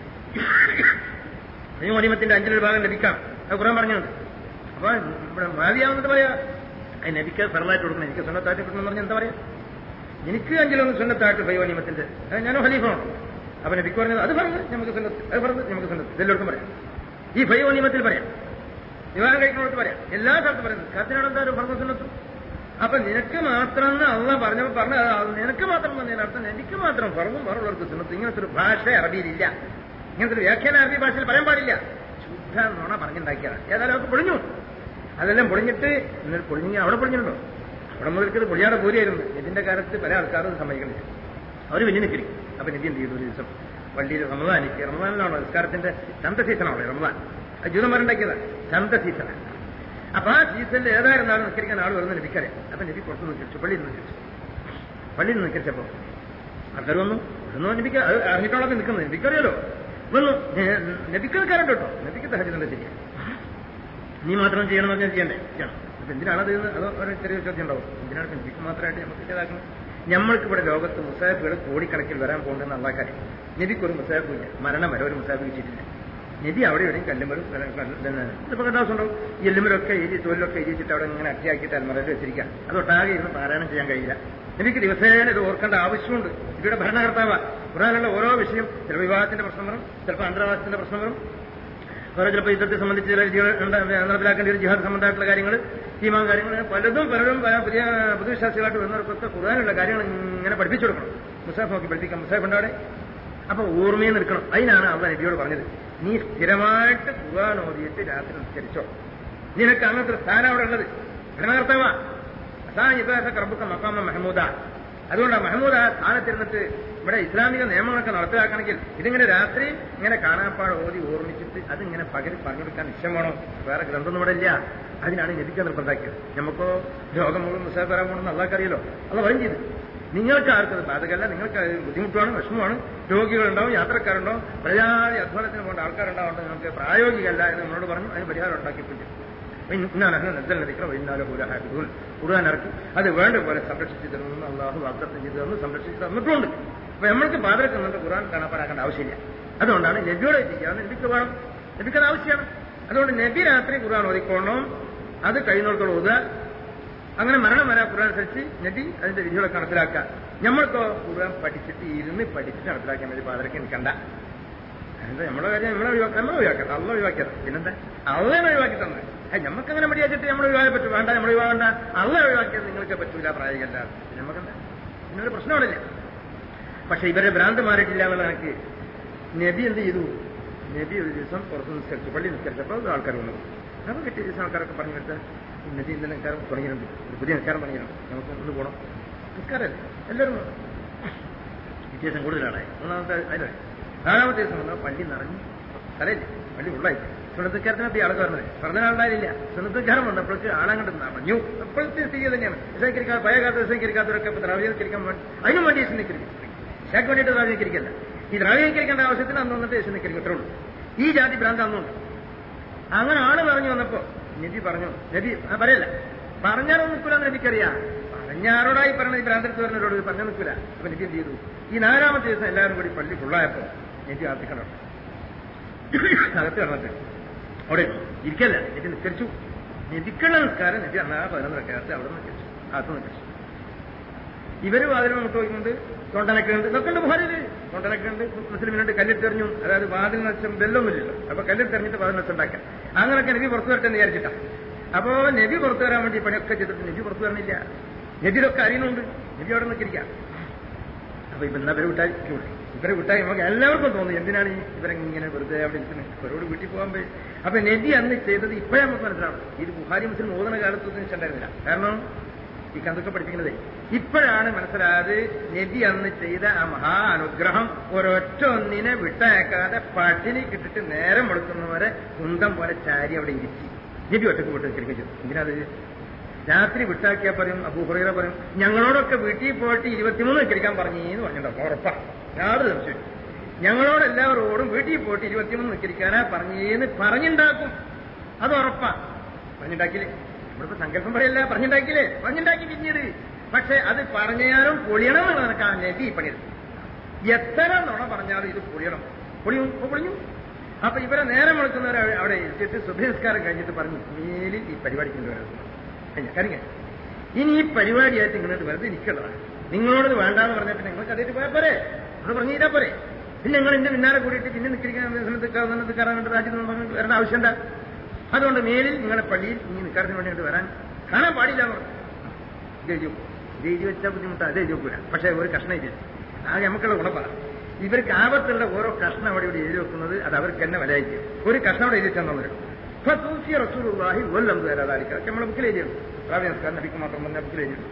പയ്യോനിമത്തിന്റെ അഞ്ചിലൊരു ഭാഗം ലഭിക്കാം, അത് ഖുർആൻ പറഞ്ഞുണ്ട്. അപ്പൊ ഇവിടെ മാവിയാവുന്നത് പറയാ അതിന് നബിക്ക് ഫറലായിട്ട് കൊടുക്കണം, എനിക്ക് സുന്നത്തായിട്ട് കൊടുക്കണം എന്ന് പറഞ്ഞാൽ എന്താ പറയാ? എനിക്ക് അഞ്ചിലൊന്ന് സുന്നത്തായിട്ട് പയ്യോനിമത്തിന്റെ ഞാനോ ഖലീഫാണോ? അപ്പൊ നബിക്ക് പറഞ്ഞത് അത് പറഞ്ഞ് നമുക്ക് സുന്നത്ത്, അത് പറഞ്ഞ് നമുക്ക് സുന്നത്ത്. ഇതെല്ലാവർക്കും പറയാം. ഈ പയ്യോനിമത്തിൽ പറയാം, വിവാഹം കഴിക്കണോട്ട് പറയാം, എല്ലാ സ്ഥലത്തും പറയുന്നത്. കാത്തിനോട് എന്താ ഒരു ഫർദ് സുന്നത്തും. അപ്പൊ നിനക്ക് മാത്രം അള്ളാഹ് പറഞ്ഞപ്പോൾ പറഞ്ഞ നിനക്ക് മാത്രം എന്നതിനർത്ഥം എനിക്ക് മാത്രം ഫർദും വേറുള്ളവർക്ക് സുന്നത്ത്. ഇങ്ങനത്തെ ഒരു ഭാഷ അറബിയിലില്ല. ഇങ്ങനത്തെ ഒരു വ്യാഖ്യാനം അറബി ഭാഷയിൽ പറയാൻ പാടില്ല. ശുദ്ധ നുണ പറഞ്ഞുണ്ടാക്കിയതാണ്. ഏതായാലും അവർക്ക് പൊളിഞ്ഞു. അതെല്ലാം പൊളിഞ്ഞിട്ട് ഇന്നലെ പൊളിഞ്ഞ് അവിടെ പൊളിഞ്ഞിട്ടുണ്ടോ? അവിടെ മുതൽക്കത് പൊളിയാതെ പോലെയായിരുന്നു. ഇതിന്റെ കാലത്ത് പല ആൾക്കാരും സമ്മതിക്കുന്നില്ല. അവർ വലിയ നിൽക്കരി. അപ്പൊ നബി എന്ത് ചെയ്തു? ഒരു ദിവസം പള്ളിയിൽ റമദാനിക്ക്, റമദാനിലാണോ നിസ്കാരത്തിന്റെ ചന്ത സീസണാണോ റമദാൻ? ജൂതന്മാരുണ്ടാക്കിയതാണ് ചന്ത സീസൺ. അപ്പൊ ആ സീസണിൽ ഏതായിരുന്നാലും നിസ്കരിക്കാൻ ആൾ വരുന്ന നബിക്കറിയാം. അപ്പൊ നബി പുറത്ത് നിസ്കരിച്ചു, പള്ളിയിൽ നിസ്കരിച്ചു. പള്ളിയിൽ നിന്ന് നിസ്കരിച്ചപ്പോ ആൾക്കാർ വന്നു. ഒന്നും നബിക്ക് അറിഞ്ഞിട്ടോളൊക്കെ നിൽക്കുന്നത് നബിക്കറിയാലോ. വന്നു നബിക്ക് നിൽക്കാറുണ്ട് കേട്ടോ. നബിക്ക് തഹജ്ജുദ് ശരിയാണ്, നീ മാത്രം ചെയ്യണമെന്ന് പറഞ്ഞാൽ ചെയ്യണ്ടേ? ചെയ്യണം. അപ്പൊ എന്തിനാണ് അത്? അത് ഒരു ചെറിയ ചോദ്യം ഉണ്ടാവും. എന്തിനാണ് നബിക്ക് മാത്രമായിട്ട് നമുക്ക് ചെയ്താക്കുന്നത്? നമ്മൾക്ക് ഇവിടെ ലോകത്ത് മുസാഫികൾ കോടിക്കണക്കിൽ വരാൻ പോകുന്നതെന്ന് അള്ളാഹ്ക്കറിയാം. നബിക്ക് ഒരു മുസാഫും ഇല്ല, മരണം വരെ ഒരു മുസാഫ് കിട്ടിയിട്ടില്ല. നബി അവിടെ എവിടെയും കല്ലുമരും ഇതിപ്പോ കണ്ടാസം ഉണ്ടാവും. ഈ എല്ലുമരൊക്കെ എഴുതി തൊഴിലൊക്കെ എഴുതിച്ചിട്ട് അവിടെ ഇങ്ങനെ അട്ടിയാക്കിയിട്ട് അൽമറയിൽ വെച്ചിരിക്കുക. അതൊട്ടാകെ ഇരുന്ന് പാരായണം ചെയ്യാൻ കഴിയില്ല. എനിക്ക് ദിവസേന ഇത് ഓർക്കേണ്ട ആവശ്യമുണ്ട്. ഇവിടെ ഭരണകർത്താവ ഖുർആനിലുള്ള ഓരോ വിഷയം, ചിലപ്പോൾ വിവാഹത്തിന്റെ പ്രശ്നം വരും, ചിലപ്പോൾ അന്തർവാസത്തിന്റെ പ്രശ്നം വരും, വേറെ ചിലപ്പോൾ യുദ്ധത്തെ സംബന്ധിച്ച് ചില നടപ്പിലാക്കേണ്ട ഒരു ജിഹാദ് സംബന്ധമായിട്ടുള്ള കാര്യങ്ങൾ, ഈമാൻ കാര്യങ്ങൾ, പലതും പലരും പുതിയ പുതുവിശ്വാസികളായിട്ട് വരുന്നവർക്കൊക്കെ ഖുർആനിലുള്ള കാര്യങ്ങൾ ഇങ്ങനെ പഠിപ്പിച്ചു കൊടുക്കണം. മുസാഫ് നോക്കി പഠിപ്പിക്കാം. മുസാഫ് ഉണ്ടാവിടെ. അപ്പൊ ഓർമ്മയിൽ നിൽക്കണം. അതിനാണ് അള്ളാഹ് നബിയോട് പറഞ്ഞത്, നീ സ്ഥിരമായിട്ട് ഖുർആൻ ഓതിയിട്ട് രാത്രി നിസ്കരിച്ചോ. നിനക്ക് അങ്ങനത്തെ സ്ഥാനം അവിടെ ഉള്ളത്. ഭരണകർത്താവ റബ്ബുക മഖാമ മഹ്മൂദ. അതുകൊണ്ടാണ് മഹ്മൂദ് ആ സ്ഥാനത്തിരുന്നിട്ട് ഇവിടെ ഇസ്ലാമിക നിയമങ്ങളൊക്കെ നടപ്പിലാക്കണമെങ്കിൽ ഇതിങ്ങനെ രാത്രി ഇങ്ങനെ കാണാപ്പാട് ഓതി ഓർമ്മിച്ചിട്ട് അതിങ്ങനെ പകൽ പറഞ്ഞെടുക്കാൻ നിശ്ചയമാണോ? വേറെ ഗ്രന്ഥമൊന്നും ഇവിടെ ഇല്ല. അതിനാണ് നബിക്ക് നിർബന്ധാക്കിയത്. നമുക്കോ രോഗം മുഴുവൻ മുസാഫ് വരാൻ പോകണമെന്ന് അള്ളാഹ്ക്കറിയല്ലോ. അള്ള പറയും ചെയ്തു, നിങ്ങൾക്ക് ആർക്കത് ബാധകമല്ല, നിങ്ങൾക്ക് ബുദ്ധിമുട്ടാണ്, വിഷമമാണ്, രോഗികളുണ്ടാവും, യാത്രക്കാരുണ്ടാവും, പ്രജാതി അധ്വാനത്തിന് പോകേണ്ട ആൾക്കാരുണ്ടാവുന്നത് നിങ്ങൾക്ക് പ്രായോഗികമല്ല എന്ന് നമ്മളോട് പറഞ്ഞു. അതിന് പരിഹാരം ഉണ്ടാക്കിയിട്ടുണ്ട്. ഖുർആൻ ഇറക്കി അത് വേണ്ട പോലെ സംരക്ഷിച്ചു തരുമെന്ന് അള്ളാഹു വാഗ്ദത്തം ചെയ്തു തന്നു, സംരക്ഷിച്ചു തന്നിട്ടുണ്ട്. അപ്പൊ നമ്മൾക്ക് പാതരക്കുന്നുണ്ട് ഖുർആൻ കാണാപ്പാടാക്കേണ്ട ആവശ്യമില്ല. അതുകൊണ്ടാണ് നബിയോട് ചെയ്യാവുന്ന നബിക്ക് വേണം, നബിക്കത് ആവശ്യമാണ്. അതുകൊണ്ട് നബി രാത്രി ഖുർആൻ ഓതിക്കോണം, അത് കഴിയുന്നിടത്തോളം ഓതുക. അങ്ങനെ മരണം വരാൻ ഖുർആൻ അനുസരിച്ച് നബി അതിന്റെ വിധികളൊക്കെ നടപ്പിലാക്കുക. നമ്മൾക്കോ ഖുർആൻ പഠിച്ചിട്ട് ഇരുന്ന് പഠിച്ചിട്ട് നടപ്പിലാക്കാൻ വേണ്ടി പാതരക്ക് നിൽക്കണ്ട. എന്താ നമ്മുടെ കാര്യം നമ്മളെ ഒഴിവാക്കാം, നമ്മൾ ഒഴിവാക്കാം, അള്ള ഒഴിവാക്കിയത്. പിന്നെന്താ അള്ളേനെ ഒഴിവാക്കി തന്നെ. നമുക്കങ്ങനെ മടിയാച്ചിട്ട് നമ്മൾ ഒഴിവാക്കാൻ പറ്റും, വേണ്ട നമ്മൾ ഒഴിവാകണ്ട, അള്ള ഒഴിവാക്കിയത് നിങ്ങൾക്ക് പറ്റൂല, പ്രായോഗികമല്ല. നമുക്കെന്താ ഇന്നൊരു പ്രശ്നമാണില്ല. പക്ഷെ ഇവരെ ഭ്രാന്ത് മാറിയിട്ടില്ല എന്നുള്ള എനിക്ക് നബി എന്ത് ചെയ്തു? നബി ഒരു ദിവസം പുറത്ത് നിസ്കരിച്ചു, പള്ളി നിസ്കരിച്ചപ്പോൾ ആൾക്കാർ വന്നു. അപ്പോൾ കിട്ടിയ ദിവസം ആൾക്കാരൊക്കെ പറഞ്ഞെടുത്ത് നബി ഇന്നലെ നിസ്കാരം തുടങ്ങിയിട്ടുണ്ട്, ഒരു പുതിയ നിസ്കാരം തുടങ്ങിയിട്ടുണ്ട്, നമുക്ക് ഒന്ന് പോകണം. നിസ്കാരമല്ലേ എല്ലാവരും വ്യത്യാസം കൂടുതലാണ്. മൂന്നാമത്തെ അതിലെ നാലാമത്തെ ദിവസം വന്നാൽ പള്ളി നിറഞ്ഞു, തലയില്ല, പള്ളി ഉള്ളായി. സുന്നത്തക്കാരത്തിനകത്ത് ആൾക്ക് പറഞ്ഞത് പറഞ്ഞാലുണ്ടായില്ല. സുന്നത്തക്കാരൻ വന്നപ്പോഴേക്ക് ആളങ്ങോട്ട് നിറഞ്ഞു. എപ്പോഴത്തെ സ്ഥിതി തന്നെയാണ്. വിസഹിക്കരിക്കാത്ത പഴയ കാലത്ത് വിസഹിക്കരിക്കാത്തവരൊക്കെ ഇപ്പൊ ദ്രാവ്യവൽക്കരിക്കാൻ വേണ്ടി അതിനും വേണ്ടി യേശുനിക്കരിക്കും. ശേഖ് വേണ്ടിയിട്ട് ദ്രാവ്യവൽക്കരിക്കല്ല. ഈ ദ്രാവ്യവൽക്കരിക്കേണ്ട ആവശ്യത്തിന് അന്ന് വന്നിട്ട് യേശുനിക്കരിക്കും. അത്രേ ഉള്ളൂ. ഈ ജാതി ഭ്രാന്ത് അന്നുണ്ട്. അങ്ങനെ ആള് പറഞ്ഞു വന്നപ്പോ നബി പറഞ്ഞു, നബി പറയല്ല പറഞ്ഞാലും നിൽക്കൂലെന്ന് നബിക്കറിയാം. ഞാൻ ആരോടായി പറഞ്ഞത് ഈ ഭ്രാന്തരത്ത് പറഞ്ഞവരോട് പറഞ്ഞു നിൽക്കില്ല. അപ്പൊ നബി എന്ത് ചെയ്തു? ഈ നാലാമത്തെ ദിവസം എല്ലാവരും കൂടി പള്ളി ഫുള്ളായപ്പോ നബി ആത്തിക്കണം അകത്ത് കിടന്നിട്ട് അവിടെ ഇരിക്കല്ല. നബി നിസ്കരിച്ചു. നബിക്കുള്ള നിസ്കാരം നബി അന്നാ പതിനൊന്ന് റക്അത്ത് അവിടെ നിസ്കരിച്ചു, അകത്ത് നിസ്കരിച്ചു. ഇവര് വാതിൽ മുട്ട് നോക്കുന്നുണ്ട്, തൊണ്ടനക്കുണ്ട്, ഇതൊക്കെ ഉണ്ട് ബുഖാരിയില്. തൊണ്ടനക്കുണ്ട്, മുസ്ലിമിനുണ്ട്, കല്ലെടുത്തെറിഞ്ഞു. അതായത് വാതിൽ നഷ്ടം ബെല്ലൊന്നുമില്ലല്ലോ. അപ്പൊ കല്ലെടുത്തെറിഞ്ഞിട്ട് വാതിൽ നഷ്ടം ഉണ്ടാക്കാം. അങ്ങനെയൊക്കെ നബി പുറത്തു വരട്ടെ എന്ന് വിചാരിച്ചിട്ടാ. അപ്പോ നബി പുറത്തു വരാൻ വേണ്ടി പണിയൊക്കെ ചെയ്തിട്ട് നബി പുറത്തു വരണില്ല. നബിയിലൊക്കെ അറിയുന്നുണ്ട്. നബി അവിടെ നിൽക്കിരിക്കാം. അപ്പൊ ഇപ്പൊ എന്നാ ഇവരെ വിട്ടായി ഇവരെ വിട്ടായി നമുക്ക് എല്ലാവർക്കും തോന്നുന്നു എന്തിനാണ് ഈ ഇവരെങ്ങനെ വെറുതെ അവിടെ ഇരിക്കുന്നത്, ഇവരോട് വീട്ടിൽ പോകാൻ പോയി. അപ്പൊ നബി അന്ന് ചെയ്തത് ഇപ്പോഴേ നമുക്ക് മനസ്സിലാവണം. ഇത് ബുഖാരി മുസ്ലിം ഓതുന്ന കാലത്തൊന്നും ഇഷ്ടമുണ്ടായിരുന്നില്ല. കാരണം ഈ കന്തൊക്കെ പഠിപ്പിക്കുന്നത് ഇപ്പോഴാണ് മനസ്സിലായത്. നബി അന്ന് ചെയ്ത ആ മഹാ അനുഗ്രഹം ഒരൊറ്റ ഒന്നിനെ വിട്ടയക്കാതെ പട്ടിണി കിട്ടിട്ട് നേരം വെളുക്കുന്നവരെ കുന്തം പോലെ ചാരി അവിടെ ഇരിക്കി നബി ഒറ്റക്ക് വിട്ട് നിൽക്കുകയും ചെയ്തു. എന്തിനാത്? രാത്രി വിട്ടാക്കിയാൽ പറയും, അബൂ ഹുറൈറ പറയും, ഞങ്ങളോടൊക്കെ വീട്ടിൽ പോയിട്ട് ഇരുപത്തിമൂന്ന് നിൽക്കാൻ പറഞ്ഞേന്ന് പറഞ്ഞിട്ടുണ്ടാവും. ഉറപ്പാണ്, യാതൊരു സംശയം. ഞങ്ങളോട് എല്ലാവരോടും വീട്ടിൽ പോയിട്ട് ഇരുപത്തിമൂന്ന് നിൽക്കാനാ പറഞ്ഞേന്ന് പറഞ്ഞുണ്ടാക്കും. അത് ഉറപ്പാ. പറഞ്ഞുണ്ടാക്കില്ലേ? നമ്മളിപ്പോ സങ്കല്പം പറയല്ല, പറഞ്ഞുണ്ടാക്കില്ലേ? പറഞ്ഞുണ്ടാക്കി പിന്നീട്. പക്ഷെ അത് പറഞ്ഞാലും പൊളിയണം എന്നാണ് എനിക്ക് ആ നബി പണിയത്. എത്ര നുണ പറഞ്ഞാലും ഇത് പൊളിയണം. പൊളിയും പൊളിഞ്ഞു. അപ്പൊ ഇവരെ നേരം വിളിക്കുന്നവർ അവിടെ എത്തിയിട്ട് സുബഹിസ്കാരം കഴിഞ്ഞിട്ട് പറഞ്ഞു, മേലിൽ ഈ പരിപാടിക്ക് കൊണ്ടുവരുന്നത് കഴിഞ്ഞ കറിഞ്ഞ ഇനി ഈ പരിപാടിയായിട്ട് ഇങ്ങോട്ട് വെറുതെ ഇരിക്കേണ്ടതാണ്. നിങ്ങളോട് വേണ്ടാന്ന് പറഞ്ഞിട്ട് നിങ്ങൾക്ക് അതേറ്റ് പോയാൽ പോരെ, അത് പറഞ്ഞു തരാ പോരെ. പിന്നെ നിങ്ങൾ എന്റെ പിന്നാലെ കൂടിയിട്ട് പിന്നെ നിൽക്കാൻ സമയത്ത് കയറാൻ വേണ്ടി രാജ്യത്ത് പറഞ്ഞിട്ട് വരേണ്ട ആവശ്യമുണ്ടാ? അതുകൊണ്ട് മേലിൽ നിങ്ങളുടെ പള്ളിയിൽ ഇനി നിൽക്കാരത്തിന് വേണ്ടി വരാൻ കാണാൻ പാടില്ല എന്ന് പറഞ്ഞു. ഇത് എഴുതി വെക്കും. ഇത് എഴുതി വെച്ചാൽ ബുദ്ധിമുട്ടാ. അത് എഴുതി വെക്കൂല. പക്ഷെ ഒരു കഷ്ണം എഴുതി ആകെ നമുക്കുള്ള ഗുണപ്പാണ്. ഇവർക്ക് ആപത്തുള്ള ഓരോ കഷ്ണം അവിടെ ഇവിടെ എഴുതി വെക്കുന്നത് അത് അവർക്ക് തന്നെ വിലയിക്കും. ഒരു കഷ്ണം അവിടെ എഴുതി തന്നു വരും. ഇപ്പൊ തൂഫിയ റസൂലുള്ളാഹി വല്ലം തരാതായിരിക്കും. അതൊക്കെ നമ്മളെ ബുക്കിൽ എഴുതിയുള്ളൂ. റാവി നമസ്കാരം നബിക്ക് മാത്രം പറഞ്ഞ ബുക്കിൽ എഴുതിയുള്ളൂ.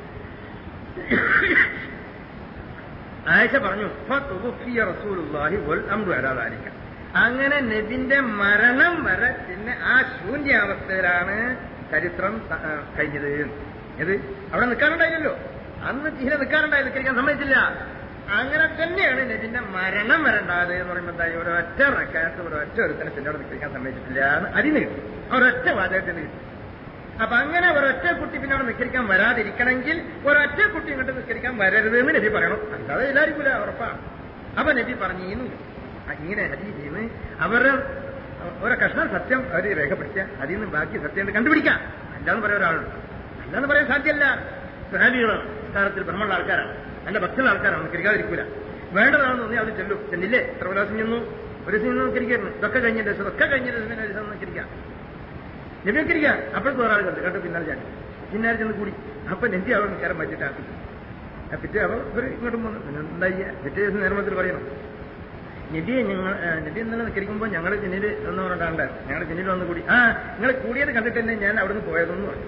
ആയിഷ പറഞ്ഞു ഫതുഫിയ റസൂലുള്ളാഹി വൽ അംറു അലാ ദാലിക. അങ്ങനെ നബിന്റെ മരണം വരെ പിന്നെ ആ ശൂന്യാവസ്ഥയിലാണ് ചരിത്രം കഴിഞ്ഞത്. ഇത് അവിടെ നിൽക്കാനുണ്ടായില്ലല്ലോ. അന്ന് തീരെ നിൽക്കാനുണ്ടായില്ല, നിൽക്കാൻ സമ്മതിച്ചില്ല. അങ്ങനെ തന്നെയാണ് നബിന്റെ മരണം വരണ്ടാത് എന്ന് പറയുമ്പോൾ എന്തായി? ഒരൊറ്റ റക്കാത്ത് ഒരൊറ്റ ഒരുത്തനെ പിന്നെ അവിടെ നിൽക്കാൻ സമ്മതിച്ചിട്ടില്ല എന്ന് അതിന് കിട്ടും. ഒരൊറ്റ വാചകത്തിന് കിട്ടും. അപ്പൊ അങ്ങനെ ഒരൊറ്റ കുട്ടി പിന്നെ അവിടെ നിൽക്കാൻ വരാതിരിക്കണമെങ്കിൽ ഒരൊറ്റ കുട്ടി ഇങ്ങോട്ട് നിൽക്കാൻ വരരുത് എന്ന് നബി പറയണം. അല്ലാതെ എല്ലാവർക്കും ഉറപ്പാണ്. അപ്പൊ നബി പറഞ്ഞു ഇങ്ങനെ ഹദീസിന്ന് അവരുടെ ഓരോ കഷ്ണം സത്യം അവർ രേഖപ്പെടുത്തിയ അതിൽ നിന്ന് ബാക്കി സത്യം കണ്ടുപിടിക്കാം. അല്ലാന്ന് പറയാൻ ഒരാളുണ്ട്. അല്ലാന്ന് പറയാൻ സാധ്യമല്ല. സഹാബികളാണ്, സ്ഥാനത്തിൽ ബ്രഹ്മമുള്ള ആൾക്കാരാണ്, നല്ല ഭക്തിയുള്ള ആൾക്കാരാണ്. നിൽക്കാതിരിക്കൂല. വേണ്ടതാണെന്ന് തോന്നി അവർ ചെല്ലും. ചെന്നില്ലേ? എത്ര പ്രാവശ്യം ചെന്നു? ഒരു ദിവസം നിൽക്കിരിക്കുന്നു. ഇതൊക്കെ കഴിഞ്ഞ ദിവസം ഇതൊക്കെ കഴിഞ്ഞ ദിവസം ഒരു ദിവസം നിൽക്കിരിക്കാം. നബിയൊക്കെ അപ്പോഴത്തെ ഒരാൾ കണ്ടു കണ്ടു പിന്നാലെ ചാടി പിന്നാലെ ചെന്ന് കൂടി. അപ്പൊ നബി അവർ നിൽക്കാരം പറ്റിട്ടാക്കി. പിറ്റേ അവർ ഇവർ ഇങ്ങോട്ടും വന്നു. പിന്നെ എന്താ പിറ്റേ ദിവസം നേരമത്തിൽ പറയണം, നബിയെ ഞങ്ങൾ നബി ഇന്നലെ നിൽക്കുമ്പോൾ ഞങ്ങൾ പിന്നിൽ എന്ന് പറഞ്ഞിട്ടാണ്ട് ഞങ്ങൾ പിന്നിൽ വന്ന് കൂടി. ആ നിങ്ങൾ കൂടിയത് കണ്ടിട്ട് തന്നെ ഞാൻ അവിടുന്ന് പോയതെന്ന് പറഞ്ഞു.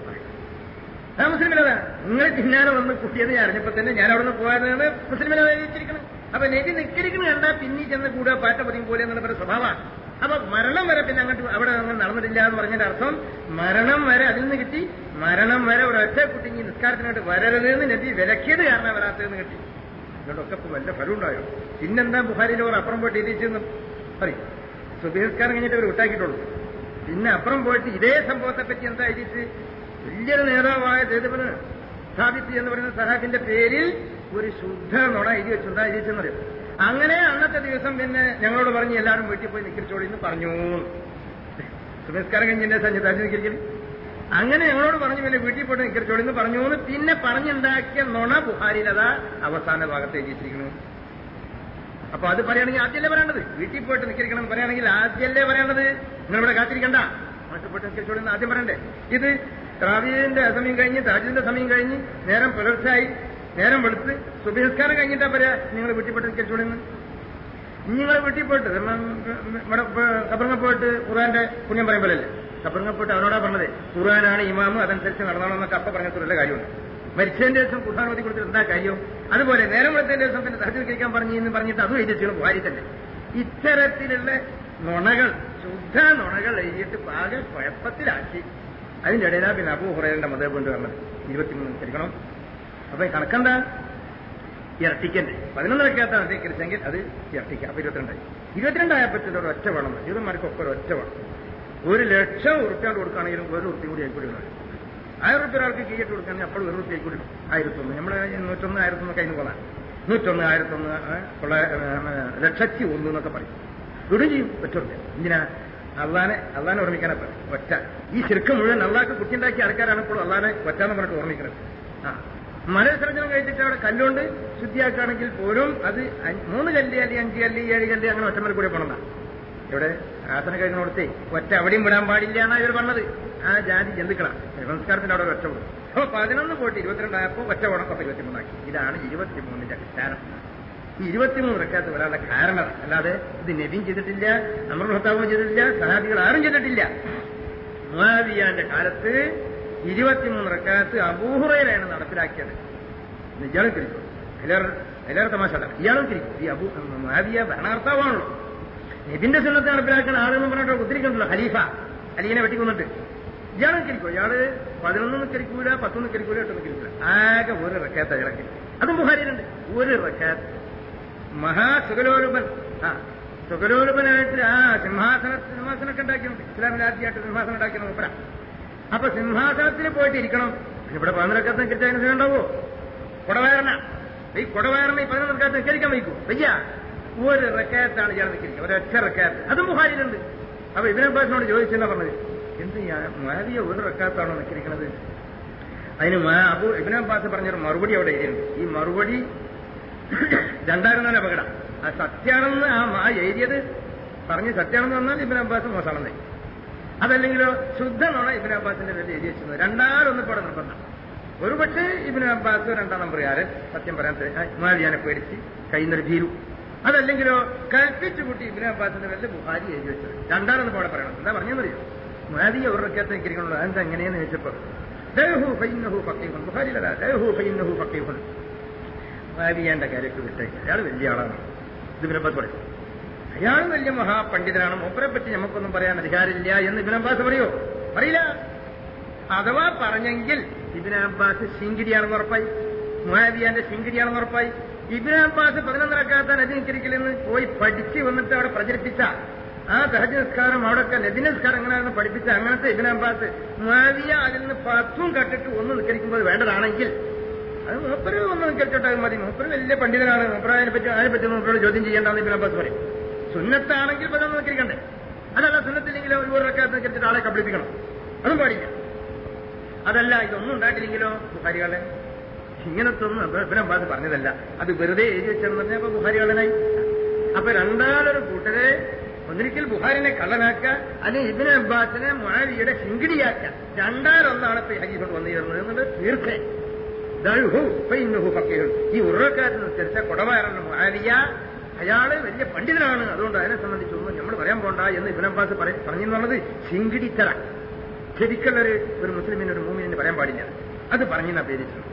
ആ മുസ്ലിമിനതാ നിങ്ങൾ പിന്നാലെ വന്ന് കൂട്ടിയത് ഞാൻ അറിഞ്ഞപ്പോ തന്നെ ഞാൻ അവിടുന്ന് പോയതെന്ന് മുസ്ലിമിനെ അറിയിച്ചിരിക്കണം. അപ്പൊ നബി നിൽക്കരിക്കണം കണ്ടാ പിന്നീ ചെന്ന് കൂടുക പാറ്റ പതിയും പോലെ എന്നുള്ള ഒരു സ്വഭാവമാണ്. അപ്പൊ മരണം വരെ പിന്നെ അങ്ങോട്ട് അവിടെ അങ്ങനെ നടന്നിട്ടില്ല എന്ന് പറഞ്ഞതിന്റെ അർത്ഥം മരണം വരെ അതിൽ നിന്ന് കിട്ടി. മരണം വരെ ഒരു ഒറ്റ കുട്ടി നിസ്കാരത്തിനായിട്ട് വരരുതെന്ന് നബി വിലക്കിയത് കാരണം വരാത്തതെന്ന് കിട്ടി. ഇതുകൊണ്ടൊക്കെ ഇപ്പൊ വല്ല ഫലം ഉണ്ടായോ? പിന്നെന്താ ബുഖാരിയിൽ അവർ അപ്പുറം പോയിട്ട് ഇരിച്ചെന്ന് പറയും. സുബഹിസ്കാരം കഴിഞ്ഞിട്ട് അവർ വിട്ടാക്കിയിട്ടുള്ളൂ. പിന്നെ അപ്പുറം പോയിട്ട് ഇതേ സംഭവത്തെ പറ്റി എന്താ എഴുതിച്ച് വലിയൊരു നേതാവായ ദേദബന് സ്ഥാപിച്ചു എന്ന് പറയുന്ന സഹാബിന്റെ പേരിൽ ഒരു ശുദ്ധ നുണ എഴുതി വെച്ചുണ്ടാ എഴുതിച്ചെന്ന് പറയും. അങ്ങനെ അന്നത്തെ ദിവസം പിന്നെ ഞങ്ങളോട് പറഞ്ഞ് എല്ലാവരും വീട്ടിൽ പോയി നിൽക്കിച്ചോളി എന്ന് പറഞ്ഞു. സുബഹിസ്കാരം കഴിഞ്ഞിന്റെ സഞ്ജിതാജ് നിൽക്കൽ അങ്ങനെ ഞങ്ങളോട് പറഞ്ഞു പിന്നെ വീട്ടിൽ പോയിട്ട് നിൽക്കിച്ചോളി എന്ന് പറഞ്ഞു. പിന്നെ പറഞ്ഞുണ്ടാക്കിയ നുണ ബുഖാരിയിൽ അതാ അവസാന ഭാഗത്ത് എഴുതിച്ചിരിക്കുന്നു. അപ്പൊ അത് പറയുകയാണെങ്കിൽ ആദ്യമല്ലേ പറയേണ്ടത്? വീട്ടിൽ പോയിട്ട് നിൽക്കണം പറയുകയാണെങ്കിൽ ആദ്യമല്ലേ പറയേണ്ടത്? നിങ്ങളിവിടെ കാത്തിരിക്കണ്ട, വീട്ടിൽ പോയിട്ട് നിൽക്കിച്ചോളി എന്ന് ആദ്യം പറയണ്ടേ? ഇത് റാവിയുടെ സമയം കഴിഞ്ഞ് താജിന്റെ സമയം കഴിഞ്ഞ് നേരം പുലർച്ചയായി നേരം വെളുത്ത് സുബഹിസ്കാരം കഴിഞ്ഞിട്ടാ പറയാ നിങ്ങൾ വീട്ടിൽ പോയിട്ട് നിൽക്കിച്ചോളിന്ന്. നിങ്ങൾ വീട്ടിൽ പോയിട്ട് ഇവിടെ കബറിങ്ങ പോയിട്ട് ഖുർആന്റെ പുണ്യം പറയുമ്പോഴല്ലേ കബറിങ്ങ പോയിട്ട് അവനോടാ പറഞ്ഞത് ഖുർആനാണ് ഇമാമ് അതനുസരിച്ച് നടന്നോളെന്നൊക്കെ അപ്പ പറഞ്ഞിട്ടുള്ള കാര്യമുണ്ട്. മരിച്ചതിന്റെ ദിവസം ഖുർആൻ ഓതി കൊടുത്തിട്ട് എന്താ കാര്യം? അതുപോലെ നേരം വെളുത്തതിന്റെ ദിവസം പിന്നെ തഹജ്ജുദ് കഴിക്കാൻ പറഞ്ഞു എന്ന് പറഞ്ഞിട്ട് അതും എഴുതി ചെയ്യണം ബുഖാരി തന്നെ. ഇത്തരത്തിലുള്ള നുണകൾ, ശുദ്ധ നുണകൾ എഴുതിയിട്ട് പാക കുഴപ്പത്തിലാക്കി. അതിന്റെ ഇടയിലാ പിന്നെ അബൂ ഹുറൈറയുടെ മദ്ഹബ് കൊണ്ട് വന്നത് ഇരുപത്തിമൂന്ന് ധരിക്കണം. അപ്പൊ കണക്കെന്താ? ഇരട്ടിക്കന്റെ പതിനൊന്ന് വെക്കാത്താണ് ധരിച്ചെങ്കിൽ അത് ഇരട്ടിക്ക. അപ്പൊ ഇരുപത്തിരണ്ടായി. ഇരുപത്തിരണ്ടായപ്പത്തിൽ ഒരു ഒറ്റ വേണം. ജൂതന്മാർക്കൊക്കെ ഒരു ഒറ്റ വേണം. ഒരു ലക്ഷം ഉറുപ്പ്യാണ്ട് കൊടുക്കുകയാണെങ്കിലും ഒരു ഉറുപ്പ്യം കൂടി ആയിക്കൂടി വേണം. ആയിരം റുപ്യ ഒരാൾക്ക് കീഴിട്ട് കൊടുക്കാൻ അപ്പോൾ ഒരു റുപ്യ കൊടുക്കും. ആയിരത്തൊന്ന് നമ്മൾ നൂറ്റൊന്ന് ആയിരത്തൊന്ന് കഴിഞ്ഞ് പോകാൻ നൂറ്റൊന്ന് ആയിരത്തൊന്ന് തൊള്ള ലക്ഷത്തി ഒന്ന് എന്നൊക്കെ പറയും. ഇടും ചെയ്യും ഒറ്റ റുപ്യ. എന്തിനാ? അള്ളാനെ അള്ളാനെ ഓർമ്മിക്കാനാ പറയും. ഒറ്റ ഈ ശിർക്ക് മുഴുവൻ അള്ളാഹ്ക്ക് കുട്ടിയുണ്ടാക്കിയ ആൾക്കാരാണ് ഇപ്പോൾ അള്ളാനെ ഒറ്റാന്ന് പറഞ്ഞിട്ട് ഓർമ്മിക്കുന്നത്. ആ മലവിസർജനം കഴിച്ചിട്ട് അവിടെ കല്ലുകൊണ്ട് ശുദ്ധിയാക്കുകയാണെങ്കിൽ പോലും അത് മൂന്ന് കല്ല് അല്ലെങ്കിൽ അഞ്ച് കല്ല് ഏഴ് കല്ല് അങ്ങനെ ഒറ്റമൽ കൂടെ പോകണം. ഇവിടെ ആസന കഴിക്കണോടത്തെ ഒറ്റ അവിടെയും വിടാൻ പാടില്ല എന്നാണ് ഇവർ പറഞ്ഞത്. ആ ജാതി ജന്തുക്കളാണ്. സംസ്കാരത്തിന്റെ അവിടെ ഒറ്റ വിടും. അപ്പൊ പതിനൊന്ന് പോയിട്ട് ഇരുപത്തിരണ്ടായപ്പോ ഒറ്റ പോണം. പത്ത് ഇരുപത്തിമൂന്നാക്കി. ഇതാണ് ഇരുപത്തിമൂന്നിന്റെ അടിസ്ഥാനം. ഈ ഇരുപത്തിമൂന്ന് റക്കാത്ത് വരാനുള്ള കാരണം അല്ലാതെ ഇത് നബിയും ചെയ്തിട്ടില്ല, നമ്മുടെ ഭർത്താവും ചെയ്തിട്ടില്ല, സഹാബികൾ ആരും ചെയ്തിട്ടില്ല. മുആവിയാന്റെ കാലത്ത് ഇരുപത്തിമൂന്ന് റക്കാത്ത് അബൂ ഹുറൈറയാണ് നടപ്പിലാക്കിയത്. ഇയാളും തിരിക്കും. എല്ലാവരും തമാശ അല്ല, ഇയാളും തിരിക്കും. ഈ അബൂ മുആവിയ ഭരണകർത്താവാണല്ലോ. നബിന്റെ സുന്നത്ത് നടപ്പിലാക്കുന്ന ആളെന്ന് പറഞ്ഞിട്ട് ഉദ്ധരിക്കുന്നുണ്ടല്ലോ ഖലീഫ അലീനെ വെട്ടിക്കൊന്നിട്ട്. ഇയാളും കിരിക്കോ? ഇയാള് പതിനൊന്നൊന്നും കിരിക്കൂല, പത്തൊന്നും കിരിക്കൂല, എട്ടൊന്നും കിരിക്കൂല. ആകെ ഒരു റക്കാത്ത ഇളക്കി. അതും ബുഖാരിയിലുണ്ട്. ഒരു റക്കാത്ത് മഹാസുഖലോലുപൻ. ആ സുഖലോലുപനായിട്ട് ആ സിംഹാസന സിംഹാസനമൊക്കെ ഉണ്ടാക്കിയുണ്ട്. ഇസ്ലാമിൽ ആദ്യമായിട്ട് സിംഹാസനം ഉണ്ടാക്കിയ മൂപ്പര. അപ്പൊ സിംഹാസനത്തിൽ പോയിട്ട് ഇരിക്കണം. ഇവിടെ പതിനൊന്നരക്കത്ത് കിരിച്ചതിന് ഉണ്ടാവോ? കൊടവയറന ഈ കൊടവയറന ഈ പതിനൊന്നരക്കത്ത് നിൽക്കരിക്കാൻ വയ്ക്കൂ വയ്യ. ഒരു റക്കാത്താണ് ഇയാൾ നിൽക്കുന്നത്, ഒരൊറ്റ റക്കാത്ത്. അതും ബുഖാരിയിലുണ്ട്. അപ്പൊ ഇബ്നു അബ്ബാസിനോട് ചോദിച്ചെന്നാ പറഞ്ഞത്, എന്ത് മുആവിയ ഒരു റക്കാത്താണോ നിൽക്കുന്നത്? അതിന് അബൂ ഇബ്നു അബ്ബാസ് പറഞ്ഞൊരു മറുപടി അവിടെ എഴുതിയിട്ടുണ്ട്. ഈ മറുപടി രണ്ടായിരുന്നാലും അപകടം. ആ സത്യാണെന്ന് ആ എഴുതിയത് പറഞ്ഞ് സത്യാണെന്ന് പറഞ്ഞാൽ ഇബ്നു അബ്ബാസ് മോശമാണെന്നേ. അതല്ലെങ്കിലോ ശുദ്ധമാണ് ഇബ്നു അബ്ബാസിന്റെ പേരിൽ എഴുതി വെച്ചത്. രണ്ടാലൊന്നും ഇപ്പോൾ നിർബന്ധം. ഒരു പക്ഷേ ഇബ്നു അബ്ബാസ് രണ്ടാം നമ്പറുകാരൻ സത്യം പറയാൻ മുആവിയനെ പേടിച്ച് കൈന്നൊരു ഭീരു. അതല്ലെങ്കിലോ കൽപ്പിച്ചു കൂട്ടി ഇബ്നു അബ്ബാസിന്റെ പേരിൽ ബുഖാരി എഴുതി വെച്ചത്. രണ്ടാലൊന്നും ഇപ്പോൾ പറയണം. എന്താ പറഞ്ഞെന്നറിയോ? മുആവിയ ഒരു റക്കാത്ത് നിൽക്കണല്ലോ. അതെന്താ എങ്ങനെയെന്ന് ചോദിച്ചപ്പോൾ ദഅഹു ഫഇന്നഹു ഫഖീഹുൻ. ബുഖാരിയിലല്ല, ദഅഹു ഫഇന്നഹു ഫഖീഹുൻ. മുആവിയന്റെ കാര്യത്തിൽ വിട്ടേക്ക്. അയാൾ വലിയ ആളാണ്. ഇത് ഇബ്നു അബ്ബാസ് പറയും. അയാൾ വലിയ മഹാപണ്ഡിതനാണ്, മൂപ്പരെ പറ്റി നമുക്കൊന്നും പറയാൻ അധികാരമില്ല എന്ന് ഇബ്നു അബ്ബാസ് പറയോ? പറയില്ല. അഥവാ പറഞ്ഞെങ്കിൽ ഇബ്നു അബ്ബാസ് ശിങ്കിടിയാണെന്ന് ഉറപ്പായി, മുആവിയന്റെ ശിങ്കിടിയാണെന്ന് ഉറപ്പായി. ഇബ്നു അബ്ബാസ് പതിനൊന്നരക്കാത്ത നബി നിസ്കരിക്കലെന്ന് പോയി പഠിച്ച് വന്നിട്ട് അവിടെ പ്രചരിപ്പിച്ച ആ തഹജ്ജുദ് നിസ്കാരം അവിടെയൊക്കെ നബി നിസ്കാരം എങ്ങനെയാണെന്ന് പഠിപ്പിച്ച അങ്ങനത്തെ ഇബ്നു അബ്ബാസ് മുആവിയ അതിൽ നിന്ന് പത്തും കട്ടിട്ട് ഒന്ന് നിസ്കരിക്കുമ്പോൾ വേണ്ടതാണെങ്കിൽ അത് മൂപ്പര് ഒന്ന് നിസ്കരിച്ചോട്ടെ മതി. മൂപ്പര് വലിയ പണ്ഡിതനാണ്, മൂപ്പര് അതിനെ പറ്റി അതിനെ പറ്റി മൂപ്പരോട് ചോദ്യം ചെയ്യേണ്ടെന്ന് ഇബ്നു അബ്ബാസ് പറയും. സുന്നത്താണെങ്കിൽ പതൊന്നും നിസ്കരിക്കണ്ടേ? അതല്ല, സുന്നത്തില്ലെങ്കിലോ ഒരു റക്കാത്ത് നിസ്കരിച്ചിട്ട് ആളെ കബളിപ്പിക്കണം, അതും പാടില്ല. അതല്ല, ഇതൊന്നും ഉണ്ടായിട്ടില്ലെങ്കിലോ ബുഖാരികളെ ഇങ്ങനത്തെ ഒന്നും ഇബ്നു അബ്ബാസ് പറഞ്ഞതല്ല, അത് വെറുതെ എഴുതി വെച്ചെന്ന് പറഞ്ഞാൽ അപ്പൊ ബുഖാരികളനായി. അപ്പൊ രണ്ടാലൊരു കൂട്ടരെ ഒന്നിരിക്കൽ ബുഖാരിനെ കള്ളനാക്കുക, അല്ലെങ്കിൽ ഇബ്നു അബ്ബാസിനെ മുആവിയയുടെ ശിങ്കിടിയാക്കുക. രണ്ടാലൊന്നാണ് ഇപ്പൊ ഈ ഹദീസ് കൊണ്ട് വന്നിരുന്നത് എന്നുള്ളത് തീർച്ചയായും. ഈ ഉറക്കാത്ത് നിസ്കരിച്ച കൊടവയറന്ന മുആവിയ അയാള് വലിയ പണ്ഡിതനാണ്, അതുകൊണ്ട് അതിനെ സംബന്ധിച്ചൊന്നും നമ്മൾ പറയാൻ പോണ്ട എന്ന് ഇബ്നു അബ്ബാസ് പറഞ്ഞെന്നുള്ളത് ശിങ്കിടിത്തര. ശരിക്കുള്ളൊരു ഒരു മുസ്ലിമിന് ഒരു മൂമിനെ പറയാൻ പാടില്ല. അത് പറഞ്ഞാ പേരിച്ചു.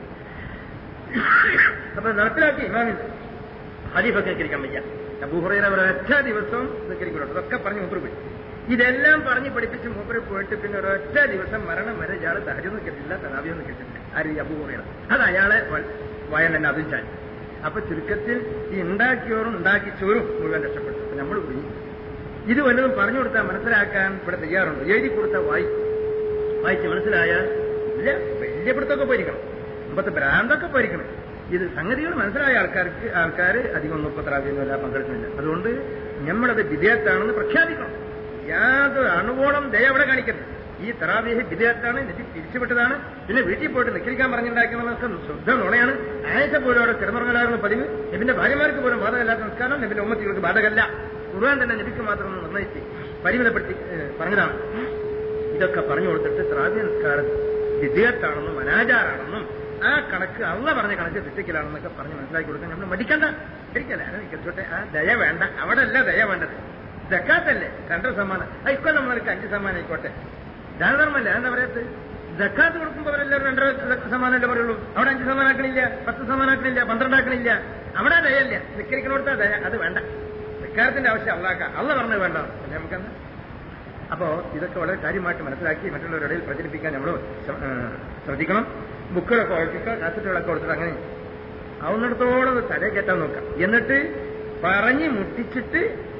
അപ്പൊ നടപ്പിലാക്കി ഇമാമിന് ഖലീഫൊക്കെ നിസ്കരിക്കാൻ വയ്യ. അബൂ ഹുറൈറ ഒരൊറ്റ ദിവസം നിസ്കരിക്കുന്നുണ്ട്. അതൊക്കെ പറഞ്ഞ് മൂപ്പര് പോയി. ഇതെല്ലാം പറഞ്ഞ് പഠിപ്പിച്ച് മൂപ്പര് പോയിട്ട് പിന്നെ ഒരൊറ്റ ദിവസം മരണം വരെ ഇയാള് തഹജ്ജുദ് നിസ്കരിച്ചില്ല, തറാവീഹ് നിസ്കരിച്ചില്ല. ആര്? അബൂ ഹുറൈറ. അത് അയാളെ വയൻ തന്നെ അതും ചാടി. അപ്പൊ ചുരുക്കത്തിൽ ഈ ഉണ്ടാക്കിയോറും ഉണ്ടാക്കിച്ചോറും മുഴുവൻ രക്ഷപ്പെട്ടു. നമ്മൾ പോയി ഇത് വല്ലതും പറഞ്ഞു കൊടുത്താൽ മനസ്സിലാക്കാൻ ഇവിടെ തയ്യാറുണ്ട്. എഴുതി കൊടുത്താൽ വായി വായിച്ച് മനസ്സിലായാൽ വലിയ വലിയ പിടുത്തൊക്കെ പോയിരിക്കണം, മുമ്പത്തെ ഭ്രാന്തൊക്കെ പോയിരിക്കണം. ഇത് സംഗതികൾ മനസ്സിലായ ആൾക്കാർക്ക് ആൾക്കാർ അധികം ഒന്നും ഇപ്പൊ തറാവീഹ്നല്ല പങ്കെടുക്കുന്നില്ല. അതുകൊണ്ട് നമ്മളത് ബിദ്അത്താണെന്ന് പ്രഖ്യാപിക്കണം. യാതൊരു അണുവോളം ദയ അവിടെ കാണിക്കരുത്. ഈ തറാവീഹ് ബിദ്അത്താണ്, നബി പിരിച്ചുവിട്ടതാണ്. പിന്നെ വീട്ടിൽ പോയിട്ട് നിസ്കരിക്കാൻ പറഞ്ഞുണ്ടാക്കുന്നതൊക്കെ ശുദ്ധ നുണയാണ്. ആയിഷ പോലും അവിടെ കിടന്നുറങ്ങലായിരുന്നു പതിവ്. നബിന്റെ ഭാര്യമാർക്ക് പോലും ബാധകമല്ലാത്ത നിസ്കാരം നബിന്റെ ഉമ്മത്തികൾക്ക് ബാധകമല്ല. ഖുർആൻ തന്നെ നബിക്ക് മാത്രം നിർണ്ണയിച്ച് പരിമിതപ്പെടുത്തി പറഞ്ഞതാണ്. ഇതൊക്കെ പറഞ്ഞു കൊടുത്തിട്ട് തറാവീഹ് നിസ്കാരം ബിദ്അത്താണെന്നും അനാചാരാണെന്നും ആ കണക്ക് അള്ളാഹ് പറഞ്ഞ കണക്ക് തെറ്റിക്കലാണെന്നൊക്കെ പറഞ്ഞ് മനസ്സിലാക്കി കൊടുക്കാൻ നമ്മൾ മടിക്കണ്ട. ശരിക്കല്ല നിൽക്കട്ടെ, ആ ദയ വേണ്ട. അവിടെ അല്ല ദയ വേണ്ടത്, സക്കാത്തല്ലേ രണ്ടര സമ്മാനം. ആയിക്കോട്ടെ, നമ്മൾക്ക് അഞ്ച് സമ്മാനം ആയിക്കോട്ടെ, ദാനധർമ്മല്ലേ. എന്താ പറയത്ത്? സക്കാത്ത് കൊടുക്കുമ്പോൾ അവരെല്ലാവരും രണ്ടര സമ്മാനമല്ലേ പറയുള്ളൂ. അവിടെ അഞ്ച് സമ്മാനാക്കണില്ല, പത്ത് സമ്മാനാക്കണില്ല, പന്ത്രണ്ടാക്കണില്ല. അവിടെ ദയല്ല. നിസ്കരിക്കണോടത്താ ദയ. അത് വേണ്ട. നിസ്കാരത്തിന്റെ ആവശ്യം അള്ളാഹ്ക്ക. അള്ളാഹ് പറഞ്ഞത് വേണ്ട. പിന്നെ നമുക്കെന്താ? അപ്പോ ഇതൊക്കെ വളരെ കാര്യമായിട്ട് മനസ്സിലാക്കി മറ്റുള്ളവരുടെ ഇടയിൽ പ്രചരിപ്പിക്കാൻ നമ്മൾ ശ്രദ്ധിക്കണം. ബുക്കുകളൊക്കെ വായിക്കുക, കാസറ്റുകളൊക്കെ കൊടുത്തിട്ട് അങ്ങനെ ആവുന്നിടത്തോളം തലേ കയറ്റാൻ നോക്കാം. എന്നിട്ട് പറഞ്ഞ് മുട്ടിച്ചിട്ട്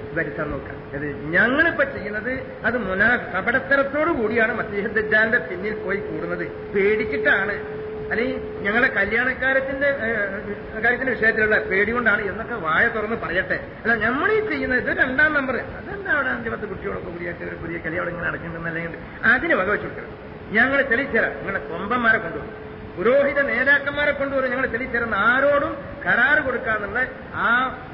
വരുത്താൻ നോക്കാം. അത് ഞങ്ങളിപ്പോ ചെയ്യുന്നത് അത് മുനാ കപടത്തരത്തോടു കൂടിയാണ് മസീഹ് ദജ്ജാലിന്റെ പിന്നിൽ പോയി കൂടുന്നത്. പേടിച്ചിട്ടാണ്, അല്ലെങ്കിൽ ഞങ്ങളുടെ കല്യാണക്കാരത്തിന്റെ കാര്യത്തിന്റെ വിഷയത്തിലുള്ള പേടി കൊണ്ടാണ് എന്നൊക്കെ വായ തുറന്ന് പറയട്ടെ. അല്ല, നമ്മളീ ചെയ്യുന്നത് ഇത് രണ്ടാം നമ്പർ. അതെന്താ അവിടെ അഞ്ച് പത്ത് കുട്ടികളൊക്കെ കൂടിയായിട്ട് ഒരു പുതിയ കല്യാണം ഇങ്ങനെ നടക്കുന്നുണ്ടെന്നല്ലെങ്കിൽ അതിന് വക വെച്ചു കൊടുക്കണം. ഞങ്ങൾ തെളിച്ചേരാം. നിങ്ങളുടെ കൊമ്പന്മാരെ കൊണ്ടുവരും, പുരോഹിത നേതാക്കന്മാരെ കൊണ്ടുവരും. ഞങ്ങൾ തെളിച്ചേരുന്ന ആരോടും കരാറ് കൊടുക്കാന്നുള്ള ആ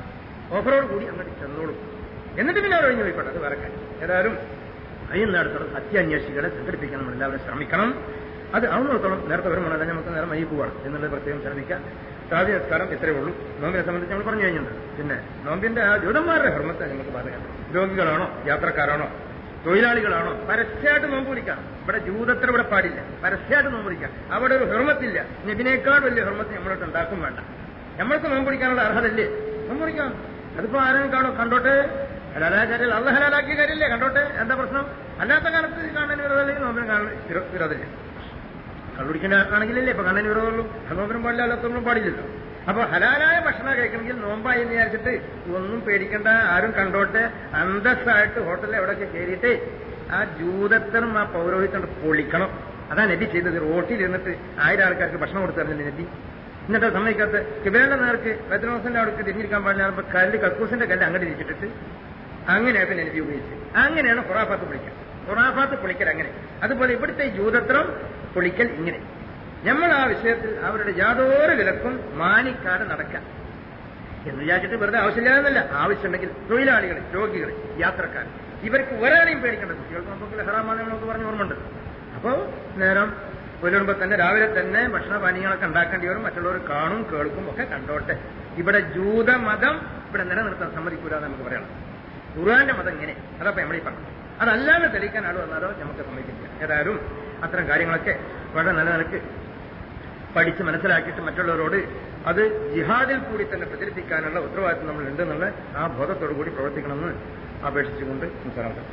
ഓഫറോട് കൂടി അങ്ങോട്ട് ചെന്നോളും. എന്നിട്ട് പിന്നെ അവർ ഒഴിഞ്ഞു പോയിക്കോട്ടെ, അത് വരക്കാൻ. ഏതായാലും അയ്യനാടത്തോളം സത്യാന്വേഷികളെ സംഘടിപ്പിക്കാൻ നമ്മൾ എല്ലാവരും ശ്രമിക്കണം. അത് ആവുന്നിടത്തോളം നേരത്തെ വരുമ്പോൾ തന്നെ നമുക്ക് നേരം മൈ പോവാണ് എന്നുള്ളത് പ്രത്യേകം ശ്രമിക്കാം. സാധ്യ നമസ്കാരം ഇത്രയേ ഉള്ളൂ. നോമ്പിനെ സംബന്ധിച്ച് നമ്മൾ പറഞ്ഞു കഴിഞ്ഞിട്ടുണ്ട്. പിന്നെ നോമ്പിന്റെ ആ ജൂതന്മാരുടെ ഹർമ്മത്തെ നമുക്ക് പറയാം. രോഗികളാണോ, യാത്രക്കാരാണോ, തൊഴിലാളികളാണോ, പരസ്യമായിട്ട് നോമ്പ് വിളിക്കാം. ഇവിടെ ജൂതത്ര ഇവിടെ പാടില്ല, പരസ്യമായിട്ട് നോമ്പ് വിളിക്കാം. അവിടെ ഒരു ഹർമ്മത്തില്ല. ഇതിനേക്കാൾ വലിയ ഹർമ്മത്ത് നമ്മളോട്ട് ഉണ്ടാക്കും വേണ്ട. നമ്മൾക്ക് നോമ്പ് വിളിക്കാനുള്ള അർഹതല്ലേ? നോമ്പ് വിളിക്കാം. അതിപ്പോ ആരും കാണോ, കണ്ടോട്ടെ. ഹലാലാചാര്യൽ അള്ള ഹലാലാക്കിയ കാര്യമില്ലേ, കണ്ടോട്ടെ. എന്താ പ്രശ്നം? അല്ലാത്ത കാലത്ത് കാണാൻ വിരോധമല്ലെങ്കിൽ നോമ്പിനും കാണാൻ വിരോധമില്ല. കള്ളുടിക്കുന്ന ആണെങ്കിലല്ലേ ഇപ്പൊ കാണാൻ വിരോധമുള്ളൂ. നോമ്പിനും പാടില്ല, അല്ലാത്തൊന്നും പാടില്ലല്ലോ. അപ്പൊ ഹലാലായ ഭക്ഷണം കഴിക്കണമെങ്കിൽ നോമ്പായി എന്ന് വിചാരിച്ചിട്ട് ഒന്നും പേടിക്കണ്ട, ആരും കണ്ടോട്ടെ. അന്തസ്സായിട്ട് ഹോട്ടലിൽ എവിടെയൊക്കെ കയറിയിട്ട് ആ ജൂതത്തനും ആ പൗരോഹിത്യം പൊളിക്കണം. അതാണ് നബി ചെയ്തത്. റോട്ടിൽ ഇരുന്നിട്ട് ആയിരം ആൾക്കാർക്ക് ഭക്ഷണം കൊടുത്തു തരുന്നില്ല നബി. എന്നിട്ട് സമ്മതിക്കാത്ത കിബേന്റെ നേർക്ക് ബദ്രോസിന്റെ അവിടേക്ക് തിരിഞ്ഞിരിക്കാൻ പാടില്ല. കല്ല് കക്കൂസിന്റെ കല്ല് അങ്ങോട്ട് തിരിച്ചിട്ടിട്ട് അങ്ങനെയാണ് പിന്നെ നബി ഉപയോഗിച്ചത്. അങ്ങനെയാണ് ഖുറാഫാത്ത് പൊളിക്കൽ. ഖുറാഫാത്ത് പൊളിക്കൽ അങ്ങനെ. അതുപോലെ ഇവിടുത്തെ ജൂതത്രം പൊളിക്കൽ ഇങ്ങനെ. നമ്മൾ ആ വിഷയത്തിൽ അവരുടെ യാതൊരു വിലക്കും മാനിക്കാതെ നടക്കാം എന്ന് വിചാരിച്ചിട്ട് വെറുതെ ആവശ്യമില്ലാതെന്നല്ല. ആവശ്യമുണ്ടെങ്കിൽ തൊഴിലാളികൾ, രോഗികൾ, യാത്രക്കാർ, ഇവർക്ക് ഒരാളെയും പേടിക്കേണ്ട. കുട്ടികൾക്ക് നമുക്ക് ഹറാമാണെന്ന് നമുക്ക് പറഞ്ഞ് ഓർമ്മയുണ്ട്. അപ്പോ നേരം പുലരുമ്പോ തന്നെ രാവിലെ തന്നെ ഭക്ഷണപാനീയങ്ങളൊക്കെ ഉണ്ടാക്കേണ്ടി വരും. മറ്റുള്ളവർ കാണും, കേൾക്കും, ഒക്കെ കണ്ടോട്ടെ. ഇവിടെ ജൂതമതം ഇവിടെ നിലനിർത്താൻ സമ്മതിക്കൂലെന്ന് നമുക്ക് പറയണം. ഖുർആന്റെ മതം ഇങ്ങനെ, അതപ്പോ നമ്മളീ പറഞ്ഞു. അതല്ലാതെ തെളിയിക്കാൻ ആൾ വന്നാലോ നമുക്ക് സമ്മതിക്കില്ല. ഏതായാലും അത്തരം കാര്യങ്ങളൊക്കെ വളരെ നല്ല നിലക്ക് പഠിച്ച് മനസ്സിലാക്കിയിട്ട് മറ്റുള്ളവരോട് അത് ജിഹാദിൽ കൂടി തന്നെ പ്രചരിപ്പിക്കാനുള്ള ഉത്തരവാദിത്വം നമ്മൾ ഉണ്ടെന്നുള്ള ആ ബോധത്തോടു കൂടി പ്രവർത്തിക്കണമെന്ന് അപേക്ഷിച്ചുകൊണ്ട് സംസാരം.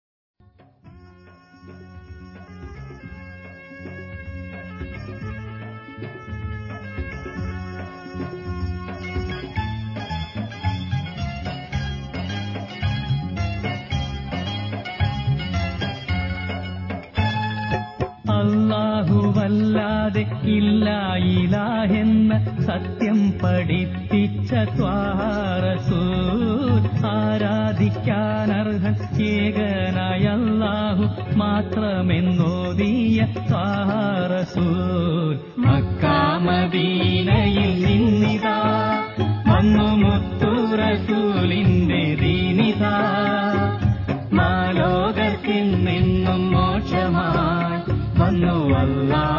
അല്ലാഹുവല്ലാതെ ഇല്ല ഇലാഹെന്ന സത്യം പഠിപ്പിച്ച ത്വാഹ റസൂൽ, ആരാധിക്കാനർഹൻ ഏകനായ അല്ലാഹു മാത്രമെന്നോദിയ ത്വാഹ റസൂൽ. മക്കാ മദീനയിൽ നിന്നിതാ വന്നു മുത്തു റസൂലിന്റെ ദീനിതാ, മാലോകത്തിൽ നിന്നും മോക്ഷമായി വന്നു അല്ലാഹ്